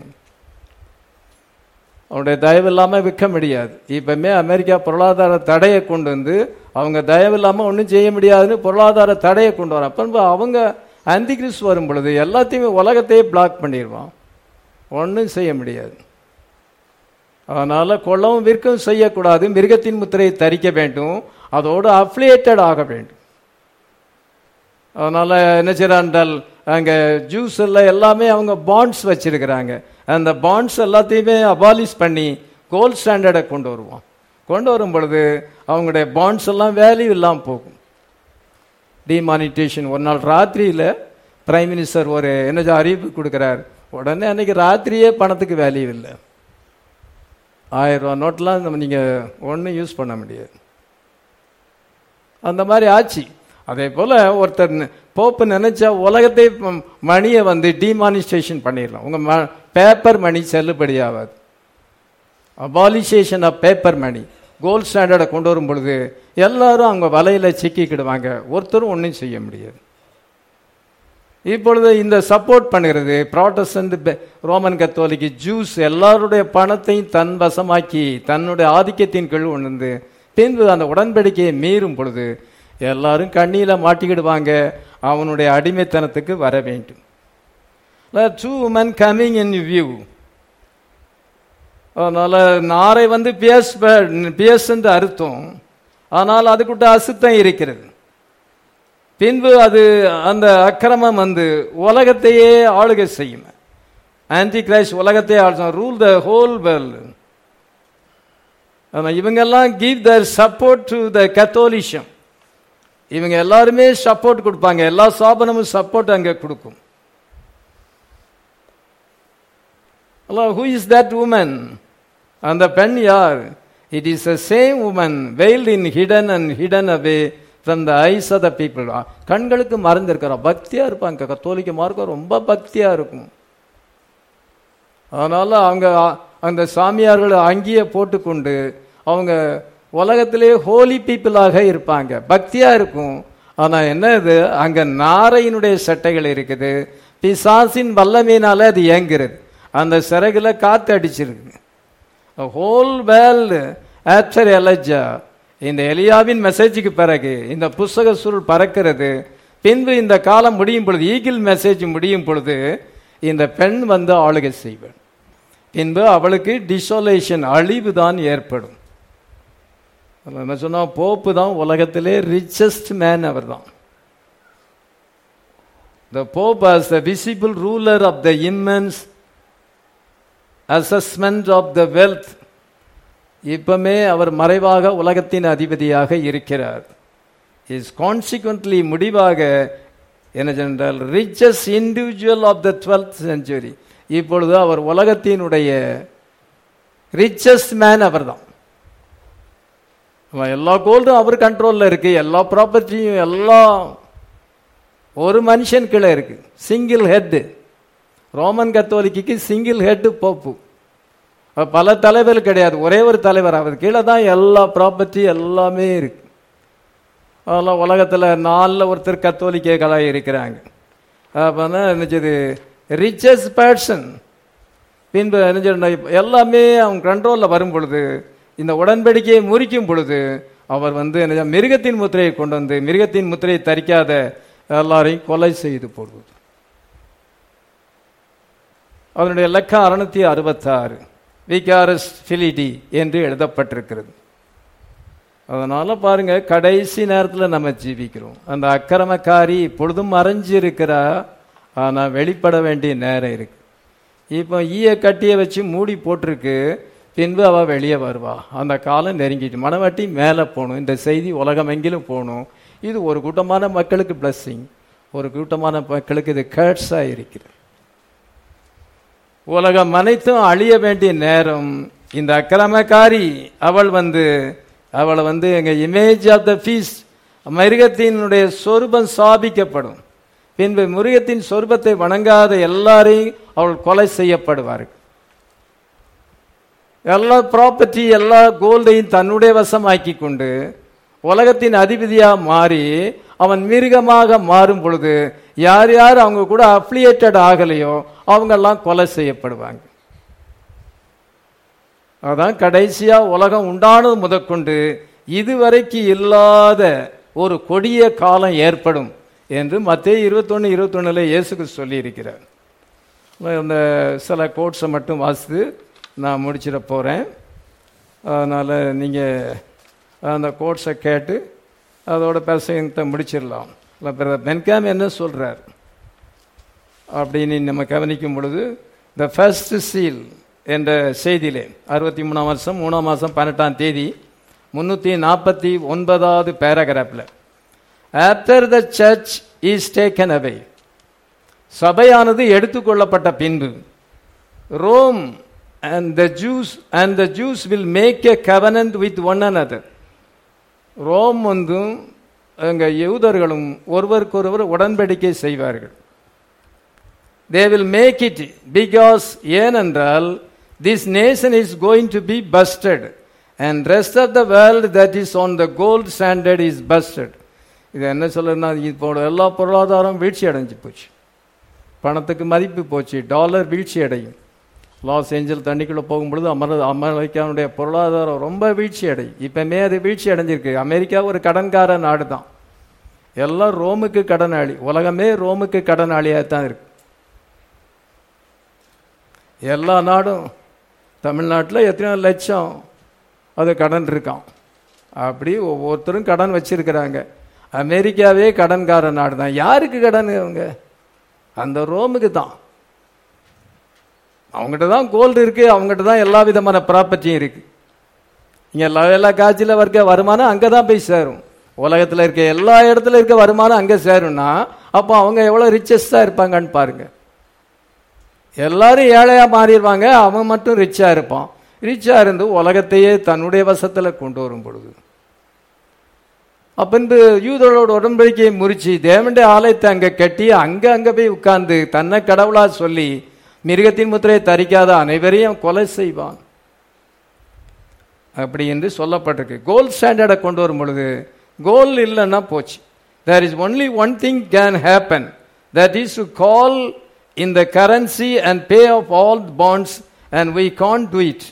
[SPEAKER 1] அவனுடைய தயவு இல்லாமல் விற்க முடியாது. இப்பவுமே அமெரிக்கா பொருளாதார தடையை கொண்டு வந்து அவங்க தயவு இல்லாமல் ஒன்றும் செய்ய முடியாதுன்னு பொருளாதார தடையை கொண்டு வர. அப்போ அவங்க அந்தி கிறிஸ்து வரும் பொழுது எல்லாத்தையுமே உலகத்தையே பிளாக் பண்ணிடுவான், ஒன்றும் செய்ய முடியாது. அதனால் கொள்ளவும் விற்கவும் செய்யக்கூடாது, மிருகத்தின் முத்திரையை தரிக்க வேண்டும், அதோடு அஃபிலியேட்டட் ஆக வேண்டும். அதனால் என்ன செய்கிறான்டால் அங்கே ஜூஸ் எல்லாம் எல்லாமே அவங்க பாண்ட்ஸ் வச்சிருக்கிறாங்க. அந்த பாண்ட்ஸ் எல்லாத்தையுமே அபாலிஷ் பண்ணி கோல்ட் ஸ்டாண்டர்டை கொண்டு வருவான். கொண்டு வரும் பொழுது அவங்களுடைய பாண்ட்ஸ் எல்லாம் வேல்யூ இல்லாமல் போகும். டிமானிட்டேஷன். ஒரு நாள் ராத்திரியில் பிரைம் மினிஸ்டர் ஒரு என்ன அறிவிப்பு கொடுக்குறார். உடனே அன்னைக்கு ராத்திரியே பணத்துக்கு வேல்யூ இல்லை. ஆயிரம் ரூபா நோட்டெலாம் நம்ம நீங்கள் ஒன்றும் யூஸ் பண்ண முடியாது. அந்த மாதிரி ஆச்சு. அதே போல் ஒருத்தர் போப்பு நினைச்சா உலகத்தை மணியை வந்து டிமானிஸ்டேஷன் பண்ணிடலாம். உங்கள் ம பேப்பர் மணி செல்லுபடி ஆகாது. Abolition of paper money, gold ஸ்டாண்டர்டை கொண்டு வரும் பொழுது எல்லாரும் அவங்க வலையில் சிக்கிக்கிடுவாங்க, ஒருத்தரும் ஒன்றும் செய்ய முடியாது. இப்பொழுது இந்த சப்போர்ட் பண்ணுகிறது ப்ராட்டஸ்டன்ட், ரோமன் கத்தோலிக்கு, ஜூஸ் எல்லாருடைய பணத்தையும் தன் வசமாக்கி தன்னுடைய ஆதிக்கத்தின் கீழ் உணர்ந்து பின்பு அந்த உடன்படிக்கையை மீறும் பொழுது எல்லாரும் கண்ணியில் மாட்டிக்கிடுவாங்க, அவனுடைய அடிமைத்தனத்துக்கு வர வேண்டும். two men coming in view. அதனால நாரை வந்து பியஸ் பியஸ் என்று அர்த்தம், ஆனால் அதுக்குட்ட அசுத்தம் இருக்கிறது. பின்பு அது அந்த அக்கிரமம் வந்து உலகத்தையே ஆளுகை செய்யும். ஆன்டி கிரைஸ்ட் உலகத்தையே ஆளும், ரூல் த ஹோல் வேர்ல்ட். இவங்கெல்லாம் give their support to the Catholicism. இவங்க எல்லாருமே சப்போர்ட் கொடுப்பாங்க, எல்லா ஸ்தாபனமும் சப்போர்ட் அங்கே கொடுக்கும். Who is that woman? அந்த பெண் யார்? It is the same woman veiled in hidden and hidden away from the eyes of the people. கண்களுக்கு மறைந்திருக்கிறா, பக்தியா இருப்பாங்க. கத்தோலிக்க மார்க்கம் ரொம்ப பக்தியா இருக்கும். அதனால அவங்க அந்த சாமியார்கள் அங்கேயே போட்டுக்கொண்டு அவங்க உலகத்திலே ஹோலி பீப்புளாக இருப்பாங்க, பக்தியா இருக்கும். ஆனா என்ன இது, அங்க நாரையினுடைய சட்டைகள் இருக்குது, பிசாசின் வல்லமையினால அது இயங்குறது, அந்த சிறகுல காத்து அடிச்சிருக்கு. ஹோல் வேர்ல்டு ஆஃப்டர் எலஜா, இந்த எலியாவின் மெசேஜுக்கு பிறகு இந்த புஸ்தக சுருள் பறக்கிறது. பின்பு இந்த காலம் முடியும் பொழுது, ஈகிள் மெசேஜ் முடியும் பொழுது இந்த பெண் வந்து ஆளுகை செய்வாள். பின்பு அவளுக்கு டிசோலேஷன், அழிவு தான் ஏற்படும். என்ன சொன்னா, போப்பு தான் உலகத்திலே ரிச்சஸ்ட் மேன், அவர் தான். The Pope as the visible ruler of the immense assessment of the wealth, இப்பமே அவர் மறைவாக உலகத்தின் அதிபதியாக இருக்கிறார். is consequently முடிவாக என்ன சொன்னால் richest individual of the twelfth century. இப்பொழுது அவர் உலகத்தினுடைய richest man அவர் தான். எல்லா கோல்டும் அவர் கண்ட்ரோல்ல இருக்கு, எல்லா ப்ராப்பர்ட்டியும் எல்லாம் ஒரு மனுஷன் கீழே இருக்கு. Single head. Roman Catholic single head pope, பல தலைவர் கிடையாது, ஒரே ஒரு தலைவர், அவர் கீழே தான் எல்லா ப்ராப்பர்ட்டி எல்லாமே இருக்கு. அதெல்லாம் உலகத்தில் நாலில் ஒருத்தர் கத்தோலிக்கர்களாக இருக்கிறாங்க. அப்போனா என்னச்சது ரிச்சஸ்ட் பர்சன். பின்பு என்ன எல்லாமே அவங்க கண்ட்ரோலில் வரும் பொழுது, இந்த உடன்படிக்கையை முறிக்கும் பொழுது அவர் வந்து என்ன மிருகத்தின் முத்திரையை கொண்டு வந்து மிருகத்தின் முத்திரையை தரிக்காத எல்லாரையும் கொலை செய்து போடுவது. அதனுடைய இலக்கம் அறுநூத்தி அறுபத்தி ஆறு விகாரஸ் பிலிடி என்று எழுதப்பட்டிருக்கிறது. அதனால பாருங்க, கடைசி நேரத்தில் நம்ம ஜீவிக்கிறோம். அந்த அக்கிரமக்காரி இப்பொழுதும் மறைஞ்சு இருக்கிறா, ஆனால் வெளிப்பட வேண்டிய நேரம் இருக்கு. இப்போ ஈய கட்டியை வச்சு மூடி போட்டிருக்கு, பின்பு அவள் வெளியே வருவா. அந்த காலம் நெருங்கிட்டு மனவாட்டி மேலே போகணும். இந்த செய்தி உலகம் எங்கிலும் போகணும். இது ஒரு கூட்டமான மக்களுக்கு பிளஸ்ஸிங், ஒரு கூட்டமான மக்களுக்கு இது கேட்ஸாக இருக்கிறது. உலகம் அனைத்தும் அழிய வேண்டிய நேரம். இந்த அக்கிரமக்காரி அவள் வந்து அவளை வந்து எங்க இமேஜ் ஆஃப் த ஃபீஸ்ட், மிருகத்தினுடைய சொரூபம் சாபிக்கப்படும். பின்பு மிருகத்தின் சொரூபத்தை வணங்காத எல்லாரையும் அவள் கொலை செய்யப்படுவார்கள். எல்லா ப்ராப்பர்ட்டி எல்லா கோல்டையும் தன்னுடைய வசமாக்கி கொண்டு உலகத்தின் அதிபதியாக மாறி அவன் மிருகமாக மாறும் பொழுது யார் யார் அவங்க கூட அஃபிலியேட்டட் ஆகலையோ அவங்கெல்லாம் கொலை செய்யப்படுவாங்க. அதான் கடைசியா உலகம் உண்டானது முதற்கொண்டு இதுவரைக்கு இல்லாத ஒரு கொடிய காலம் ஏற்படும் என்று மத்தேயு இருபத்தொன்னு இருபத்தொன்னுல இயேசுக்கு சொல்லி இருக்கிறார். அந்த சில கோட்ஸை மட்டும் வாசித்து நான் முடிச்சிட போகிறேன். அதனால் நீங்கள் அந்த கோட்ஸை கேட்டு அதோட பிரசங்கத்தை முடிச்சிடலாம். பென்காம் என்ன சொல்கிறார் அப்படின்னு நம்ம கவனிக்கும் பொழுது, த ஃபர்ஸ்ட் சீல் என்ற செய்தியிலே அறுபத்தி மூணாம் வருஷம் மூணாம் மாதம் பன்னெண்டாம் தேதி முன்னூற்றி நாற்பத்தி ஒன்பதாவது பேராகிராஃபில், after the church is taken away, சபையானது எடுத்துக்கொள்ளப்பட்ட பின்பு, Rome and the Jews and the Jews will make a covenant with one another. Rome வந்து அங்க யூதர்களும் ஒருவருக்கொருவர் உடன்படிக்கை செய்வார்கள். they will make it because ஏனென்றால் this nation is going to be busted and rest of the world that is on the gold standard is busted. இது என்ன சொல்றதுன்னா, இப்போ எல்லா பொருளாதாரம் வீழ்ச்சி அடைஞ்சு போச்சு, பணத்துக்கு மதிப்பு போச்சு, டாலர் வீழ்ச்சி அடையும். லாஸ் ஏஞ்சல் தண்ணிக்குள்ளே போகும்பொழுது அமர அமெரிக்காவுடைய பொருளாதாரம் ரொம்ப வீழ்ச்சி அடையும். இப்போமே அது வீழ்ச்சி அடைஞ்சிருக்கு. அமெரிக்கா ஒரு கடன்கார நாடு தான், எல்லாம் ரோமுக்கு கடனாளி, உலகமே ரோமுக்கு கடனாளியாக தான் இருக்கு. எல்லா நாடும், தமிழ்நாட்டில் எத்தனை லட்சம் அது கடன் இருக்கான், அப்படி ஒவ்வொருத்தரும் கடன் வச்சிருக்கிறாங்க. அமெரிக்காவே கடன்கார நாடு தான். யாருக்கு கடன்? அவங்க அந்த ரோமுக்கு தான். அவங்ககிட்ட தான் கோல்டு இருக்கு, அவங்ககிட்ட தான் எல்லா விதமான ப்ராப்பர்ட்டியும் இருக்கு. இங்கே எல்லா எல்லா காட்சியில் இருக்க வருமானம் அங்கே தான் போய் சேரும். உலகத்தில் இருக்க எல்லா இடத்துல இருக்க வருமானம் அங்கே சேரும்னா அப்போ அவங்க எவ்வளோ ரிச்சஸ்டாக இருப்பாங்கன்னு பாருங்க. எல்லாரும் ஏழையாக மாறிடுவாங்க, அவன் மட்டும் ரிச்சாக இருப்பான். ரிச்சாக இருந்து உலகத்தையே தன்னுடைய வசத்தில் கொண்டு வரும் பொழுது, அப்போ இந்த யூதர்களோட உடன்படிக்கையை முறிச்சு தேவனுடைய ஆலயத்தை அங்கே கட்டி அங்கே அங்கே போய் உட்கார்ந்து தன்னை கடவுளாக சொல்லி மிருகத்தின் முத்திரையை தரிக்காத அனைவரையும் கொலை செய்வான் அப்படி என்று சொல்லப்பட்டிருக்கு. கோல்ட் ஸ்டாண்டர்டை கொண்டு வரும் பொழுது கோல்டு இல்லைன்னா போச்சு. there is only one thing can happen, that is to call in the currency and pay off all bonds, and we can't do it.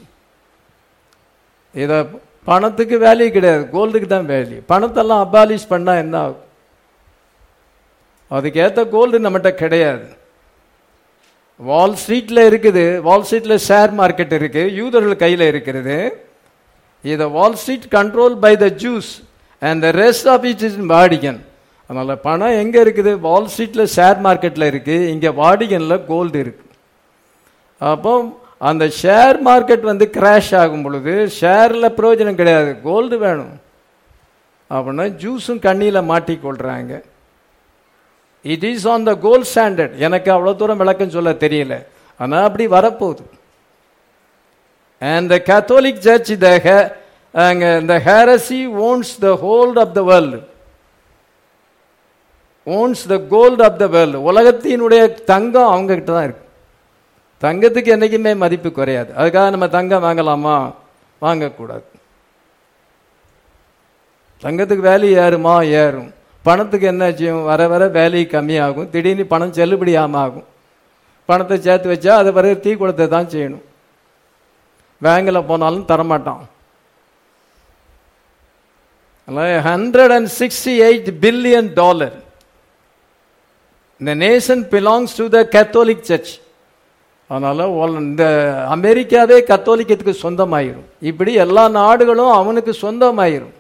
[SPEAKER 1] இத பணத்துக்கு வேல்யூ கிடையாது, கோல்டுக்கு தான் வேல்யூ. பணத்தெல்லாம் அபாலிஷ் பண்ணா என்ன ஆகும்? அதுக்கேற்ற கோல்டு நம்மகிட்ட கிடையாது. வால் ஸ்ட்ரீட்ல இருக்குது, வால் ஸ்ட்ரீட்ல ஷேர் மார்க்கெட் இருக்கு, யூதர்கள் கையில் இருக்கிறது. இதை Wall Street control by the Jews and the rest of it is Vatican. அதனால பணம் எங்க இருக்குது? வால் ஸ்ட்ரீட்ல ஷேர் மார்க்கெட்ல இருக்கு, இங்க வாடிகன்ல கோல்டு இருக்கு. அப்போ அந்த ஷேர் மார்க்கெட் வந்து கிராஷ் ஆகும் பொழுது ஷேர்ல பிரயோஜனம் கிடையாது, கோல்டு வேணும். அப்படின்னா ஜூஸும் கண்ணியில மாட்டிக்கொள்றாங்க. It is on the gold standard. எனக்கு அவ்வளவு தூரம் விளக்கம் சொல்ல தெரியல, ஆனா அப்படி வரப்போகுது. And the Catholic Church, the, uh, the heresy owns the hold of the world, owns the gold of the world. உலகத்தினுடைய தங்கம் அவங்க கிட்ட தான் இருக்கு. தங்கத்துக்கு என்னைக்குமே மதிப்பு குறையாது. அதுக்காக நம்ம தங்கம் வாங்கலாமா? வாங்கக்கூடாது. தங்கத்துக்கு வேல்யூ ஏறுமா? ஏறும். பணத்துக்கு என்ன செய்யும்? வர வர வேல்யூ கம்மியாகும். திடீர்னு பணம் செல்லுபடியாம ஆகும். பணத்தை சேர்த்து வச்சா அதை பிறகு தீ கொடுத்த தான் செய்யணும். பேங்கில் போனாலும் தரமாட்டான். Hundred and sixty eight billion dollar. இந்த nation belongs to the Catholic church. அதனால இந்த அமெரிக்காவே கத்தோலிக்கத்துக்கு சொந்தமாயிரும். இப்படி எல்லா நாடுகளும் அவனுக்கு சொந்தமாயிரும்.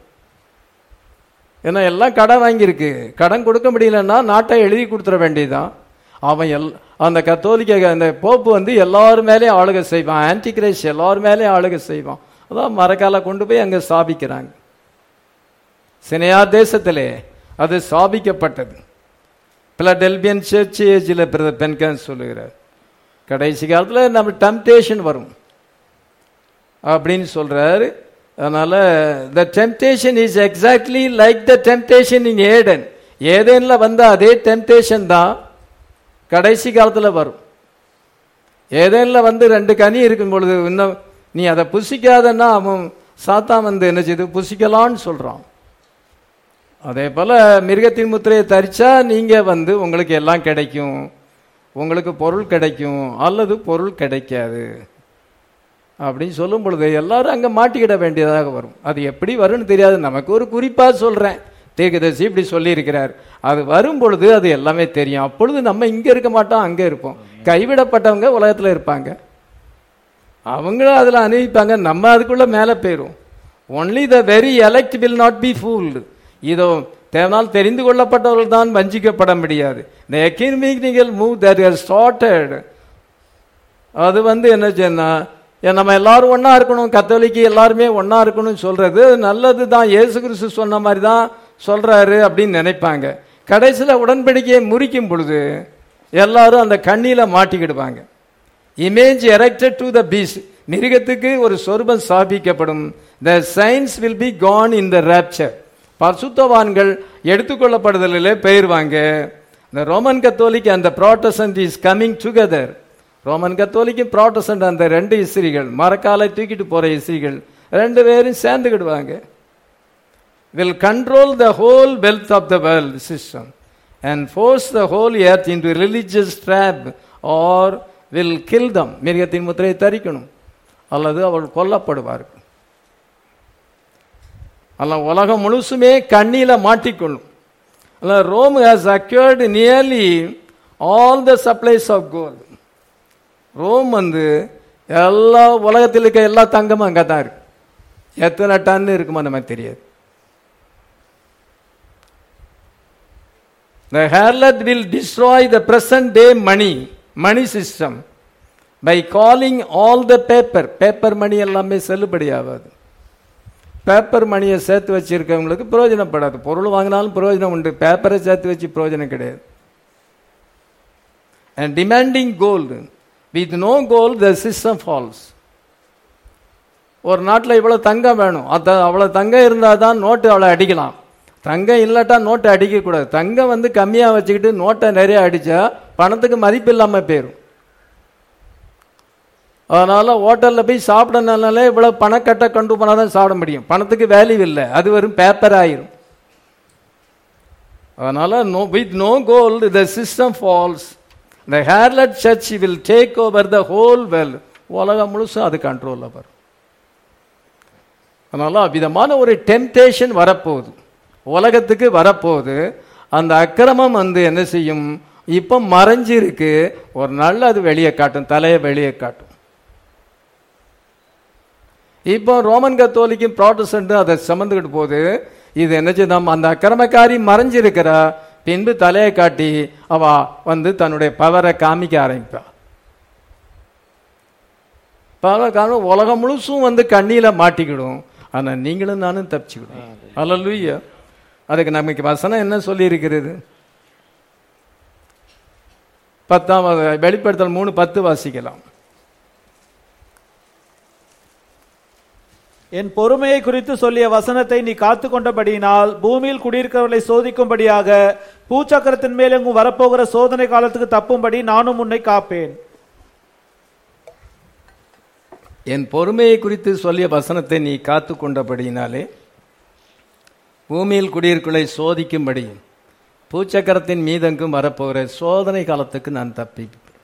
[SPEAKER 1] ஏன்னா எல்லாம் கடன் வாங்கியிருக்கு. கடன் கொடுக்க முடியலன்னா நாட்டை எழுதி கொடுத்துட வேண்டியதுதான். அவன் எல் அந்த கத்தோலிக்க அந்த போப்பு வந்து எல்லாரும் மேலே ஆளுகை செய்வான். ஆன்டி கிரைஸ்ட் எல்லாரும் மேலே ஆளுகை செய்வான். அதான் மரக்கால கொண்டு போய் அங்கே ஸ்தாபிக்கிறாங்க. சினையா தேசத்திலே அது ஸ்தாபிக்கப்பட்டது. பிலடெல்பியன் சர்ச் ஏஜில் பென்கன் சொல்லுகிறார், கடைசி காலத்தில் நம்ம டெம்டேஷன் வரும் அப்படின்னு சொல்றாரு. அதனால the temptation is exactly like the temptation in Eden. ஏதேன்ல வந்த அதே டெம்டேஷன் தான் கடைசி காலத்தில் வரும். ஏதேன்ல வந்து ரெண்டு கனி இருக்கும் பொழுது இன்னும் நீ அதை புசிக்காதன்னா அவன் சாத்தான் வந்து என்ன செய்து புசிக்கலான்னு சொல்றான். அதே போல மிருகத்தின் முத்திரையை தரிச்சா நீங்க வந்து உங்களுக்கு எல்லாம் கிடைக்கும், உங்களுக்கு பொருள் கிடைக்கும் அல்லது பொருள் கிடைக்காது அப்படின்னு சொல்லும் பொழுது எல்லாரும் அங்க மாட்டிக்கிட வேண்டியதாக வரும். அது எப்படி வரும்னு தெரியாது. நமக்கு ஒரு குறிப்பா சொல்றேன், தீர்க்கதரிசி இப்படி சொல்லி இருக்கிறார். அது வரும் பொழுது அது எல்லாமே தெரியும். அப்பொழுது நம்ம இங்க இருக்க மாட்டோம், அங்க இருப்போம். கைவிடப்பட்டவங்க உலகத்துல இருப்பாங்க, அவங்களும் அதுல அனுபவிப்பாங்க. நம்ம அதுக்குள்ள மேல போயிரும். Only the very elect will not be fooled. இதோ தேவனால் தெரிந்து கொள்ளப்பட்டவர்கள் தான் வஞ்சிக்கப்பட முடியாது. இந்த economical move that has started, அது வந்து என்ன சொன்னா நம்ம எல்லாரும் ஒன்னா இருக்கணும், கத்தோலிக்கு எல்லாருமே ஒன்னா இருக்கணும்னு சொல்றது நல்லது தான். இயேசு கிறிஸ்து சொன்ன மாதிரி தான் சொல்றாரு அப்படின்னு நினைப்பாங்க. கடைசியில் உடன்படிக்கையை முறிக்கும் பொழுது எல்லாரும் அந்த கண்ணியில மாட்டிக்கிடுவாங்க. Image erected to the beast, மிருகத்துக்கு ஒரு சொரூபம் ஸ்தாபிக்கப்படும். The saints will be gone in the rapture, பரிசுத்தவான்கள் எடுத்துக்கொள்ளப்படுதலிலே பெயர்வாங்க. இந்த ரோமன் கத்தோலிக் அந்த Protestant is coming together. Roman கத்தோலிக்கும் ப்ராட்டஸ்டன்ட் அந்த ரெண்டு இஸ்ரீகள், மரக்காலை தூக்கிட்டு போற இஸ்ரீகள் ரெண்டு பேரும் சேர்ந்துக்கிடுவாங்க. Will control the whole wealth of the world system and force the whole earth into religious trap or will kill them. மிருகத்தின் முத்திரையை தரிக்கணும் அல்லது அவள் கொல்லப்படுவார்கள். அல்ல உலகம் முழுசுமே கண்ணியில மாட்டிக்கொள்ளும். அல்ல Rome has acquired nearly all the supplies of gold. Rome வந்து எல்லா உலகத்தில் இருக்க எல்லா தங்கமும் அங்கே தான் இருக்கு. எத்தனை டன் இருக்குமா நமக்கு தெரியாது. The harlot will destroy the present day money money system by calling all the paper paper money எல்லாமே செல்லுபடி ஆகாது. பேப்பர் மணியை சேர்த்து வச்சிருக்கவங்களுக்கு பிரயோஜனப்படாது. பொருள் வாங்கினாலும் பிரயோஜனம் உண்டு, பேப்பரை சேர்த்து வச்சு பிரயோஜனம் கிடையாது. And demanding gold, with no gold the system falls. ஒரு நாட்டில் இவ்வளவு தங்கம் வேணும், அவ்வளவு தங்கம் இருந்தால் தான் நோட்டு அவ்வளோ அடிக்கலாம். தங்கம் இல்லாட்டா நோட்டை அடிக்கக்கூடாது. தங்கம் வந்து கம்மியாக வச்சுக்கிட்டு நோட்டை நிறைய அடித்தா பணத்துக்கு மதிப்பு இல்லாமல் போயிடும். அதனால ஹோட்டலில் போய் சாப்பிடனால இவ்வளோ பணக்கட்டை கொண்டு போனால் தான் சாப்பிட முடியும். பணத்துக்கு வேல்யூ இல்லை, அது வெறும் பேப்பர் ஆயிரும். அதனால no with no gold the system falls. The harlot church will take over the whole wealth. உலகம் முழுசும் அது கண்ட்ரோலில் வரும். அதனால விதமான ஒரு டெம்டேஷன் வரப்போகுது, உலகத்துக்கு வரப்போகுது. அந்த அக்கிரமம் வந்து என்ன செய்யும், இப்போ மறைஞ்சிருக்கு, ஒரு நாள் அது வெளியே காட்டும், தலையை வெளியே காட்டும். இப்போ ரோமன் கத்தோலிக்கும் ப்ராட்டஸ்டன்ட்டும் அதை சம்மந்துக்கிட்டு போது இது என்ன செய்யும், அந்த அக்கிரமக்காரி மறைஞ்சிருக்கிறா, பின்பு தலையை காட்டி அவ வந்து தன்னுடைய பவரை காமிக்க ஆரம்பிப்பா. பவர் காரணம் உலகம் முழுசும் வந்து கண்ணியில மாட்டிக்கிடும். ஆனா நீங்களும் நானும் தப்பிச்சுக்கிடும். அல்லேலூயா. அதுக்கு நமக்கு வசனம் என்ன சொல்லி இருக்கிறது? பத்தாம் வெளிப்படுத்தல் மூணு பத்து வாசிக்கலாம்.
[SPEAKER 2] என் பொறுமையை குறித்து சொல்லிய வசனத்தை நீ காத்து கொண்டபடியினால் பூமியில் குடியிருக்கிறவர்களை சோதிக்கும்படியாக பூச்சக்கரத்தின் மேல் எங்கும் வரப்போகிற சோதனை காலத்துக்கு தப்பும்படி நானும் உன்னை காப்பேன்.
[SPEAKER 1] என் பொறுமையை குறித்து சொல்லிய வசனத்தை நீ காத்து கொண்டபடியினாலே பூமியில் குடியிருக்களை சோதிக்கும்படி பூச்சக்கரத்தின் மீதெங்கும் வரப்போகிற சோதனை காலத்துக்கு நான் தப்பிப்பேன்.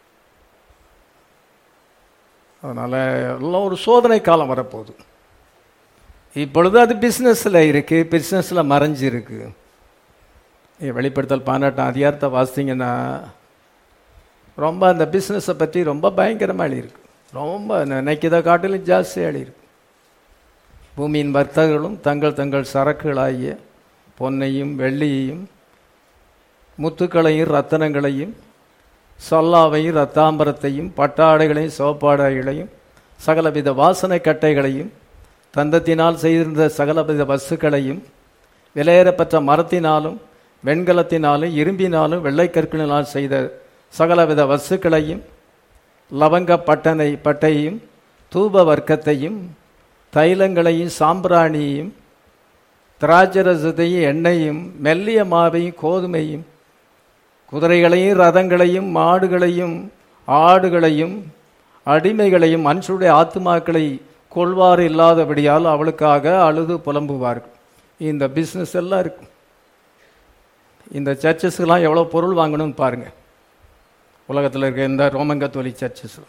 [SPEAKER 1] அதனால எல்லாம் ஒரு சோதனை காலம் வரப்போகுது. இப்பொழுது அது பிஸ்னஸில் இருக்கு, பிஸ்னஸில் மறைஞ்சிருக்கு. வெளிப்படுத்தல் பதினெட்டாம் அதிகாரத்தை வாசித்தீங்கன்னா ரொம்ப அந்த பிஸ்னஸை பற்றி ரொம்ப பயங்கரமாக எழுதியிருக்கு. ரொம்ப நினைக்கிறத காட்டிலும் ஜாஸ்தியாக எழுதியிருக்கு. பூமியின் வர்த்தகர்களும் தங்கள் தங்கள் சரக்குகளாகிய பொன்னையும் வெள்ளியையும் முத்துக்களையும் ரத்தனங்களையும் சொல்லாவையும் ரத்தாம்பரத்தையும் பட்டாடைகளையும் சோப்பாடைகளையும் சகலவித வாசனை கட்டைகளையும் தந்தத்தினால் செய்திருந்த சகலவித வஸ்துக்களையும் விலையேறப்பட்ட மரத்தினாலும் வெண்கலத்தினாலும் இரும்பினாலும் வெள்ளைக்கற்களினால் செய்த சகலவித வஸ்துக்களையும் லவங்க பட்டனை பட்டையும் தூப வர்க்கத்தையும் தைலங்களையும் சாம்பிராணியையும் திராட்சரசத்தையும் எண்ணெயும் மெல்லிய மாவையும் கோதுமையும் குதிரைகளையும் ரதங்களையும் மாடுகளையும் ஆடுகளையும் அடிமைகளையும் மனுஷருடைய ஆத்துமாக்களை கொள்வாறு இல்லாதபடியால் அவளுக்காக அழுது புலம்புவார்கள். இந்த பிஸ்னஸ் எல்லாம் இருக்கு. இந்த சர்ச்சஸ்க்கெல்லாம் எவ்வளோ பொருள் வாங்கணும்னு பாருங்கள். உலகத்தில் இருக்க இந்த ரோமன் கத்தோலிக் சர்ச்சஸ்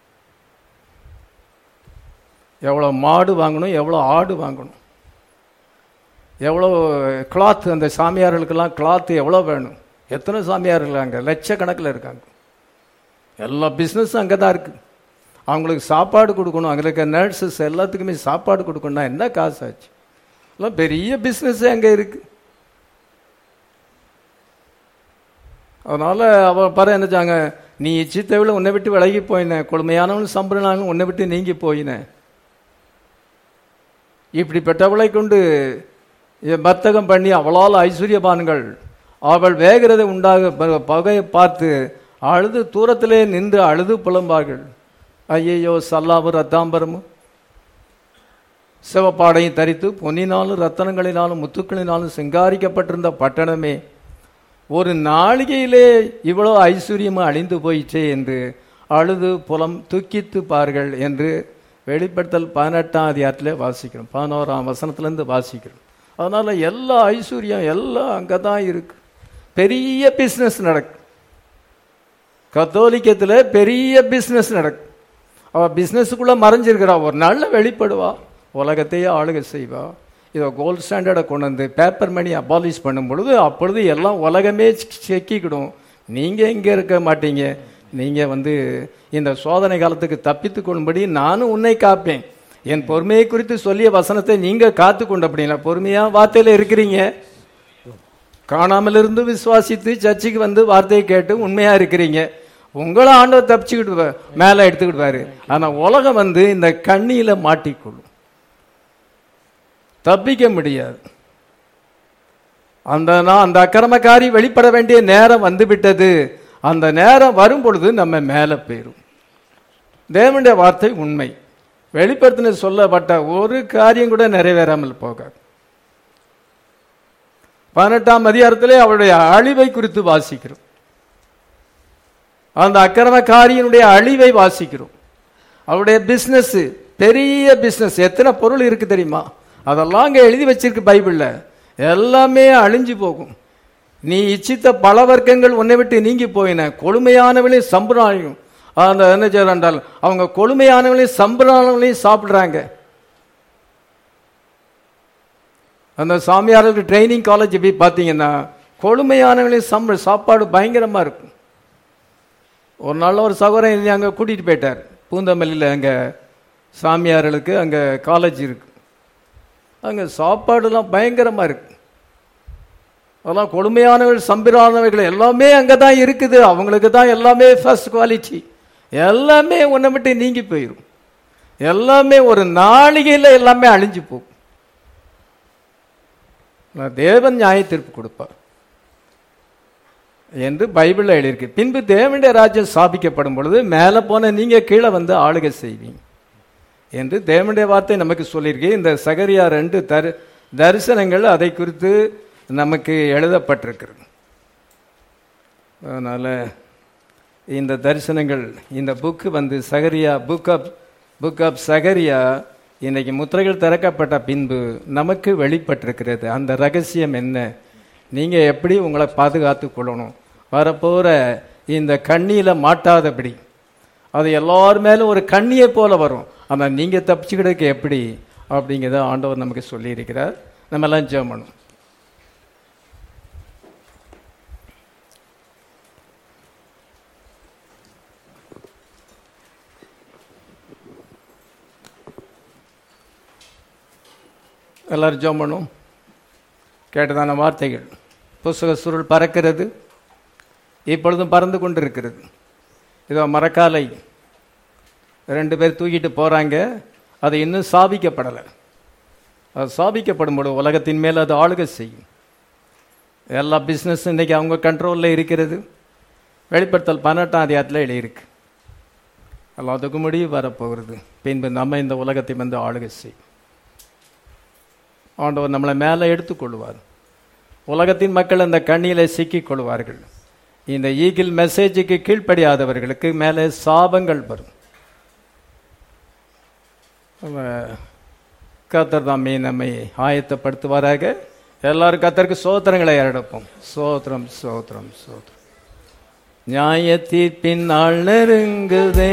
[SPEAKER 1] எவ்வளோ மாடு வாங்கணும், எவ்வளோ ஆடு வாங்கணும், எவ்வளோ கிளாத், அந்த சாமியார்களுக்கெல்லாம் கிளாத்து எவ்வளோ வேணும். எத்தனை சாமியார்கள் அங்கே லட்சக்கணக்கில் இருக்காங்க. எல்லா பிஸ்னஸும் அங்கே தான் இருக்குது. அவங்களுக்கு சாப்பாடு கொடுக்கணும், அங்கே இருக்க நர்ஸஸ் எல்லாத்துக்குமே சாப்பாடு கொடுக்கணும்னா என்ன காசு ஆச்சு. எல்லாம் பெரிய பிஸ்னஸ் அங்கே இருக்கு. அதனால அவ பாரு என்னச்சாங்க, நீ இச்சித்தவில உன்னை விட்டு விலகி போயின, கொடுமையானவன் சம்பளனாலும் உன்னை விட்டு நீங்கி போயின. இப்படிப்பட்டவளை கொண்டு வர்த்தகம் பண்ணி அவளால் ஐஸ்வர்யபான்கள் அவள் வேகிறதை உண்டாக பகையை பார்த்து அழுது தூரத்திலே நின்று அழுது புலம்பார்கள். ஐயையோ சல்லாவும் ரத்தாம்பரமும் சிவப்பாடையும் தரித்து பொன்னினாலும் ரத்தனங்களினாலும் முத்துக்களினாலும் சிங்காரிக்கப்பட்டிருந்த பட்டணமே, ஒரு நாளிகையிலே இவ்வளோ ஐஸ்வர்யமும் அழிந்து போயிற்றே என்று அழுது புலம் துக்கித்து பார்கள் என்று வெளிப்படுத்தல் பதினெட்டாம் அதிகாரத்தில் வாசிக்கிறோம். பதினோராம் வசனத்திலேருந்து வாசிக்கிறோம். அதனால எல்லா ஐஸ்வர்யம் எல்லாம் அங்கே தான் இருக்கு. பெரிய பிஸ்னஸ் நடக்கும். கத்தோலிக்கத்தில் பெரிய பிஸ்னஸ் நடக்கும். அவள் பிஸ்னஸுக்குள்ளே மறைஞ்சிருக்கிறா, ஒரு நாளில் வெளிப்படுவா, உலகத்தையே ஆளுகை செய்வா. இதை கோல்டு ஸ்டாண்டர்டை கொண்டு வந்து பேப்பர் மணி அபாலிஷ் பண்ணும் பொழுது அப்பொழுது எல்லாம் உலகமே செக்கிக்கிடும். நீங்கள் இங்கே இருக்க மாட்டீங்க. நீங்கள் வந்து இந்த சோதனை காலத்துக்கு தப்பித்து கொள்ளும்படி நானும் உன்னை காப்பேன். என் பொறுமையை குறித்து சொல்லிய வசனத்தை நீங்கள் காத்து கொண்டு அப்படின்னா பொறுமையாக வார்த்தையில் இருக்கிறீங்க. காணாமல் இருந்து விசுவாசித்து சர்ச்சுக்கு வந்து வார்த்தையை கேட்டு உண்மையாக இருக்கிறீங்க. உங்களை ஆண்டவர் தப்பிச்சுக்கிட்டு மேலே எடுத்துக்கிடுவாரு. ஆனால் உலகம் வந்து இந்த கண்ணியில் மாட்டிக்கொள்ளும், தப்பிக்க முடியாது. அந்த அந்த அக்கிரமக்காரி வெளிப்பட வேண்டிய நேரம் வந்து விட்டது. அந்த நேரம் வரும் பொழுது நம்ம மேலே போயிடும். தேவனுடைய வார்த்தை உண்மை. வெளிப்படுத்தின சொல்லப்பட்ட ஒரு காரியம் கூட நிறைவேறாமல் போகாது. பதினெட்டாம் அதிகாரத்திலே அவருடைய அழிவை குறித்து வாசிக்கிறோம். அந்த அக்கிரமக்காரியினுடைய அழிவை வாசிக்கிறோம். அவருடைய பிசினஸ் பெரிய பிசினஸ், எத்தனை பொருள் இருக்கு தெரியுமா? அதெல்லாம் அங்கே எழுதி வச்சிருக்கு பைபிள்ல. எல்லாமே அழிஞ்சு போகும். நீ இச்சித்த பல வர்க்கங்கள் உன்னை விட்டு நீங்கி போயின, கொழுமையானவளையும் சம்புரானையும் அந்த என்ன செய்யறால் அவங்க கொழுமையானவளையும் சம்புரானவளையும் சாப்பிடுறாங்க. அந்த சாமியார்களுக்கு ட்ரைனிங் காலேஜ் போய் பார்த்தீங்கன்னா கொழுமையானவளையும் சம்ப சாப்பாடு பயங்கரமா இருக்கும். ஒரு நாள் ஒரு சகோதரன் அங்கே கூட்டிட்டு போயிட்டார். பூந்தமல்லியில் அங்கே சாமியார்களுக்கு அங்கே காலேஜ் இருக்கு. அங்கே சாப்பாடுலாம் பயங்கரமா இருக்கு. அதெல்லாம் கொடுமையானவர்கள் சம்பிரானவர்கள் எல்லாமே அங்கே தான் இருக்குது. அவங்களுக்கு தான் எல்லாமே ஃபர்ஸ்ட் குவாலிட்டி. எல்லாமே உன்னை விட்டு நீங்கி போயிடும். எல்லாமே ஒரு நாளிகையில் எல்லாமே அழிஞ்சு போகும். தேவன் நியாய தீர்ப்பு கொடுப்பார் என்று பைபிள்ல எழுதியிருக்கு. பின்பு தேவனுடைய ராஜ்யம் ஸ்தாபிக்கப்படும் பொழுது மேலே போன நீங்க கீழே வந்து ஆளுகை செய்வீங்க என்று தேவனுடைய வார்த்தை நமக்கு சொல்லியிருக்கு. இந்த சகரியா ரெண்டு தரு தரிசனங்கள் அதை குறித்து நமக்கு எழுதப்பட்டிருக்கிறது. அதனால இந்த தரிசனங்கள், இந்த புக்கு வந்து சகரியா புக் ஆப் புக் ஆப் சகரியா இன்னைக்கு முத்திரைகள் திறக்கப்பட்ட பின்பு நமக்கு வெளிப்பட்டிருக்கிறது. அந்த ரகசியம் என்ன, நீங்க எப்படி உங்களை பாதுகாத்து கொள்ளணும், வரப்போற இந்த கண்ணியில மாட்டாதபடி, அது எல்லார் மேலும் ஒரு கண்ணியை போல வரும், ஆனால் நீங்க தப்பிச்சுக்கிடக்கு எப்படி அப்படிங்கிறத ஆண்டவர் நமக்கு சொல்லி இருக்கிறார். நம்ம எல்லாம் ஜெபம் பண்ணணும். எல்லாரும் ஜெபம் பண்ணும். கேட்டதான வார்த்தைகள், புஸ்தக சுருள் பறக்கிறது, இப்பொழுதும் பறந்து கொண்டு இருக்கிறது. இதோ மரக்காலை ரெண்டு பேர் தூக்கிட்டு போறாங்க, அது இன்னும் சாபிக்கப்படலை. அது சாபிக்கப்படும் போது உலகத்தின் மேல் அது ஆளுகை செய்யும். எல்லா பிஸ்னஸ் இன்னைக்கு அவங்க கண்ட்ரோலில் இருக்கிறது. வெளிப்படுத்தல் பதினெட்டாம் அதிகாரத்தில் எழுதியிருக்கு. எல்லாத்துக்கும் முடிவு வரப்போகிறது. பின்பு நம்ம இந்த உலகத்தை வந்து ஆளுகை செய்யும். ஆண்டவர் நம்மளை மேலே எடுத்துக்கொள்வார். உலகத்தின் மக்கள் அந்த கண்ணியில சிக்கிக் கொள்வார்கள். இந்த ஈகிள் மெசேஜுக்கு கீழ்ப்படியாதவர்களுக்கு மேலே சாபங்கள் வரும். கர்த்தர் தாமே நம்மை ஆயத்தப்படுத்துவாராக. எல்லாரும் கர்த்தருக்கு சோத்திரங்களை எடுப்போம். சோத்திரம் சோத்திரம் சோத்திரம். நியாய தீர்ப்பின் நாள் நெருங்குதே,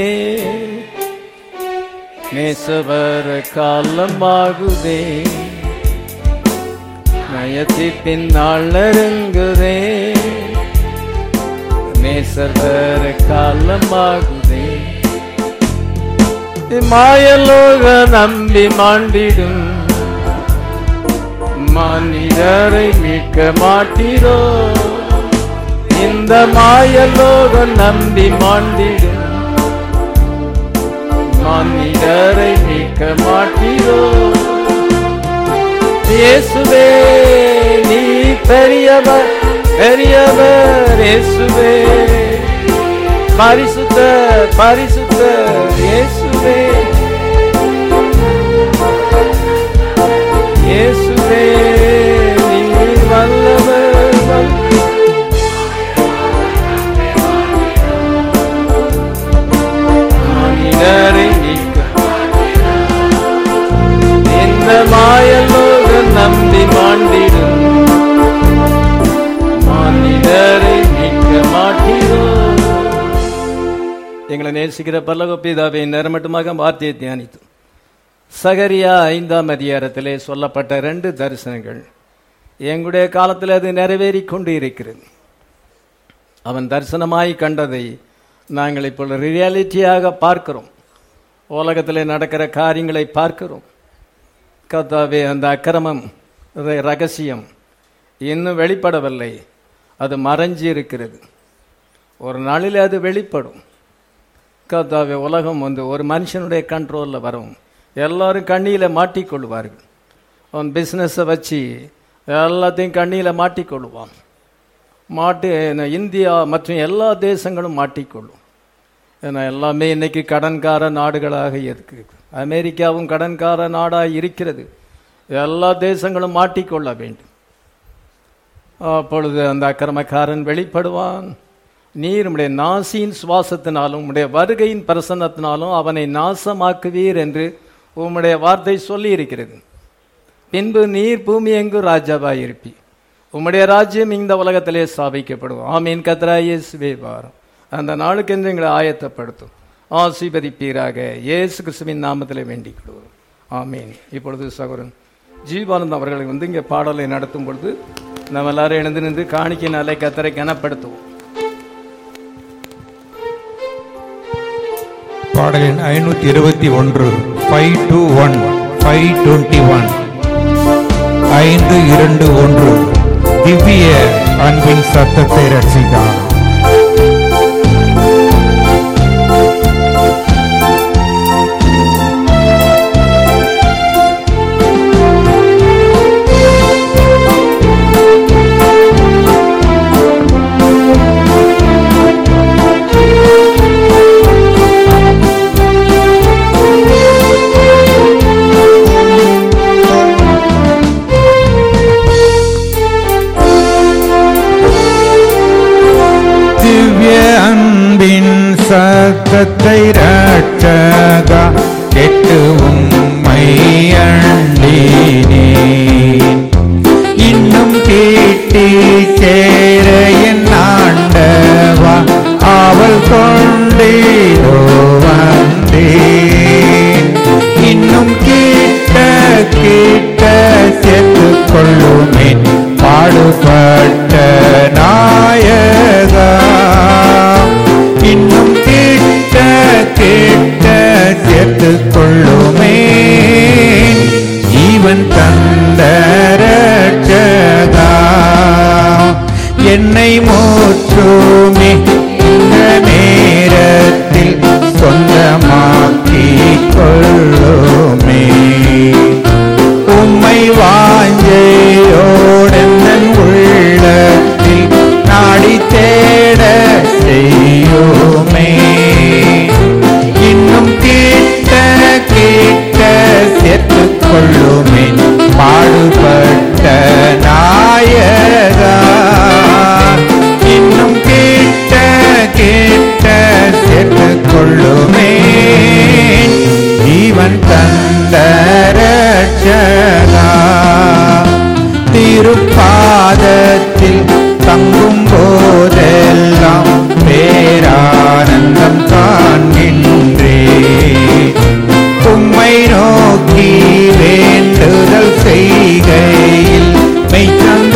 [SPEAKER 1] நேசவர காலமாகுதே. நியாயத்தீர்ப்பின் நாள் நெருங்குதே, நேசவர காலமாகுதே. மாயலோக நம்பி மாண்டிடும் மனிதரை மீட்க மாட்டீரோ. இந்த மாயலோகம் நம்பி மாண்டிடும் மனிதரை மீட்க மாட்டீரோ. இயேசுவே நீ பெரியவர் பெரியவர். இயேசுவே பரிசுத்த பரிசுத்த. இயேசுவே இயேசுவே நீ வல்லவர். மனிதரை நீக்க இந்த மாயலோக நம்பி மாண்டிடும் மனிதரை நீக்க மாட்டீரோ. எங்களை நேசிக்கிற பரலோக பிதாவே, நேரம் மட்டுமாக வார்த்தையை தியானித்து சகரியா ஐந்தாம் அதிகாரத்திலே சொல்லப்பட்ட ரெண்டு தரிசனங்கள் எங்களுடைய காலத்தில் அது நிறைவேறி கொண்டு இருக்கிறது. அவன் தரிசனமாய் கண்டதை நாங்கள் இப்போ ரியாலிட்டியாக பார்க்கிறோம். உலகத்தில் நடக்கிற காரியங்களை பார்க்கிறோம். கர்த்தாவே, அந்த அக்கிரமம் ரகசியம் இன்னும் வெளிப்படவில்லை. அது மறைஞ்சி இருக்கிறது. ஒரு நாளில் அது வெளிப்படும். கர்த்தாவே, உலகம் வந்து ஒரு மனுஷனுடைய கண்ட்ரோலில் வரும். எல்லாரும் கண்ணியில் மாட்டிக்கொள்வார்கள். அவன் பிஸ்னஸை வச்சு எல்லாத்தையும் கண்ணியில் மாட்டிக்கொள்வான். மாட்டி இந்தியா மற்றும் எல்லா தேசங்களும் மாட்டிக்கொள்ளும். ஏன்னா எல்லாமே இன்னைக்கு கடன்கார நாடுகளாக இருக்கு. அமெரிக்காவும் கடன்கார நாடாக இருக்கிறது. எல்லா தேசங்களும் மாட்டிக்கொள்ள வேண்டும். அப்பொழுது அந்த அக்கிரமக்காரன் வெளிப்படுவான். நீர் உம்முடைய நாசியின் சுவாசத்தினாலும் உம்முடைய வருகையின் பிரசன்னத்தினாலும் அவனை நாசமாக்குவீர் என்று உம்முடைய வார்த்தை சொல்லி இருக்கிறது. பின்பு நீர் பூமி எங்கும் ராஜாவாய் இருப்பி, உம்முடைய ராஜ்யம் இந்த உலகத்திலே ஸ்தாபிக்கப்படும். ஆமீன். கர்த்தராகிய இயேசுவே வாரும். அந்த நாளுக்கென்று எங்களை ஆயத்தப்படுத்தும். ஆசீர்வதிப்பீராக. இயேசு கிறிஸ்துவின் நாமத்திலே வேண்டிக் கொள்வோம். ஆமீன். இப்பொழுது சகோதரன் ஜீவானந்த் அவர்களை வந்து இங்கே பாடலை நடத்தும் பொழுது நம்ம எல்லாரும் எழுந்து நின்று காணிக்கையினாலே கர்த்தரை கனப்படுத்துவோம்.
[SPEAKER 3] பாடலின் ஐநூத்தி இருபத்தி ஒன்று five two one five twenty one ஐந்து இரண்டு ஒன்று. திவ்ய அன்பின் சத்தத்தை ரட்சித்தார். சத்தத்தை ரட்சகா கெட்டு உம்மை அண்டினேன். இன்னும் கேட்டி சேர என் ஆண்டவா அவள் கொண்டேதோ வந்தேன். இன்னும் கேட்ட கேட்ட சேர்த்து கொள்ளுமேன் பாடுபட்ட நாயகா. இன்னும் கேட்ட கேட்ட சேர்த்து கொள்ளுமேன் ஜீவன் தந்த ரட்சகா. என்னை மூற்றுமே இந்த நேரத்தில் சொந்தமாக்கி கொள்ளுமே. உம்மை வாஞ்சையோடென் உள்ளத்தில் நாடி தேட செய்யுமே. இன்னும் கேட்ட கேட்ட சேர்த்து கொள்ளுமே பாடுபட்ட நாயகா. இன்னும் கேட்ட கேட்ட சேர்த்து கொள்ளுமே ஜீவன் தந்த ரட்சகா. திருப்பாதத்தில் தங்கும் போதெல்லாம் பேரானந்தம் காண்கின்றேன். உம்மை நோக்கி வேண்டுதல் செய்கையில் மெய்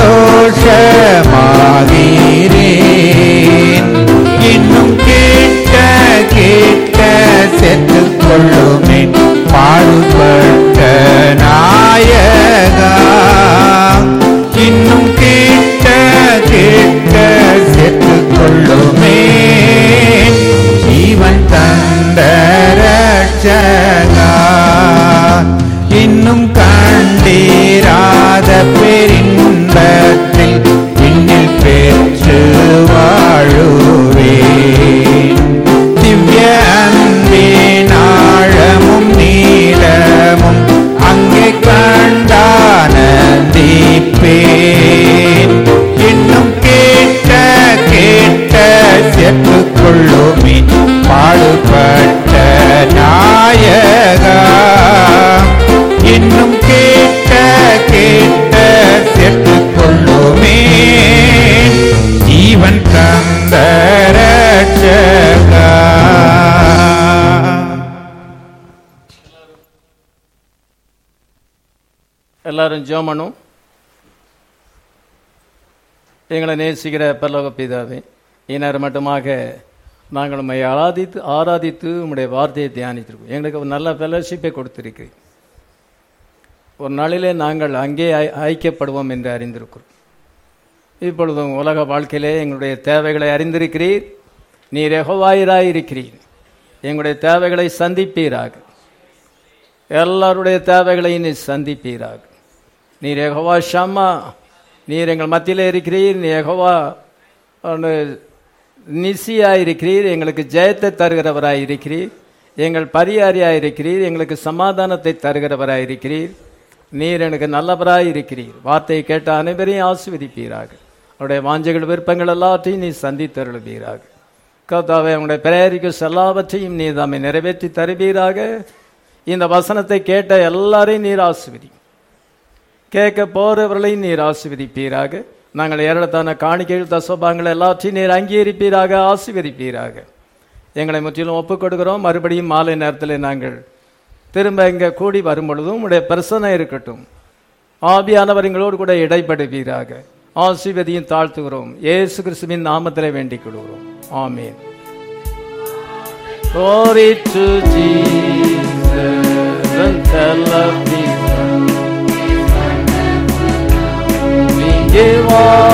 [SPEAKER 3] சந்தோஷமாகிறேன். இன்னும் கேட்ட கேட்ட சேர்த்து கொள்ளுமே பாடுபட்ட நாயகா. இன்னும் கேட்ட கேட்ட சேர்த்து கொள்ளுமே ஜீவன் தந்த ரட்சகா. இன்னும் கண்டீராத பெரின்பத்தில் இன்னில் பெற்று வாழுவேன். திவ்ய அன்பின் ஆழமும் நீளமும் அங்கே கண்டானந்திப்பேன். இன்னும் கேட்ட கேட்ட சேர்த்து கொள்ளுமே பாடுபட்ட நாயகா. இன்னும் கேட்ட கேட்ட சேர்த்து கொள்ளுமே ஜீவன் தந்த ரட்சகா.
[SPEAKER 1] எல்லாரும் ஜெபம். எங்களை நேசிக்கிற பரலோக பிதாவே, இந்நேரம் மட்டுமாக நாங்கள் உண்மை ஆராதித்து ஆராதித்து உங்களுடைய வார்த்தையை தியானித்திருக்கோம். எங்களுக்கு ஒரு நல்ல ஃபெலோஷிப்பை கொடுத்திருக்கிறீர். ஒரு நாளிலே நாங்கள் அங்கே ஐக்கியப்படுவோம் என்று அறிந்திருக்கிறோம். இப்பொழுதும் உலக வாழ்க்கையிலே எங்களுடைய தேவைகளை அறிந்திருக்கிறீர். நீர் யெகோவாயிராய் இருக்கிறீர். எங்களுடைய தேவைகளை சந்திப்பீராக. எல்லாருடைய தேவைகளை நீர் சந்திப்பீராக. நீர் யெகோவா ஷம்மா, நீர் எங்கள் மத்தியிலே இருக்கிறீர். நீ யெகோவா நிசியாய் இருக்கிறீர். எங்களுக்கு ஜெயத்தை தருகிறவராய் இருக்கிறீர். எங்கள் பரிகாரியாய் இருக்கிறீர். எங்களுக்கு சமாதானத்தை தருகிறவராய் இருக்கிறீர். நீர் எனக்கு நல்லவராய் இருக்கிறீர். வார்த்தையை கேட்ட அனைவரையும் ஆசீர்வதிப்பீராக. அவருடைய வாஞ்சைகள் விருப்பங்கள் எல்லாத்தையும் நீ சந்தித்தருளுவீராக. கர்த்தாவே, உங்களுடைய பிரேரிக்கு எல்லாவற்றையும் நீ தாமே நிறைவேற்றி தருவீராக. இந்த வசனத்தை கேட்ட எல்லாரையும் நீர் ஆசீர்வதி, கேட்க போறவர்களையும் நீர் ஆசீர்வதிப்பீராக. நாங்கள் ஏராளத்தான காணிக்கைகள் தசோபாங்கள் எல்லாத்தையும் நீர் அங்கீகரிப்பீராக, ஆசீர்வதிப்பீராக. எங்களை முற்றிலும் ஒப்புக் கொடுக்கிறோம். மறுபடியும் மாலை நேரத்தில் நாங்கள் திரும்ப இங்கே கூடி வரும் பொழுதும் உடைய பிரசன்னம் இருக்கட்டும். ஆவியானவர் எங்களோடு கூட இடைப்படுவீராக. ஆசீர்வதியும் தாழ்த்துகிறோம். இயேசு கிறிஸ்துவின் நாமத்திலே வேண்டிக் கொள்கிறோம். ஆமென். Glory to Jesus and tell of Jesus. We give all